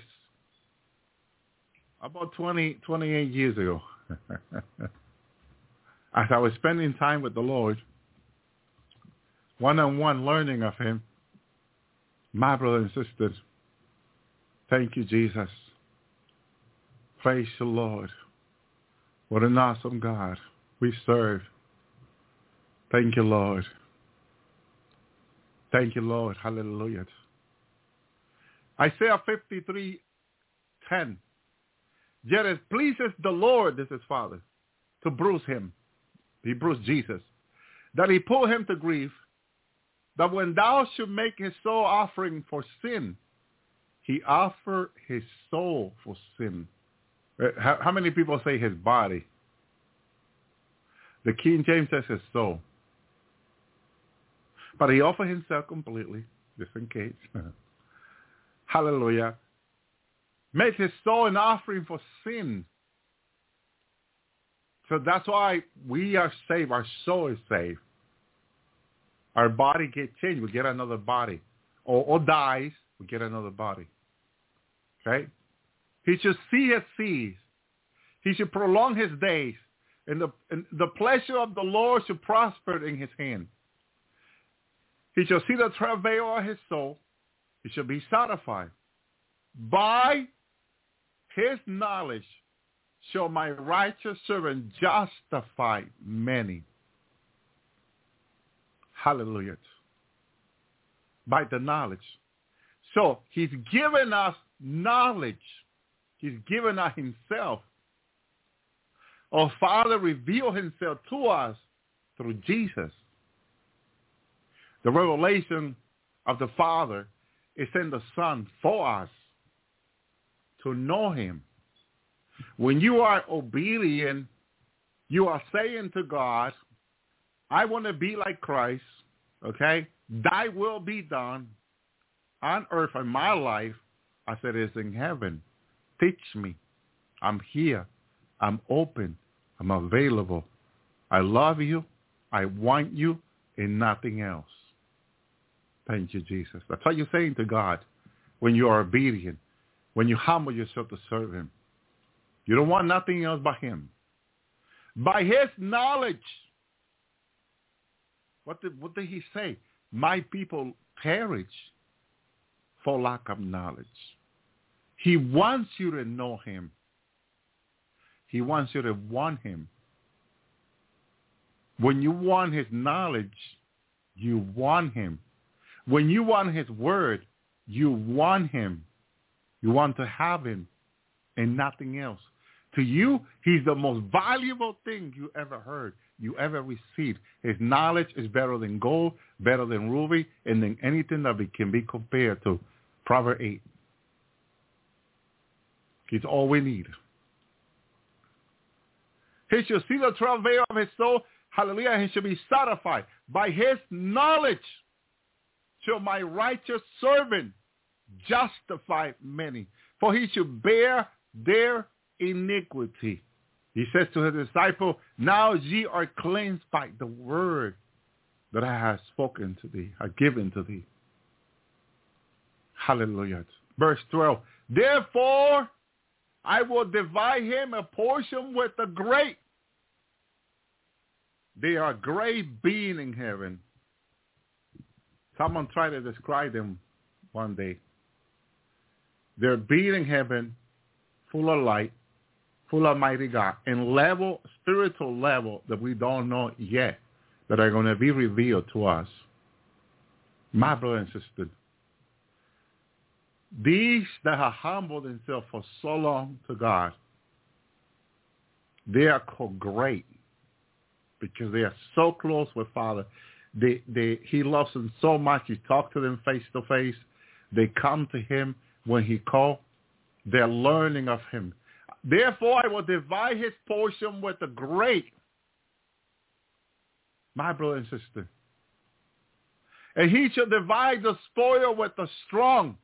about twenty, twenty-eight years ago. As I was spending time with the Lord, one-on-one learning of him, my brothers and sisters, thank you, Jesus. Praise the Lord. What an awesome God we serve. Thank you, Lord. Thank you, Lord. Hallelujah. Isaiah fifty-three ten. Yet it pleases the Lord, this is Father, to bruise him. He bruised Jesus. That he put him to grief. That when thou should make his soul offering for sin, he offered his soul for sin. How, how many people say his body? The King James says his soul. But he offered himself completely, just in case. Hallelujah. Make his soul an offering for sin. So that's why we are saved. Our soul is saved. Our body gets changed. We get another body. Or, or dies, we get another body. Okay? He should see his seas. He should prolong his days. And the, and the pleasure of the Lord should prosper in his hand. He shall see the travail of his soul. He shall be satisfied. By his knowledge shall my righteous servant justify many. Hallelujah. By the knowledge. So he's given us knowledge. He's given us himself. Our Father revealed himself to us through Jesus. The revelation of the Father is in the Son for us to know him. When you are obedient, you are saying to God, I want to be like Christ, okay? Thy will be done on earth in my life as it is in heaven. Teach me. I'm here. I'm open. I'm available. I love you. I want you and nothing else. Thank you, Jesus. That's what you're saying to God when you are obedient, when you humble yourself to serve him. You don't want nothing else but him. By his knowledge, what did, what did he say? My people perish for lack of knowledge. He wants you to know him. He wants you to want him. When you want his knowledge, you want him. When you want his word, you want him. You want to have him and nothing else. To you, he's the most valuable thing you ever heard, you ever received. His knowledge is better than gold, better than ruby, and than anything that can be compared to Proverbs eight. He's all we need. He shall see the travail of his soul. Hallelujah. He shall be satisfied. By his knowledge shall my righteous servant justify many. For he shall bear their iniquity. He says to his disciple, now ye are cleansed by the word that I have spoken to thee, I have given to thee. Hallelujah. Verse twelve. Therefore, I will divide him a portion with the great. They are great being in heaven. Someone tried to describe them one day. They're being in heaven, full of light, full of mighty God, and level, spiritual level that we don't know yet, that are going to be revealed to us. My brother and sister, these that have humbled themselves for so long to God, they are called great because they are so close with Father. They, they, he loves them so much. He talks to them face to face. They come to him when he calls. They're learning of him. Therefore, I will divide his portion with the great. My brother and sister. And he shall divide the spoil with the strong,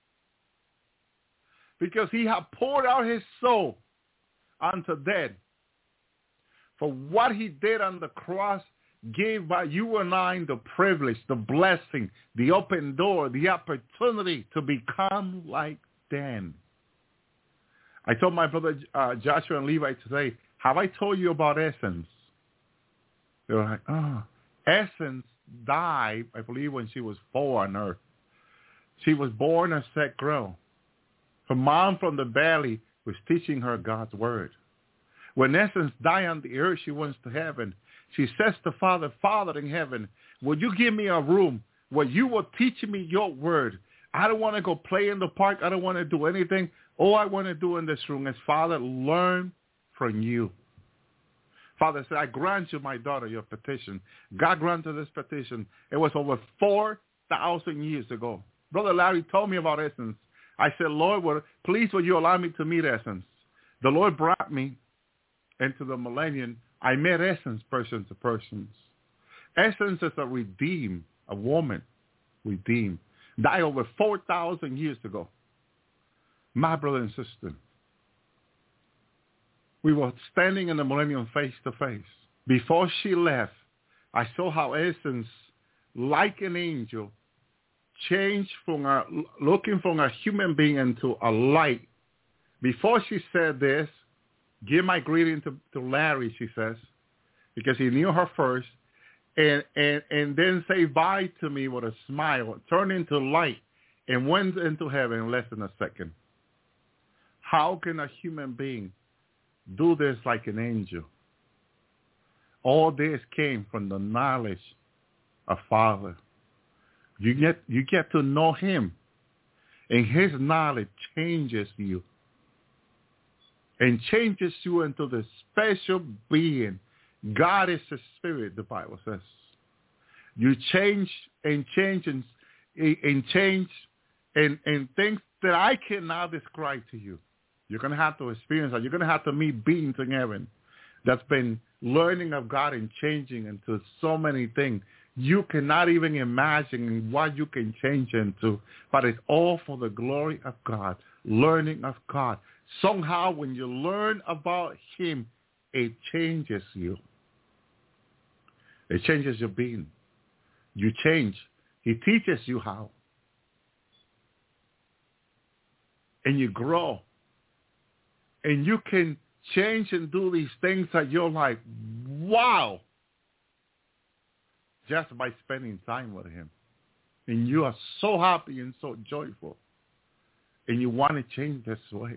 because he hath poured out his soul unto death. For what he did on the cross gave by you and I the privilege, the blessing, the open door, the opportunity to become like them. I told my brother uh, Joshua and Levi today, have I told you about Essence? They were like, oh, Essence died, I believe, when she was four on earth. She was born a set girl. Her mom from the valley was teaching her God's word. When Essence died on the earth, she went to heaven. She says to Father, Father in heaven, would you give me a room where you will teach me your word? I don't want to go play in the park. I don't want to do anything. All I want to do in this room is, Father, learn from you. Father said, I grant you, my daughter, your petition. God granted this petition. It was over four thousand years ago. Brother Larry told me about Essence. I said, Lord, would, please would you allow me to meet Essence? The Lord brought me into the millennium. I met Essence person to persons. Essence is a redeemed, a woman redeemed. Died over four thousand years ago. My brother and sister, we were standing in the millennium face to face. Before she left, I saw how Essence, like an angel, changed from a, looking from a human being into a light. Before she said this, give my greeting to, to Larry, she says, because he knew her first, and, and, and then say bye to me with a smile, turned into light, and went into heaven in less than a second. How can a human being do this like an angel? All this came from the knowledge of Father. You get, you get to know him, and his knowledge changes you. And changes you into the special being. God is a spirit, the Bible says. You change and change and, and change and, and things that I cannot describe to you. You're going to have to experience that. You're going to have to meet beings in heaven that's been learning of God and changing into so many things. You cannot even imagine what you can change into, but it's all for the glory of God, learning of God. Somehow when you learn about him, it changes you. It changes your being. You change. He teaches you how. And you grow. And you can change and do these things that you're like, wow, just by spending time with him. And you are so happy and so joyful. And you want to change this way.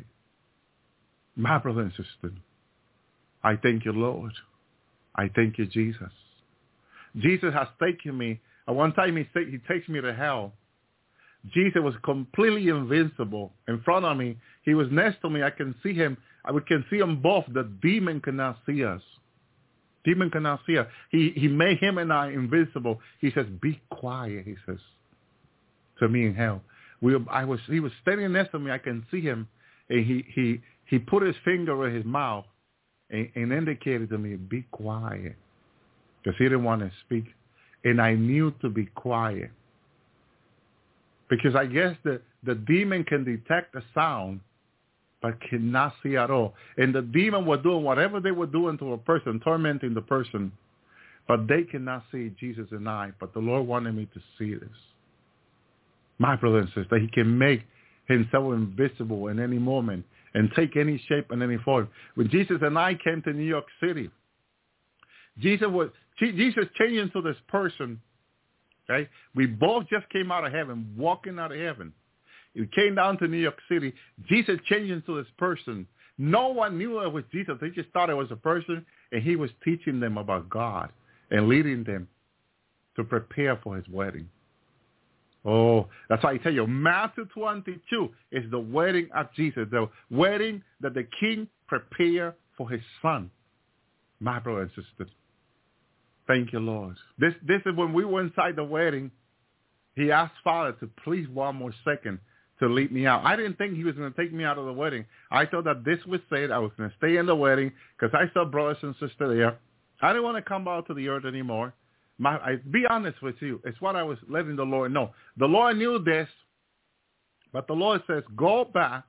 My brother and sister, I thank you, Lord. I thank you, Jesus. Jesus has taken me. At one time he, he takes me to hell. Jesus was completely invincible in front of me. He was next to me. I can see him. I can see them both. The demon cannot see us. Demon cannot see us. He, he made him and I invincible. He says, be quiet, he says, to me in hell. We, I was, he was standing next to me. I can see him. And he, he, he put his finger in his mouth and, and indicated to me, be quiet. Because he didn't want to speak. And I knew to be quiet. Because I guess the, the demon can detect the sound, but cannot see at all. And the demon was doing whatever they were doing to a person, tormenting the person, but they cannot see Jesus and I. But the Lord wanted me to see this. My brother and sister, he can make himself invisible in any moment and take any shape and any form. When Jesus and I came to New York City, Jesus was Jesus changed into this person. Okay, we both just came out of heaven, walking out of heaven. We came down to New York City. Jesus changed into this person. No one knew it was Jesus. They just thought it was a person, and he was teaching them about God and leading them to prepare for his wedding. Oh, that's why I tell you, Matthew twenty-two is the wedding of Jesus, the wedding that the king prepared for his son. My brother and sister, thank you, Lord. This, this is when we were inside the wedding. He asked Father to please one more second to lead me out. I didn't think he was going to take me out of the wedding. I thought that this was said. I was going to stay in the wedding because I saw brothers and sisters there. I didn't want to come out to the earth anymore. My, I be honest with you. It's what I was letting the Lord know. The Lord knew this, but the Lord says, go back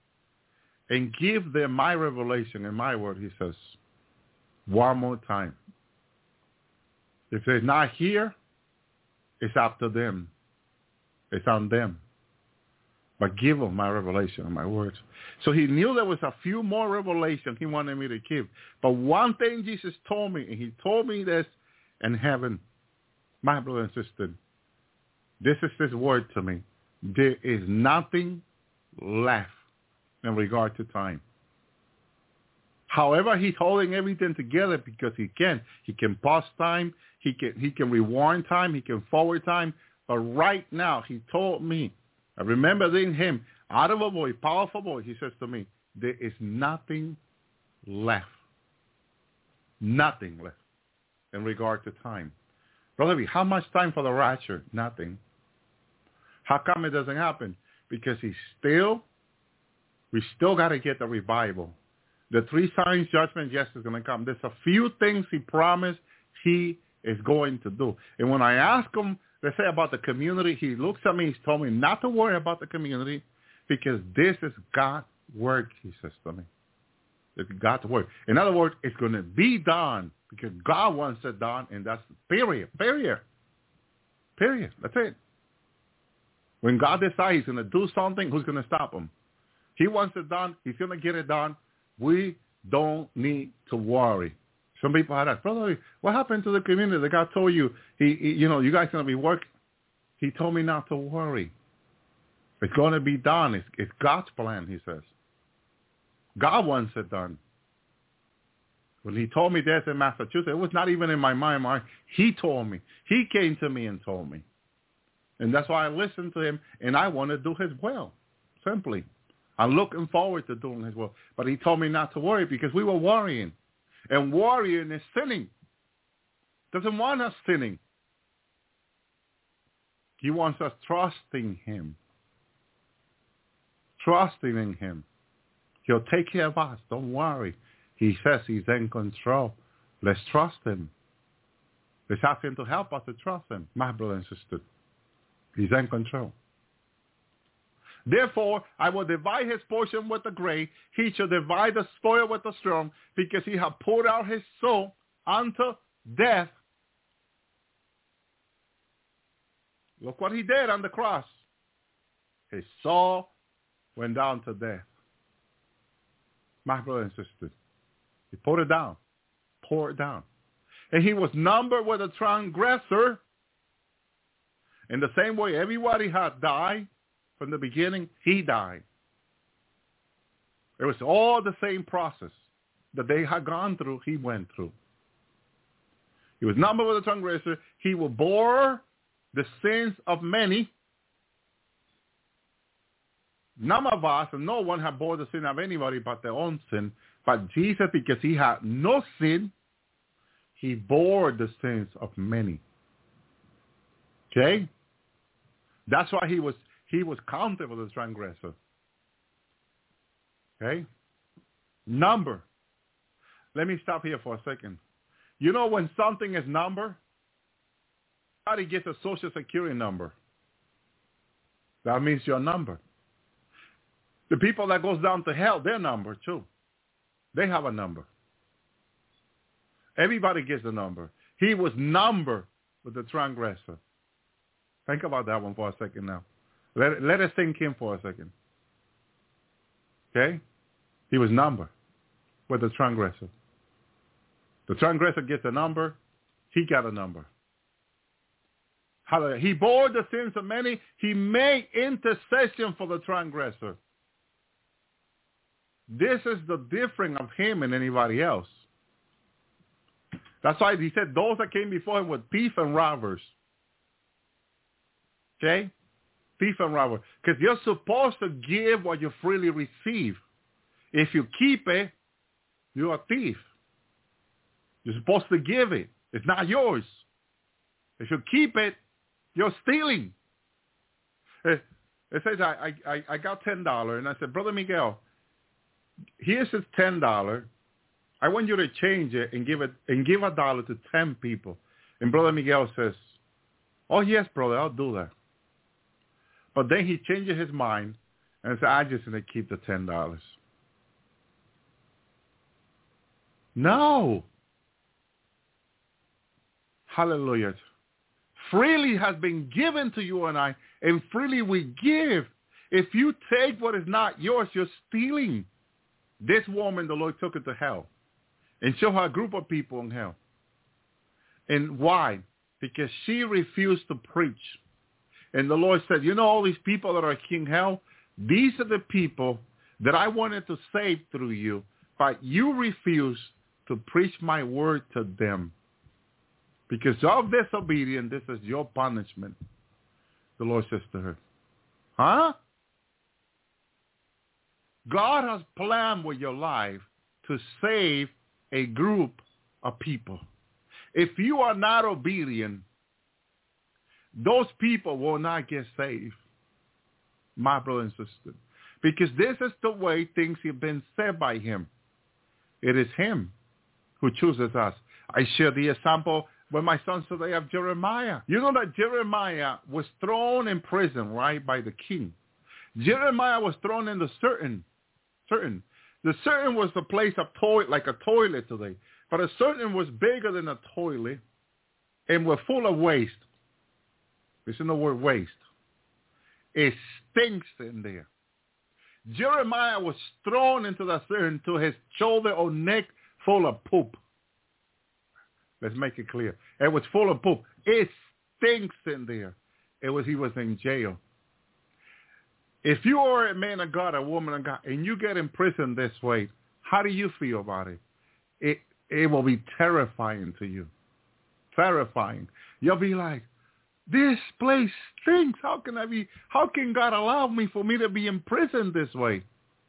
and give them my revelation and my word, he says, one more time. If they're not here, it's up to them. It's on them. But give them my revelation and my words. So he knew there was a few more revelations he wanted me to give. But one thing Jesus told me, and he told me this in heaven, my brother and sister, this is his word to me. There is nothing left in regard to time. However, he's holding everything together because he can. He can pause time. He can, he can rewind time. He can forward time. But right now, he told me, I remember in him, out of a voice, powerful voice, he says to me, there is nothing left. Nothing left in regard to time. Brother B, how much time for the rapture? Nothing. How come it doesn't happen? Because he's still, we still got to get the revival. The three signs, judgment, yes, is going to come. There's a few things he promised he is going to do. And when I ask him, let's say about the community, he looks at me, he's told me not to worry about the community because this is God's work, he says to me. It's God's work. In other words, it's going to be done because God wants it done, and that's period, period, period. That's it. When God decides he's going to do something, who's going to stop him? He wants it done. He's going to get it done. We don't need to worry. Some people had asked, brother, what happened to the community? The God told you, he, he you know, you guys going to be working. He told me not to worry. It's going to be done. It's, it's God's plan, he says. God wants it done. When he told me this in Massachusetts, it was not even in my mind. My, he told me. He came to me and told me. And that's why I listened to him, and I want to do his will, simply. I'm looking forward to doing his will. But he told me not to worry because we were worrying. And worrying is sinning. Doesn't want us sinning. He wants us trusting him. Trusting in him. He'll take care of us. Don't worry. He says he's in control. Let's trust him. Let's ask him to help us to trust him. My brother and sister. He's in control. Therefore, I will divide his portion with the great. He shall divide the spoil with the strong, because he hath poured out his soul unto death. Look what he did on the cross. His soul went down to death. My brother and sister, he poured it down. Poured it down. And he was numbered with a transgressor. In the same way everybody had died from the beginning, he died. It was all the same process that they had gone through, he went through. He was numbered with a transgressor. He will bore the sins of many. None of us, and no one had bore the sin of anybody but their own sin. But Jesus, because he had no sin, he bore the sins of many. Okay? That's why he was he was counted with a transgressor. Okay? Number. Let me stop here for a second. You know when something is numbered, somebody gets a social security number. That means your number. The people that goes down to hell, their number too. They have a number. Everybody gets a number. He was numbered with the transgressor. Think about that one for a second now. Let, let it sink in for a second. Okay? He was numbered with the transgressor. The transgressor gets a number. He got a number. Hallelujah. He bore the sins of many. He made intercession for the transgressor. This is the difference of him and anybody else. That's why he said those that came before him were thieves and robbers. Okay? Thief and robber. Because you're supposed to give what you freely receive. If you keep it, you're a thief. You're supposed to give it. It's not yours. If you keep it, you're stealing. It, it says I, I, I got ten dollars, and I said, Brother Miguel, here's this ten dollars. I want you to change it and give it and give a dollar to ten people. And Brother Miguel says, oh, yes, brother, I'll do that. But then he changes his mind and says, I'm just going to keep the ten dollars. No. Hallelujah. Freely has been given to you and I, and freely we give. If you take what is not yours, you're stealing. This woman, the Lord took her to hell and showed her a group of people in hell. And why? Because she refused to preach. And the Lord said, you know all these people that are in hell? These are the people that I wanted to save through you, but you refuse to preach my word to them. Because of disobedience, this is your punishment. The Lord says to her, huh? God has planned with your life to save a group of people. If you are not obedient, those people will not get saved, my brother and sister. Because this is the way things have been said by him. It is him who chooses us. I share the example with my sons today of Jeremiah. You know that Jeremiah was thrown in prison, right, by the king. Jeremiah was thrown in the certain, certain. The certain was the place of toilet, like a toilet today. But a certain was bigger than a toilet and was full of waste. Listen to the word waste. It stinks in there. Jeremiah was thrown into the certain to his shoulder or neck full of poop. Let's make it clear. It was full of poop. It stinks in there. It was he was in jail. If you are a man of God, a woman of God, and you get imprisoned this way, how do you feel about it? It it will be terrifying to you. Terrifying. You'll be like, this place stinks. How can I be, how can God allow me for me to be imprisoned this way?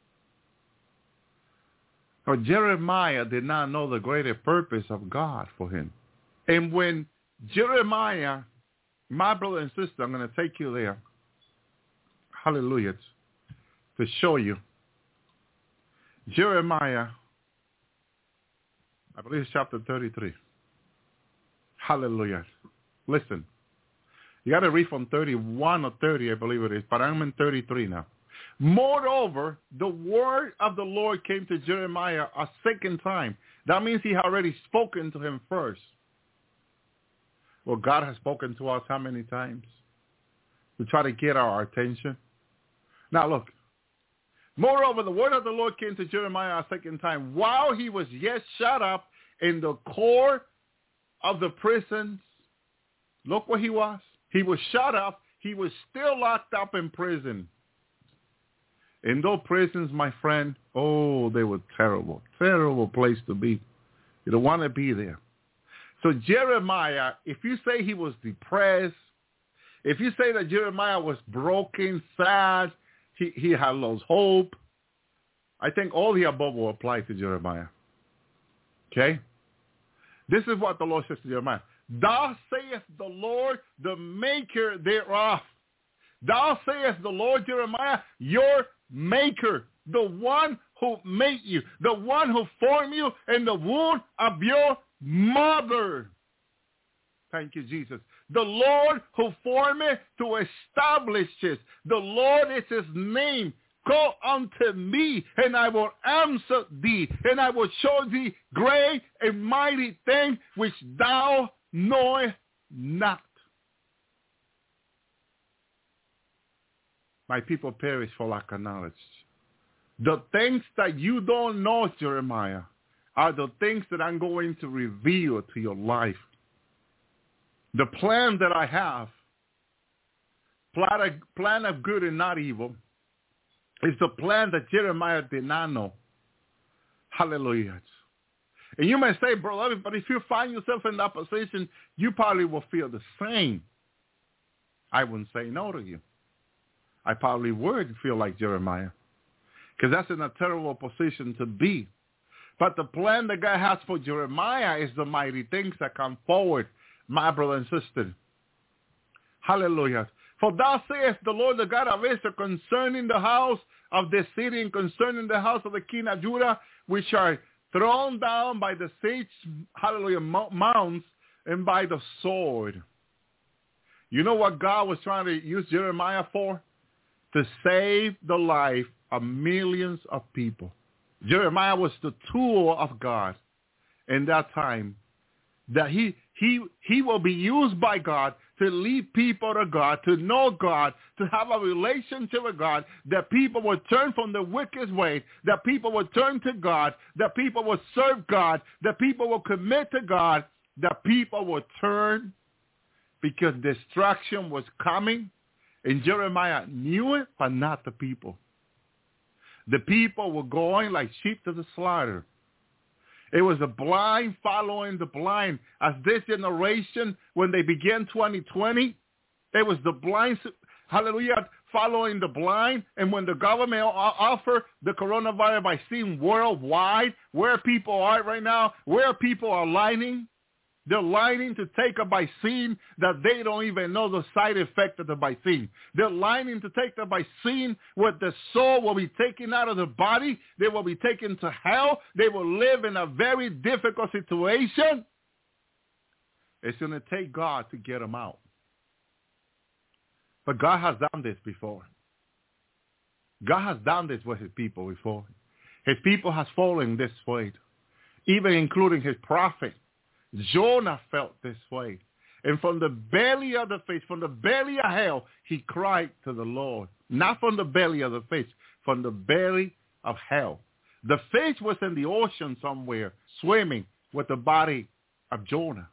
But Jeremiah did not know the greater purpose of God for him. And when Jeremiah, my brother and sister, I'm going to take you there. Hallelujah. To show you. Jeremiah, I believe it's chapter thirty-three. Hallelujah. Listen. You got to read from thirty-one or thirty, I believe it is, but I'm in thirty-three now. Moreover, the word of the Lord came to Jeremiah a second time. That means he had already spoken to him first. Well, God has spoken to us how many times? To try to get our attention. Now look. Moreover, the word of the Lord came to Jeremiah a second time while he was yet shut up in the core of the prisons. Look where he was. He was shut up. He was still locked up in prison. In those prisons, my friend, oh, they were terrible, terrible place to be. You don't want to be there. So Jeremiah, if you say he was depressed, if you say that Jeremiah was broken, sad, he, he had lost hope, I think all the above will apply to Jeremiah. Okay? This is what the Lord says to Jeremiah. Thus saith the Lord, the maker thereof. Thou sayest the Lord, Jeremiah, your maker, the one who made you, the one who formed you in the womb of your mother. Thank you, Jesus. The Lord who formed me to establish it. The Lord is his name. Call unto me, and I will answer thee, and I will show thee great and mighty things which thou knowest not. My people perish for lack of knowledge. The things that you don't know, Jeremiah, are the things that I'm going to reveal to your life. The plan that I have, plan of, plan of good and not evil, is the plan that Jeremiah did not know. Hallelujah. And you may say, brother, but if you find yourself in that position, you probably will feel the same. I wouldn't say no to you. I probably would feel like Jeremiah, because that's in a terrible position to be. But the plan that God has for Jeremiah is the mighty things that come forward, my brother and sister. Hallelujah. For thou sayest the Lord, the God of Israel, concerning the house of the city and concerning the house of the king of Judah, which are thrown down by the siege, hallelujah, mounds, and by the sword. You know what God was trying to use Jeremiah for? To save the life of millions of people. Jeremiah was the tool of God in that time. That he he he will be used by God to lead people to God, to know God, to have a relationship with God, that people will turn from the wicked way, that people will turn to God, that people will serve God, that people will commit to God, that people will turn because destruction was coming. And Jeremiah knew it, but not the people. The people were going like sheep to the slaughter. It was the blind following the blind. As this generation, when they began twenty twenty, it was the blind, hallelujah, following the blind. And when the government offered the coronavirus vaccine worldwide, where people are right now, where people are lining, they're lining to take a vaccine that they don't even know the side effect of the vaccine. They're lining to take the vaccine where the soul will be taken out of the body. They will be taken to hell. They will live in a very difficult situation. It's going to take God to get them out. But God has done this before. God has done this with his people before. His people has fallen this way, even including his prophet. Jonah felt this way. And from the belly of the fish, from the belly of hell, he cried to the Lord. Not from the belly of the fish, from the belly of hell. The fish was in the ocean somewhere, swimming with the body of Jonah.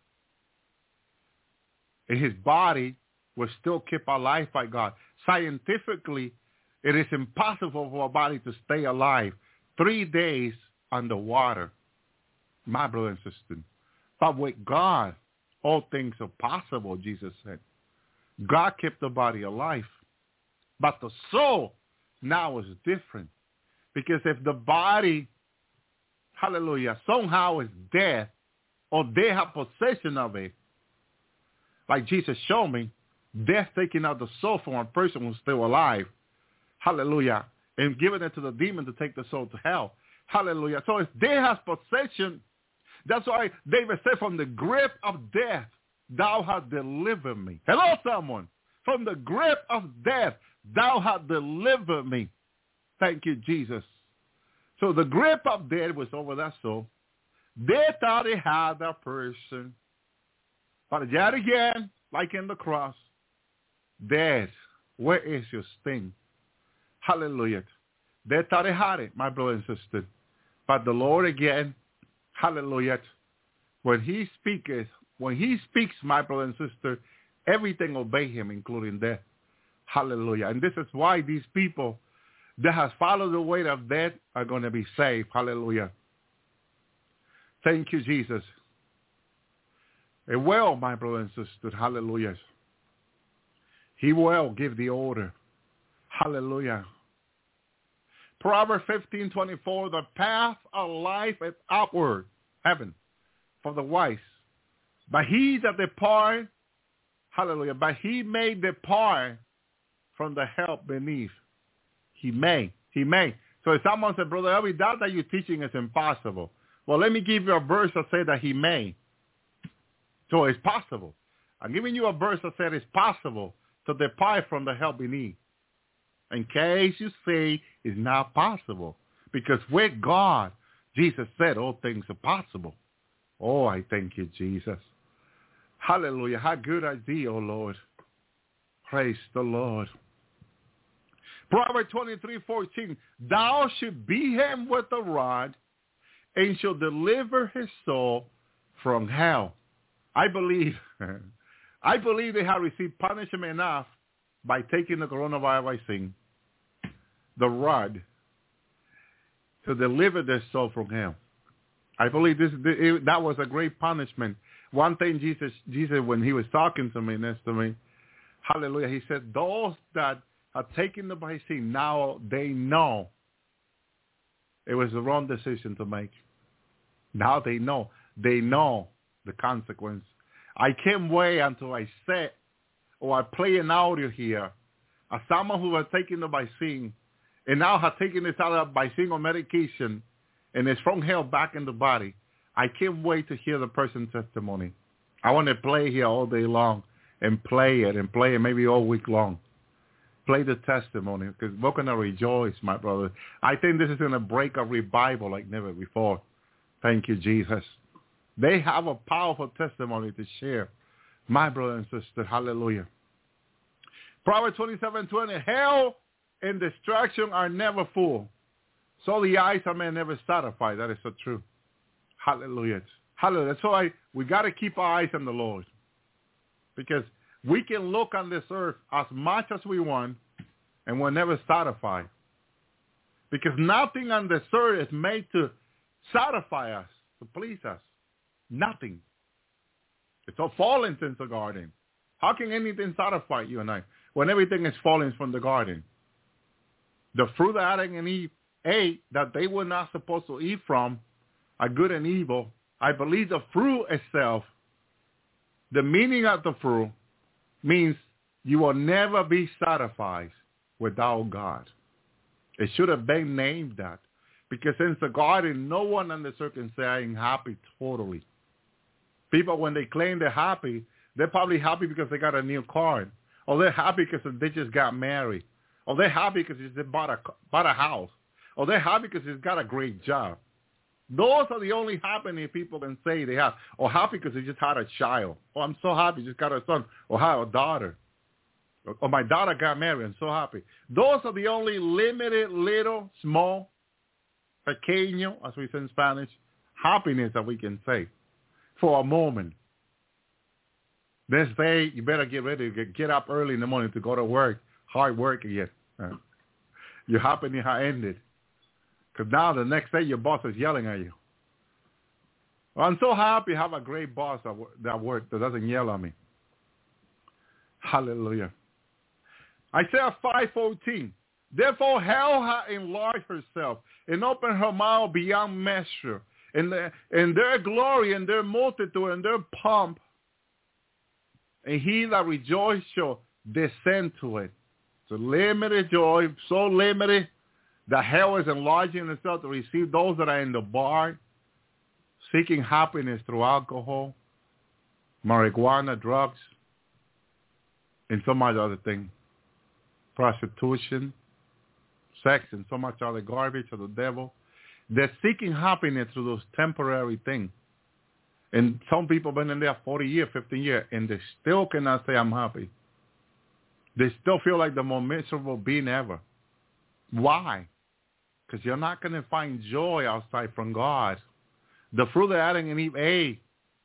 And his body was still kept alive by God. Scientifically, it is impossible for a body to stay alive three days underwater. My brother and sister. But with God, all things are possible, Jesus said. God kept the body alive. But the soul now is different. Because if the body, hallelujah, somehow is dead, or they have possession of it, like Jesus showed me, death taking out the soul from a person who's still alive, hallelujah, and giving it to the demon to take the soul to hell, hallelujah. So if they have possession, that's why David said, from the grip of death, thou hast delivered me. Hello, someone. From the grip of death, thou hast delivered me. Thank you, Jesus. So the grip of death was over that soul. They thought they had that person. But yet again, like in the cross, death, where is your sting? Hallelujah. They thought they had it, my brother and sister. But the Lord again, hallelujah. When he speaks, when he speaks, my brother and sister, everything obey him, including death. Hallelujah. And this is why these people that have followed the way of death are going to be saved. Hallelujah. Thank you, Jesus. And well, my brother and sister, hallelujah. He will give the order. Hallelujah. Proverbs fifteen twenty-four, the path of life is outward, heaven, for the wise. But he that depart, hallelujah, but he may depart from the help beneath. He may, he may. So if someone said, Brother Elvi, that that you're teaching is impossible. Well, let me give you a verse that says that he may. So it's possible. I'm giving you a verse that said it's possible to depart from the help beneath. In case you say it's not possible. Because with God, Jesus said all things are possible. Oh, I thank you, Jesus. Hallelujah. How good I thee, O Lord. Praise the Lord. Proverbs twenty-three fourteen. Thou should beat him with a rod and shall deliver his soul from hell. I believe, I believe they have received punishment enough by taking the coronavirus vaccine, the rod, to deliver their soul from hell. I believe this, it, that was a great punishment. One thing Jesus, Jesus, when he was talking to me, next to me, hallelujah, he said, those that are taking the vaccine, now they know it was the wrong decision to make. Now they know. They know the consequence. I can't wait until I say or I play an audio here as someone who has taken the vaccine and now has taken this out of vaccine or medication and is from hell back in the body. I can't wait to hear the person's testimony. I want to play here all day long and play it and play it maybe all week long. Play the testimony because we're going to rejoice, my brother. I think this is going to break a revival like never before. Thank you, Jesus. They have a powerful testimony to share. My brother and sister, hallelujah. Proverbs twenty-seven twenty, hell and destruction are never full. So the eyes of man never satisfied. That is so true. Hallelujah. Hallelujah. That's why we got to keep our eyes on the Lord. Because we can look on this earth as much as we want and we're never satisfied. Because nothing on this earth is made to satisfy us, to please us. Nothing. It's all fallen since the garden. How can anything satisfy you and I when everything is fallen from the garden? The fruit that Adam and Eve ate that they were not supposed to eat from are good and evil. I believe the fruit itself, the meaning of the fruit, means you will never be satisfied without God. It should have been named that. Because since the garden, no one on the earth can say, I'm happy totally. People, when they claim they're happy, they're probably happy because they got a new car. Or they're happy because they just got married. Or they're happy because they bought a, bought a house. Or they're happy because he's got a great job. Those are the only happiness people can say they have. Or happy because they just had a child. Oh, I'm so happy, just got a son. Or had a daughter. Or, or my daughter got married, I'm so happy. Those are the only limited, little, small, pequeño, as we say in Spanish, happiness that we can say for a moment. Next day, you better get ready to get, get up early in the morning to go to work, hard work again. Uh, your happiness has ended. Because now the next day your boss is yelling at you. Well, I'm so happy to have a great boss that, that works that doesn't yell at me. Hallelujah. Isaiah five fourteen. Therefore hell hath enlarged herself and opened her mouth beyond measure. And the, in their glory and their multitude and their pomp. And he that rejoiced shall descend to it. So limited joy, so limited that hell is enlarging itself to receive those that are in the bar, seeking happiness through alcohol, marijuana, drugs, and so much other things. Prostitution, sex, and so much other garbage of the devil. They're seeking happiness through those temporary things. And some people have been in there forty years, fifteen years, and they still cannot say, I'm happy. They still feel like the most miserable being ever. Why? Because you're not going to find joy outside from God. The fruit that Adam and Eve ate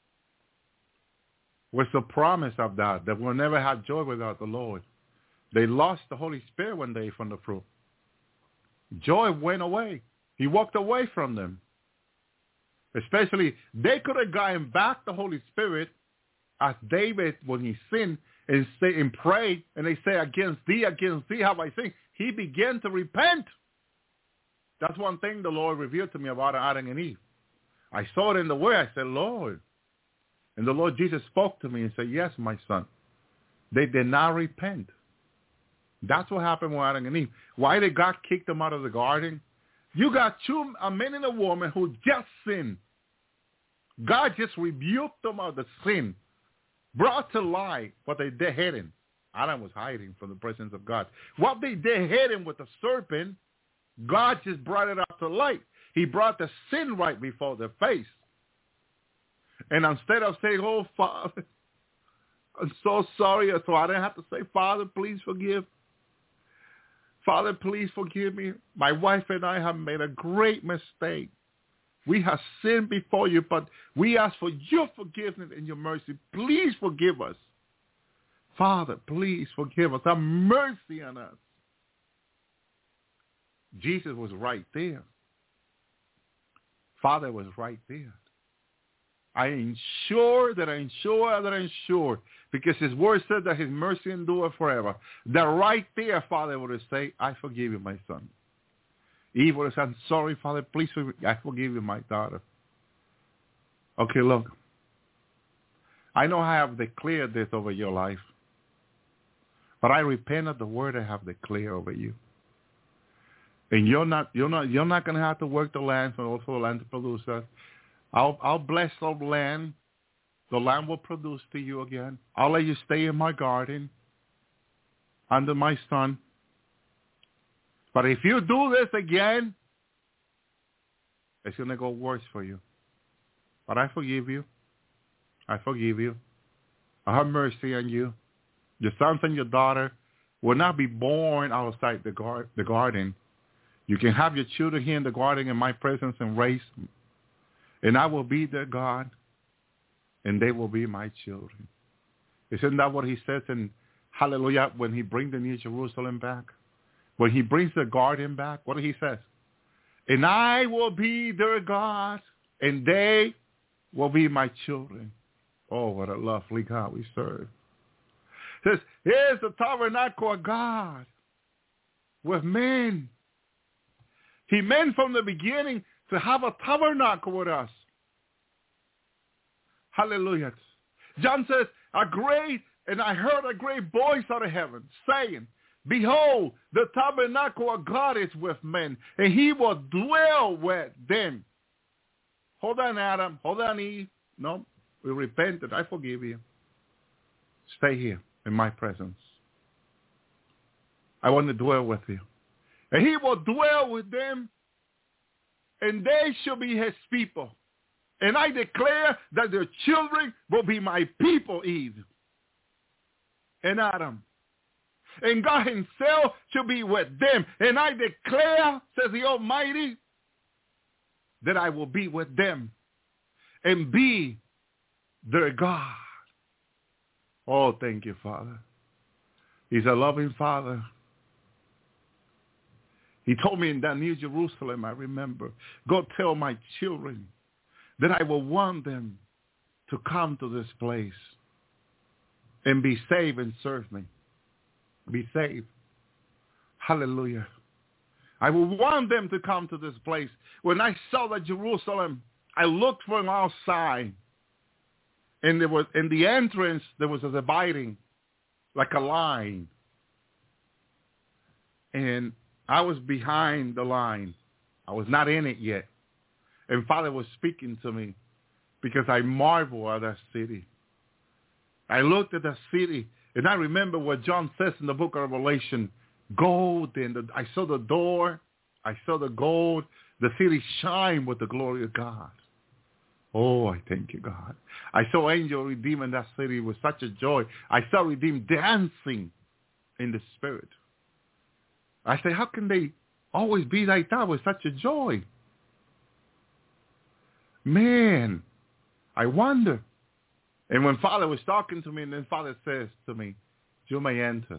was the promise of that, that we'll never have joy without the Lord. They lost the Holy Spirit one day from the fruit. Joy went away. He walked away from them. Especially, they could have gotten back the Holy Spirit as David, when he sinned and say and prayed, and they say, against thee, against thee have I sinned. He began to repent. That's one thing the Lord revealed to me about Adam and Eve. I saw it in the Word. I said, Lord. And the Lord Jesus spoke to me and said, yes, my son. They did not repent. That's what happened with Adam and Eve. Why did God kick them out of the garden? You got two, a man and a woman who just sinned. God just rebuked them of the sin, brought to light what they did hidden. Adam was hiding from the presence of God. What they did hidden with the serpent, God just brought it up to light. He brought the sin right before their face. And instead of saying, oh, Father, I'm so sorry, so I didn't have to say, Father, please forgive. Father, please forgive me. My wife and I have made a great mistake. We have sinned before you, but we ask for your forgiveness and your mercy. Please forgive us. Father, please forgive us. Have mercy on us. Jesus was right there. Father was right there. I am sure that I am sure that I am sure, because his word said that his mercy endure forever. That right there, Father would say, I forgive you, my son. Eve would have said, I'm sorry, Father, please forgive me. I forgive you, my daughter. Okay, look. I know I have declared this over your life, but I repent of the word I have declared over you. And you're not, you're not, you're not going to have to work the land, but also the land to produce us. I'll, I'll bless the land, the land will produce to you again. I'll let you stay in my garden under my sun. But if you do this again, it's going to go worse for you. But I forgive you. I forgive you. I have mercy on you. Your sons and your daughter will not be born outside the, gar- the garden. You can have your children here in the garden in my presence and raise them. And I will be their God, and they will be my children. Isn't that what he says in Hallelujah when he brings the New Jerusalem back? When he brings the garden back, what he says? And I will be their God, and they will be my children. Oh, what a lovely God we serve. It says, here's the tabernacle of God with men. He meant from the beginning to have a tabernacle with us. Hallelujah. John says, a great, and I heard a great voice out of heaven saying, behold, the tabernacle of God is with men, and he will dwell with them. Hold on, Adam. Hold on, Eve. No, we repented. I forgive you. Stay here in my presence. I want to dwell with you. And he will dwell with them, and they shall be his people. And I declare that their children will be my people, Eve and Adam. And God himself shall be with them. And I declare, says the Almighty, that I will be with them and be their God. Oh, thank you, Father. He's a loving Father. He told me in that New Jerusalem, I remember, go tell my children that I will want them to come to this place and be saved and serve me. Be saved. Hallelujah. I will want them to come to this place. When I saw that Jerusalem, I looked from outside, and there was in the entrance there was a dividing, like a line, and I was behind the line. I was not in it yet. And Father was speaking to me because I marvel at that city. I looked at the city, and I remember what John says in the book of Revelation, gold, and the, I saw the door, I saw the gold, the city shine with the glory of God. Oh, I thank you, God. I saw angels redeeming that city with such a joy. I saw redeemed dancing in the spirit. I say, how can they always be like that with such a joy? Man, I wonder. And when Father was talking to me, and then Father says to me, you may enter.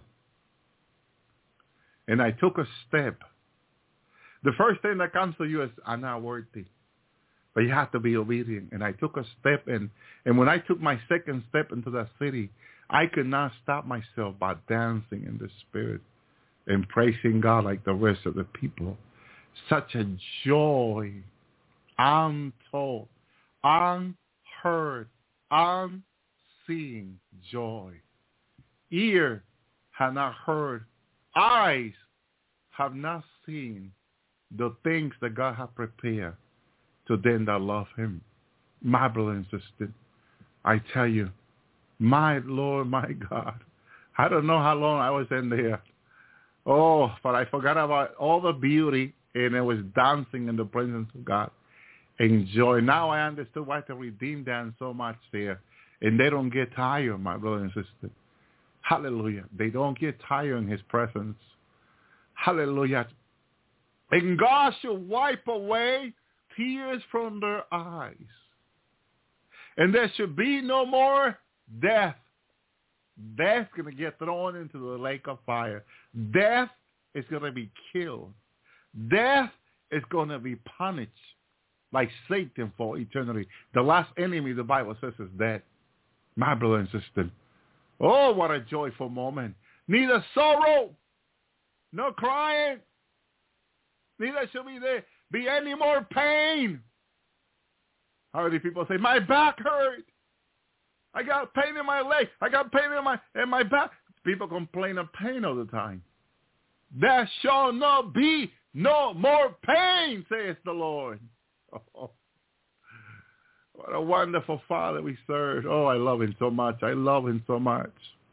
And I took a step. The first thing that comes to you is, I'm not worthy. But you have to be obedient. And I took a step, and, and when I took my second step into that city, I could not stop myself by dancing in the spirit and praising God like the rest of the people. Such a joy, untold, unheard, unseen joy. Ear have not heard, eyes have not seen the things that God has prepared to them that love him. My brother and sister, I tell you, my Lord, my God, I don't know how long I was in there. Oh, but I forgot about all the beauty, and it was dancing in the presence of God. Enjoy. Now I understood why the redeemed dance so much there. And they don't get tired, my brother and sister. Hallelujah. They don't get tired in his presence. Hallelujah. And God shall wipe away tears from their eyes. And there should be no more death. Death's going to get thrown into the lake of fire. Death is going to be killed. Death is going to be punished like Satan for eternity. The last enemy, the Bible says, is death. My brother and sister. Oh, what a joyful moment. Neither sorrow, no crying. Neither shall be there be any more pain. How many people say, my back hurt. I got pain in my leg. I got pain in my in my back. People complain of pain all the time. There shall not be no more pain, says the Lord. Oh, What a wonderful Father we serve. Oh, I love him so much. I love him so much.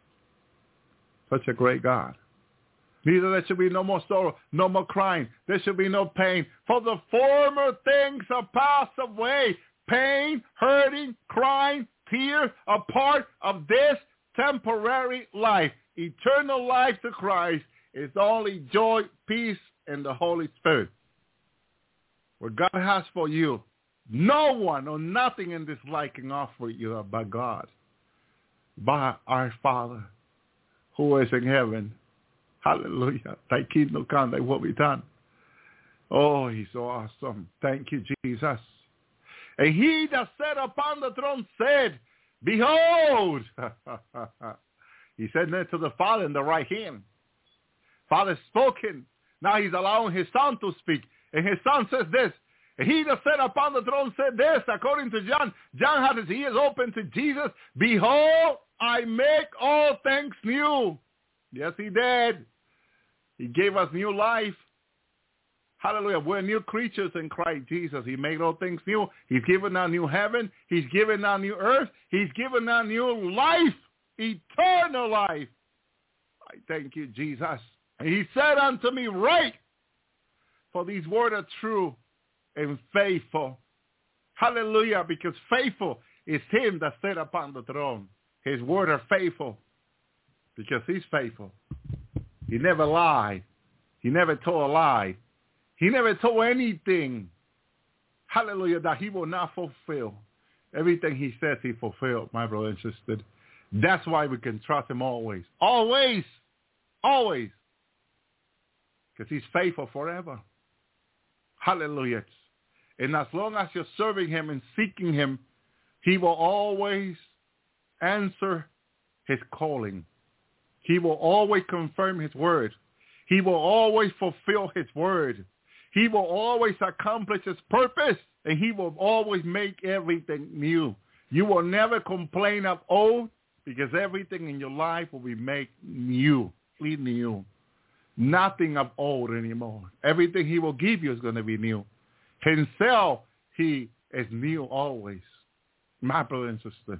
Such a great God. Neither there should be no more sorrow, no more crying. There should be no pain. For the former things are passed away. Pain, hurting, crying, tears are part of this temporary life. Eternal life to Christ is only joy, peace, and the Holy Spirit. What God has for you, no one or nothing in this life can offer you but God, by our Father who is in heaven. Hallelujah. Thy kingdom come, thy will be done. Oh, he's so awesome. Thank you, Jesus. And he that sat upon the throne said, behold. He said that to the Father in the right hand. Father spoken. Now he's allowing his son to speak. And his son says this. And he that sat upon the throne said this, according to John. John had his ears open to Jesus. Behold, I make all things new. Yes, he did. He gave us new life. Hallelujah. We're new creatures in Christ Jesus. He made all things new. He's given our new heaven. He's given our new earth. He's given our new life, eternal life. I thank you, Jesus. And he said unto me, write, for these words are true and faithful. Hallelujah, because faithful is him that sat upon the throne. His words are faithful because he's faithful. He never lied. He never told a lie. He never told anything, hallelujah, that he will not fulfill. Everything he says he fulfilled, my brother and sister. That's why we can trust him always. Always. Always. Because he's faithful forever. Hallelujah. And as long as you're serving him and seeking him, he will always answer his calling. He will always confirm his word. He will always fulfill his word. He will always accomplish his purpose, and he will always make everything new. You will never complain of old, because everything in your life will be made new, completely new. Nothing of old anymore. Everything he will give you is going to be new. Himself, he is new always. My brother and sister.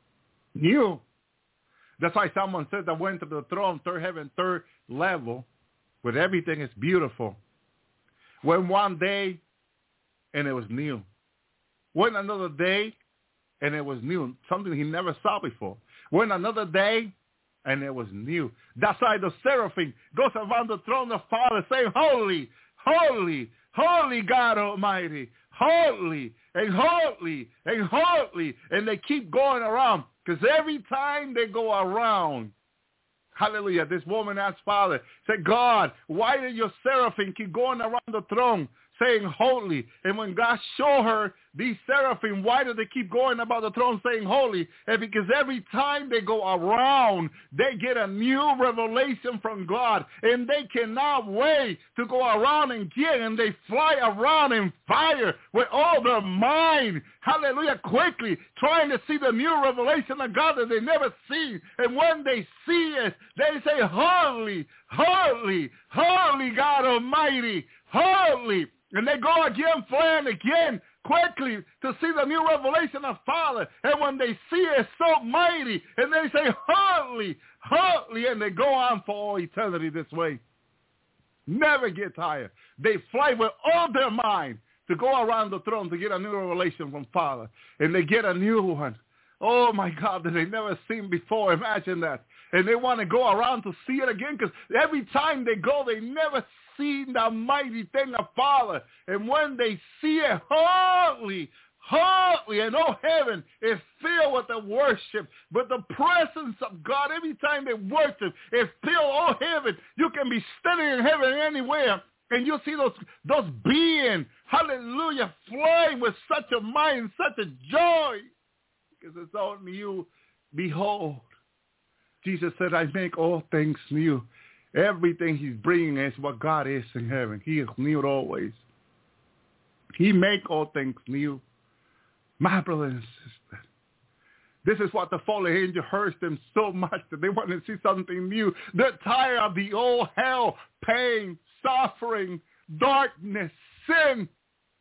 New. That's why someone said that went to the throne, third heaven, third level, where everything is beautiful. Went one day, and it was new. Went another day, and it was new. Something he never saw before. Went another day, and it was new. That's why the seraphim goes around the throne of Father saying, holy, holy, holy God Almighty, holy, and holy, and holy. And they keep going around, because every time they go around, hallelujah, this woman asked Father, said, God, why do your seraphim keep going around the throne saying holy? And when God showed her these seraphim, why do they keep going about the throne saying holy? And because every time they go around, they get a new revelation from God. And they cannot wait to go around and get, and they fly around in fire with all their mind. Hallelujah, quickly, trying to see the new revelation of God that they never see. And when they see it, they say, holy, holy, holy God Almighty, holy. And they go again, flying again, quickly to see the new revelation of Father. And when they see it, so mighty, and they say, holy, holy, and they go on for all eternity this way. Never get tired. They fly with all their mind to go around the throne to get a new revelation from Father. And they get a new one. Oh, my God, that they never seen before. Imagine that. And they want to go around to see it again, because every time they go, they never see the mighty thing of Father. And when they see it, holy, holy, and oh, heaven is filled with the worship, with the presence of God. Every time they worship, it's filled, oh, heaven. You can be standing in heaven anywhere, and you see those those beings, hallelujah, flying with such a mind, such a joy, because it's only you. Behold, Jesus said, I make all things new. Everything he's bringing is what God is in heaven. He is new always. He make all things new. My brother and sister, this is what the fallen angel hurts them so much that they want to see something new. They're tired of the old hell, pain, suffering, darkness, sin.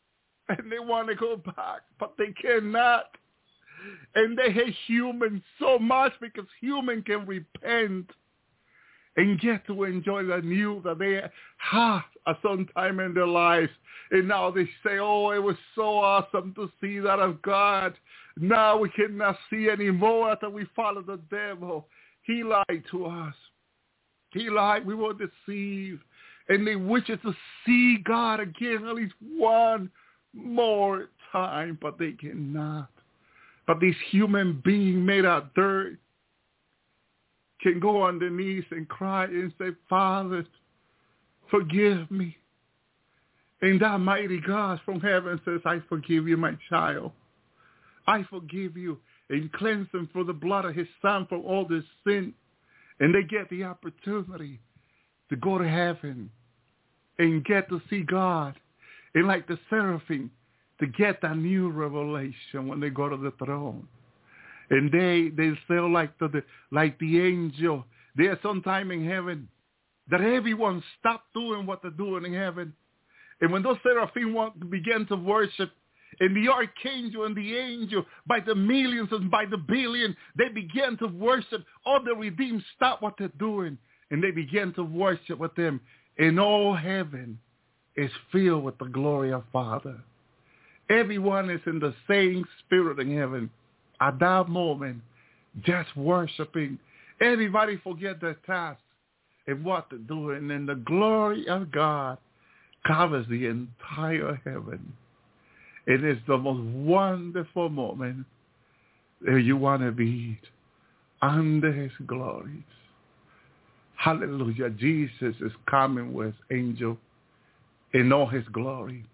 And they want to go back, but they cannot. And they hate humans so much because human can repent and get to enjoy the new that they had at some time in their lives. And now they say, oh, it was so awesome to see that of God. Now we cannot see anymore after we follow the devil. He lied to us. He lied. We were deceived. And they wish to see God again at least one more time, but they cannot. But this human being made out of dirt can go on their knees and cry and say, Father, forgive me. And that mighty God from heaven says, I forgive you, my child. I forgive you, and cleanse them for the blood of his son from all this sin. And they get the opportunity to go to heaven and get to see God. And like the seraphim, to get that new revelation when they go to the throne. And they they feel like the, like the angel. There's some time in heaven that everyone stopped doing what they're doing in heaven. And when those seraphim want, began to worship, and the archangel and the angel, by the millions and by the billion, they began to worship. All the redeemed stop what they're doing, and they began to worship with them. And all heaven is filled with the glory of Father. Everyone is in the same spirit in heaven at that moment, just worshiping. Everybody forget their task and what they're doing, and the glory of God covers the entire heaven. It is the most wonderful moment that you want to be under his glories. Hallelujah. Jesus is coming with angel in all his glory.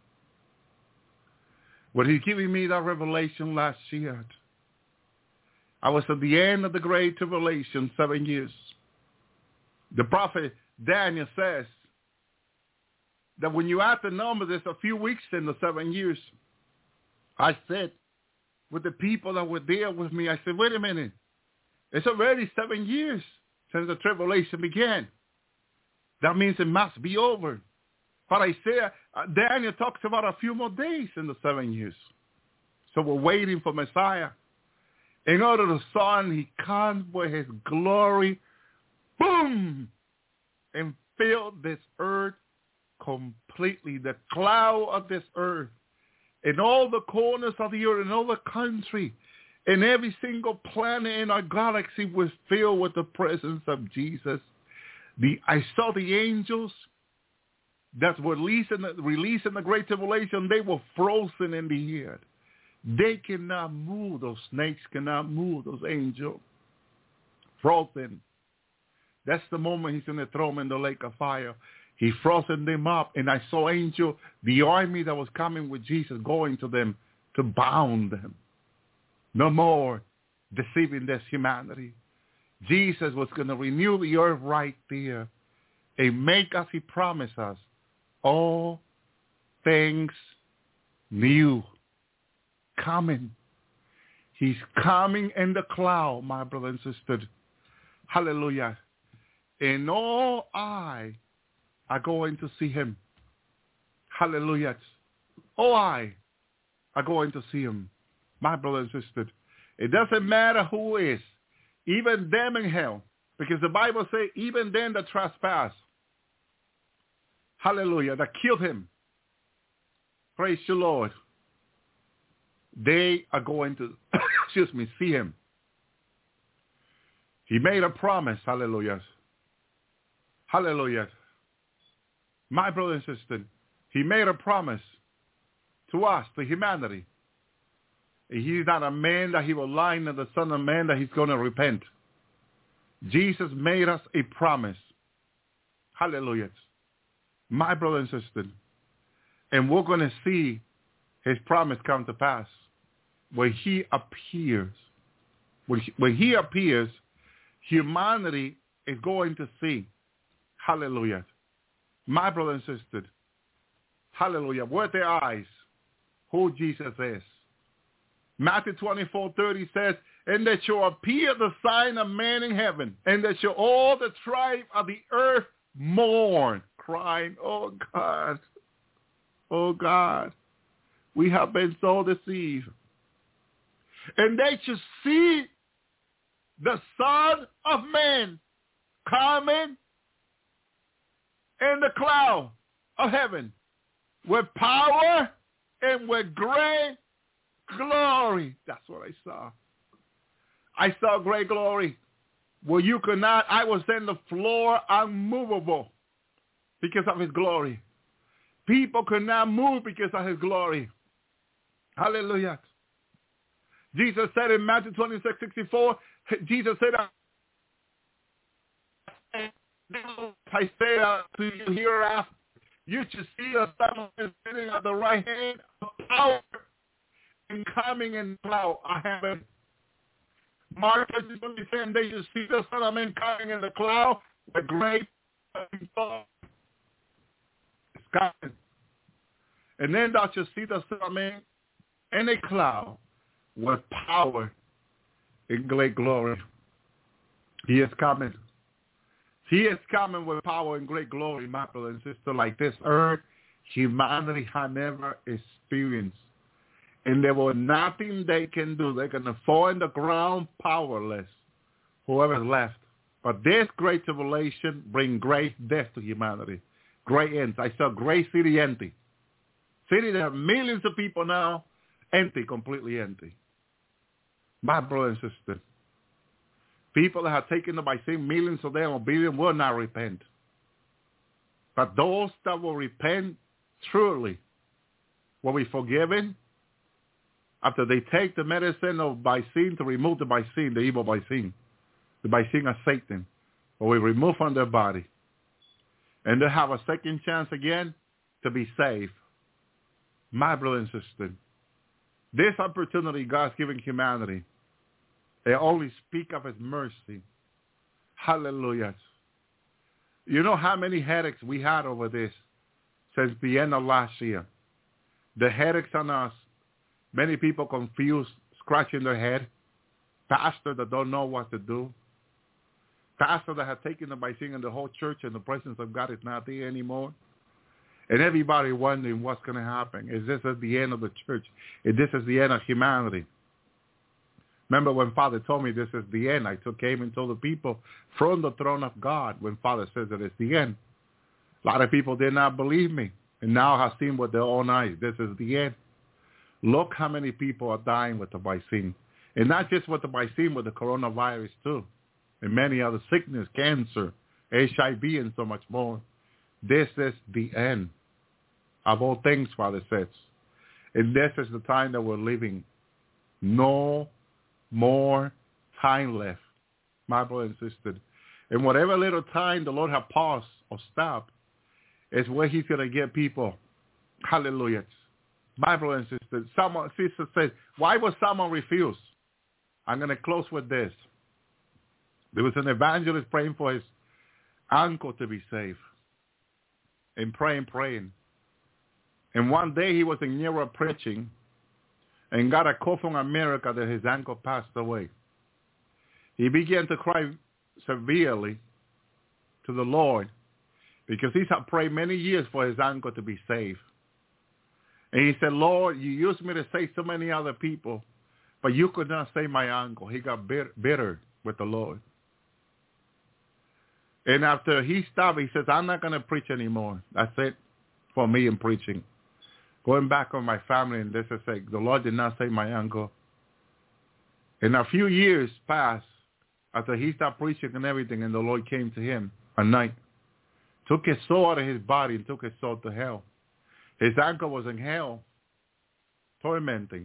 When he's giving me that revelation last year, I was at the end of the Great Tribulation, seven years. The prophet Daniel says that when you add the number, there's a few weeks in the seven years. I said, with the people that were there with me, I said, wait a minute. It's already seven years since the tribulation began. That means it must be over. But Isaiah, uh, Daniel talks about a few more days in the seven years. So we're waiting for Messiah. In order the Son, he comes with his glory, boom, and filled this earth completely. The cloud of this earth, in all the corners of the earth, in all the country, in every single planet in our galaxy was filled with the presence of Jesus. The I saw the angels that were released in the, released in the Great Tribulation. They were frozen in the air. They cannot move. Those snakes cannot move. Those angels. Frozen. That's the moment he's going to throw them in the lake of fire. He frozen them up. And I saw angel, the army that was coming with Jesus, going to them to bound them. No more deceiving this humanity. Jesus was going to renew the earth right there and make, as he promised us, all things new. Coming. He's coming in the cloud, my brother and sister. Hallelujah. And all I are going to see him. Hallelujah. All I are going to see him. My brother and sister. It doesn't matter who is. Even them in hell. Because the Bible says even them that trespass. Hallelujah. That killed him. Praise the Lord. They are going to, excuse me, see him. He made a promise. Hallelujah. Hallelujah. My brother and sister, he made a promise to us, to humanity. He's not a man that he will lie, nor the son of man that he's going to repent. Jesus made us a promise. Hallelujah. My brother and sister. And we're going to see his promise come to pass. When he appears, when he, when he appears, humanity is going to see. Hallelujah. My brother and sister. Hallelujah. With their eyes, who Jesus is. Matthew twenty-four thirty says, and that shall appear the sign of man in heaven, and that shall all the tribe of the earth mourn, crying, oh God, oh God, We have been so deceived. And they should see the Son of Man coming in the cloud of heaven with power and with great glory. That's what I saw. I saw great glory where you could not, I was in the floor unmovable because of his glory. People could not move because of his glory. Hallelujah. Jesus said in Matthew twenty-six sixty-four, Jesus said, I say to you hereafter, you should see the Son of Man sitting at the right hand of power and coming in cloud of heaven. Mark is going to be saying they should see the Son of Man coming in the cloud with great power. It's coming. And then thou shalt see the Son of Man in a cloud with power and great glory. He is coming. He is coming with power and great glory, my brother and sister, like this earth humanity had never experienced. And there was nothing they can do. They're going to fall in the ground powerless, whoever's left. But this great tribulation brings great death to humanity. Great ends. I saw great city empty. City that have millions of people now, empty, completely empty. My brother and sister, people that have taken the vaccine, millions of them, or billions, will not repent. But those that will repent truly will be forgiven after they take the medicine of vaccine to remove the vaccine, the evil vaccine, the vaccine of Satan, will be removed from their body. And they have a second chance again to be saved. My brother and sister, this opportunity God's giving humanity, they only speak of his mercy. Hallelujah. You know how many headaches we had over this since the end of last year? The headaches on us, many people confused, scratching their head. Pastors that don't know what to do. Pastors that have taken the vaccine in the whole church and the presence of God is not there anymore. And everybody wondering what's going to happen. Is this at the end of the church? Is this at the end of humanity? Remember when Father told me this is the end, I took came and told the people from the throne of God when Father says that it's the end. A lot of people did not believe me. And now have seen with their own eyes. This is the end. Look how many people are dying with the vaccine. And not just with the vaccine, with the coronavirus too. And many other sickness, cancer, H I V, and so much more. This is the end of all things, Father says. And this is the time that we're living. No more time left, my brother and sister. And whatever little time the Lord has paused or stopped is where he's going to get people. Hallelujah. My brother and sister, someone, sister said, why was someone refused? I'm going to close with this. There was an evangelist praying for his uncle to be saved. And praying, praying. And one day he was in Europe preaching and got a call from America that his uncle passed away. He began to cry severely to the Lord because he had prayed many years for his uncle to be saved. And he said, Lord, you used me to save so many other people, but you could not save my uncle. He got bitter, bitter with the Lord. And after he stopped, he says, I'm not going to preach anymore. That's it for me in preaching. Going back on my family, and this is like, the Lord did not save my uncle. And a few years passed after he stopped preaching and everything, and the Lord came to him at night, took his soul out of his body and took his soul to hell. His uncle was in hell, tormenting.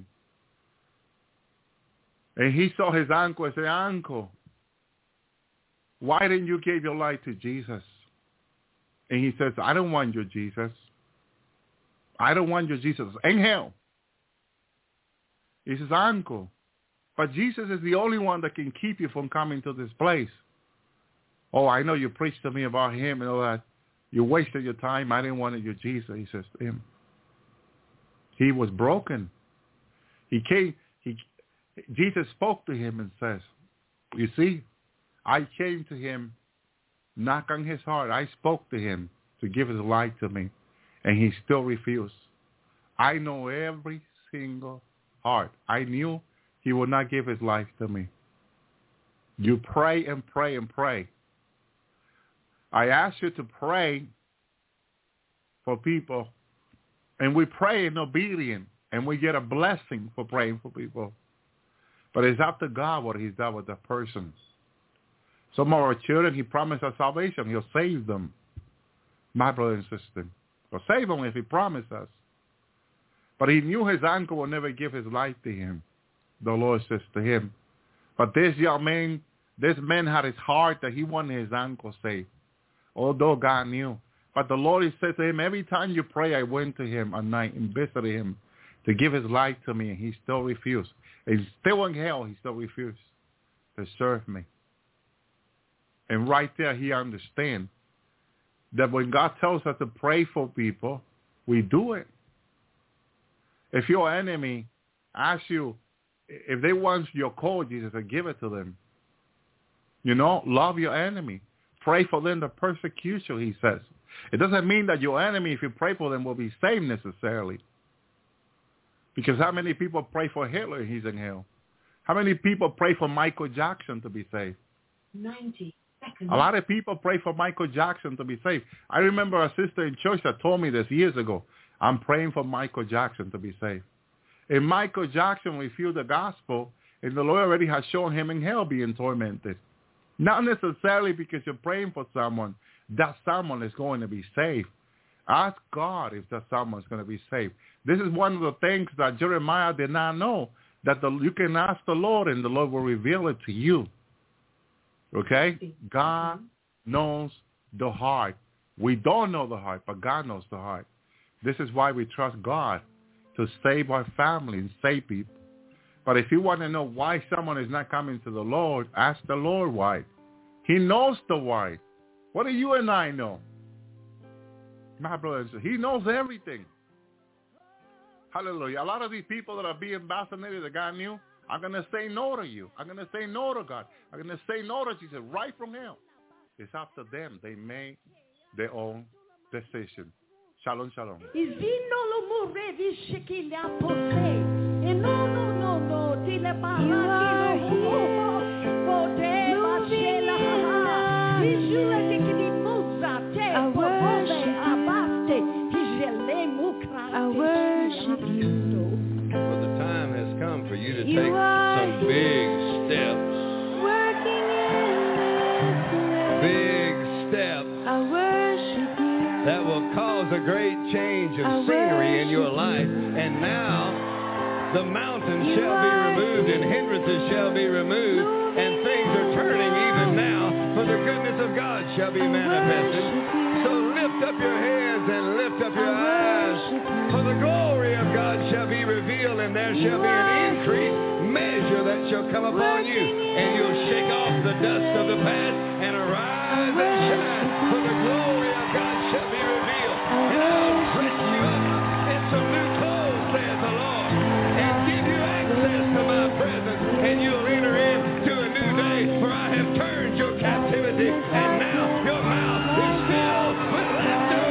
And he saw his uncle and said, Uncle, why didn't you give your life to Jesus? And he says, I don't want your Jesus. I don't want your Jesus in hell. He says, Uncle, but Jesus is the only one that can keep you from coming to this place. Oh, I know you preached to me about him and all that. You wasted your time. I didn't want your Jesus, he says to him. He was broken. He came, he, Jesus spoke to him and says, you see, I came to him, knock on his heart. I spoke to him to give his life to me, and he still refused. I know every single heart. I knew he would not give his life to me. You pray and pray and pray. I ask you to pray for people, and we pray in obedience, and we get a blessing for praying for people. But it's up to God what he's done with the person. Some of our children, he promised us salvation. He'll save them. My brother and sister. He'll save them if he promised us. But he knew his uncle would never give his life to him. The Lord says to him. But this young man, this man had his heart that he wanted his uncle saved. Although God knew. But the Lord said to him, every time you pray, I went to him at night and visited him to give his life to me, and he still refused. He's still in hell, he still refused to serve me. And right there, he understands that when God tells us to pray for people, we do it. If your enemy asks you, if they want your code, Jesus, give it to them. You know, love your enemy. Pray for them to persecute you, he says. It doesn't mean that your enemy, if you pray for them, will be saved necessarily. Because how many people pray for Hitler and he's in hell? How many people pray for Michael Jackson to be saved? ninety seconds. A lot of people pray for Michael Jackson to be saved. I remember a sister in church that told me this years ago. I'm praying for Michael Jackson to be saved. And Michael Jackson refused the gospel, and the Lord already has shown him in hell being tormented. Not necessarily because you're praying for someone, that someone is going to be saved. Ask God if that someone is going to be saved. This is one of the things that Jeremiah did not know, that the, you can ask the Lord and the Lord will reveal it to you. Okay? God knows the heart. We don't know the heart, but God knows the heart. This is why we trust God to save our family and save people. But if you want to know why someone is not coming to the Lord, ask the Lord why. He knows the why. What do you and I know? My brothers, he knows everything. Hallelujah. A lot of these people that are being vaccinated that God knew, I'm going to say no to you. I'm going to say no to God. I'm going to say no to Jesus right from hell. It's up to them. They make their own decision. Shalom, shalom. I worship you. Well, the time has come for you to you take some big steps. Working in this big steps. I worship you. That will cause a great change of I scenery in your life. And now the mountains you shall be removed and hindrances shall be removed. And things are turning even now, for the goodness of God shall be manifested. So lift up your hands and lift up your eyes, for the glory of God shall be revealed, and there shall be an increased measure that shall come upon you, and you'll shake off the dust of the past and arise and shine, for the glory of God shall be revealed. And I'll dress you up in some new clothes, saith the Lord, and give you access to my presence, and you'll enter into a new day, for I have turned your captivity, and now your mouth is filled with laughter.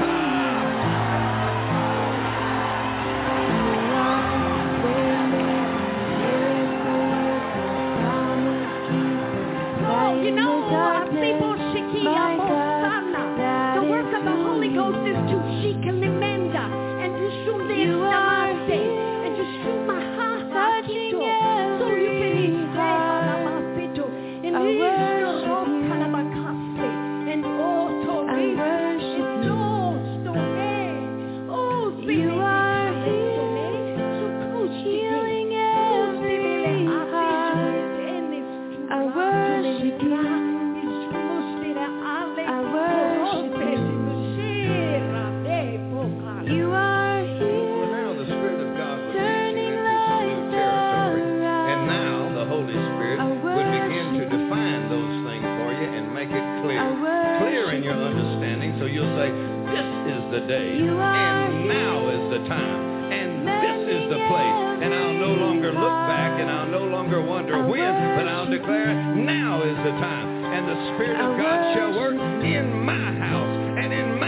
Oh, you know, people shikia mosana. The work of the Holy Ghost is to shikalimenda and to shumdestamase and to shumahahakito. So you can eat malamasito and kalabakaste and also and oh, oh, you are healing every I worship you. I worship you. You are here. Well, now the Spirit of God will lead you into some new territory. And now the Holy Spirit would begin to define those things for you and make it clear. Clear in your understanding, so you'll say, this is the day, and now is the time, and this is the place. And I'll no longer look back, and I'll no longer wonder when, but I'll declare, now is the time. And the Spirit of God shall work in my house and in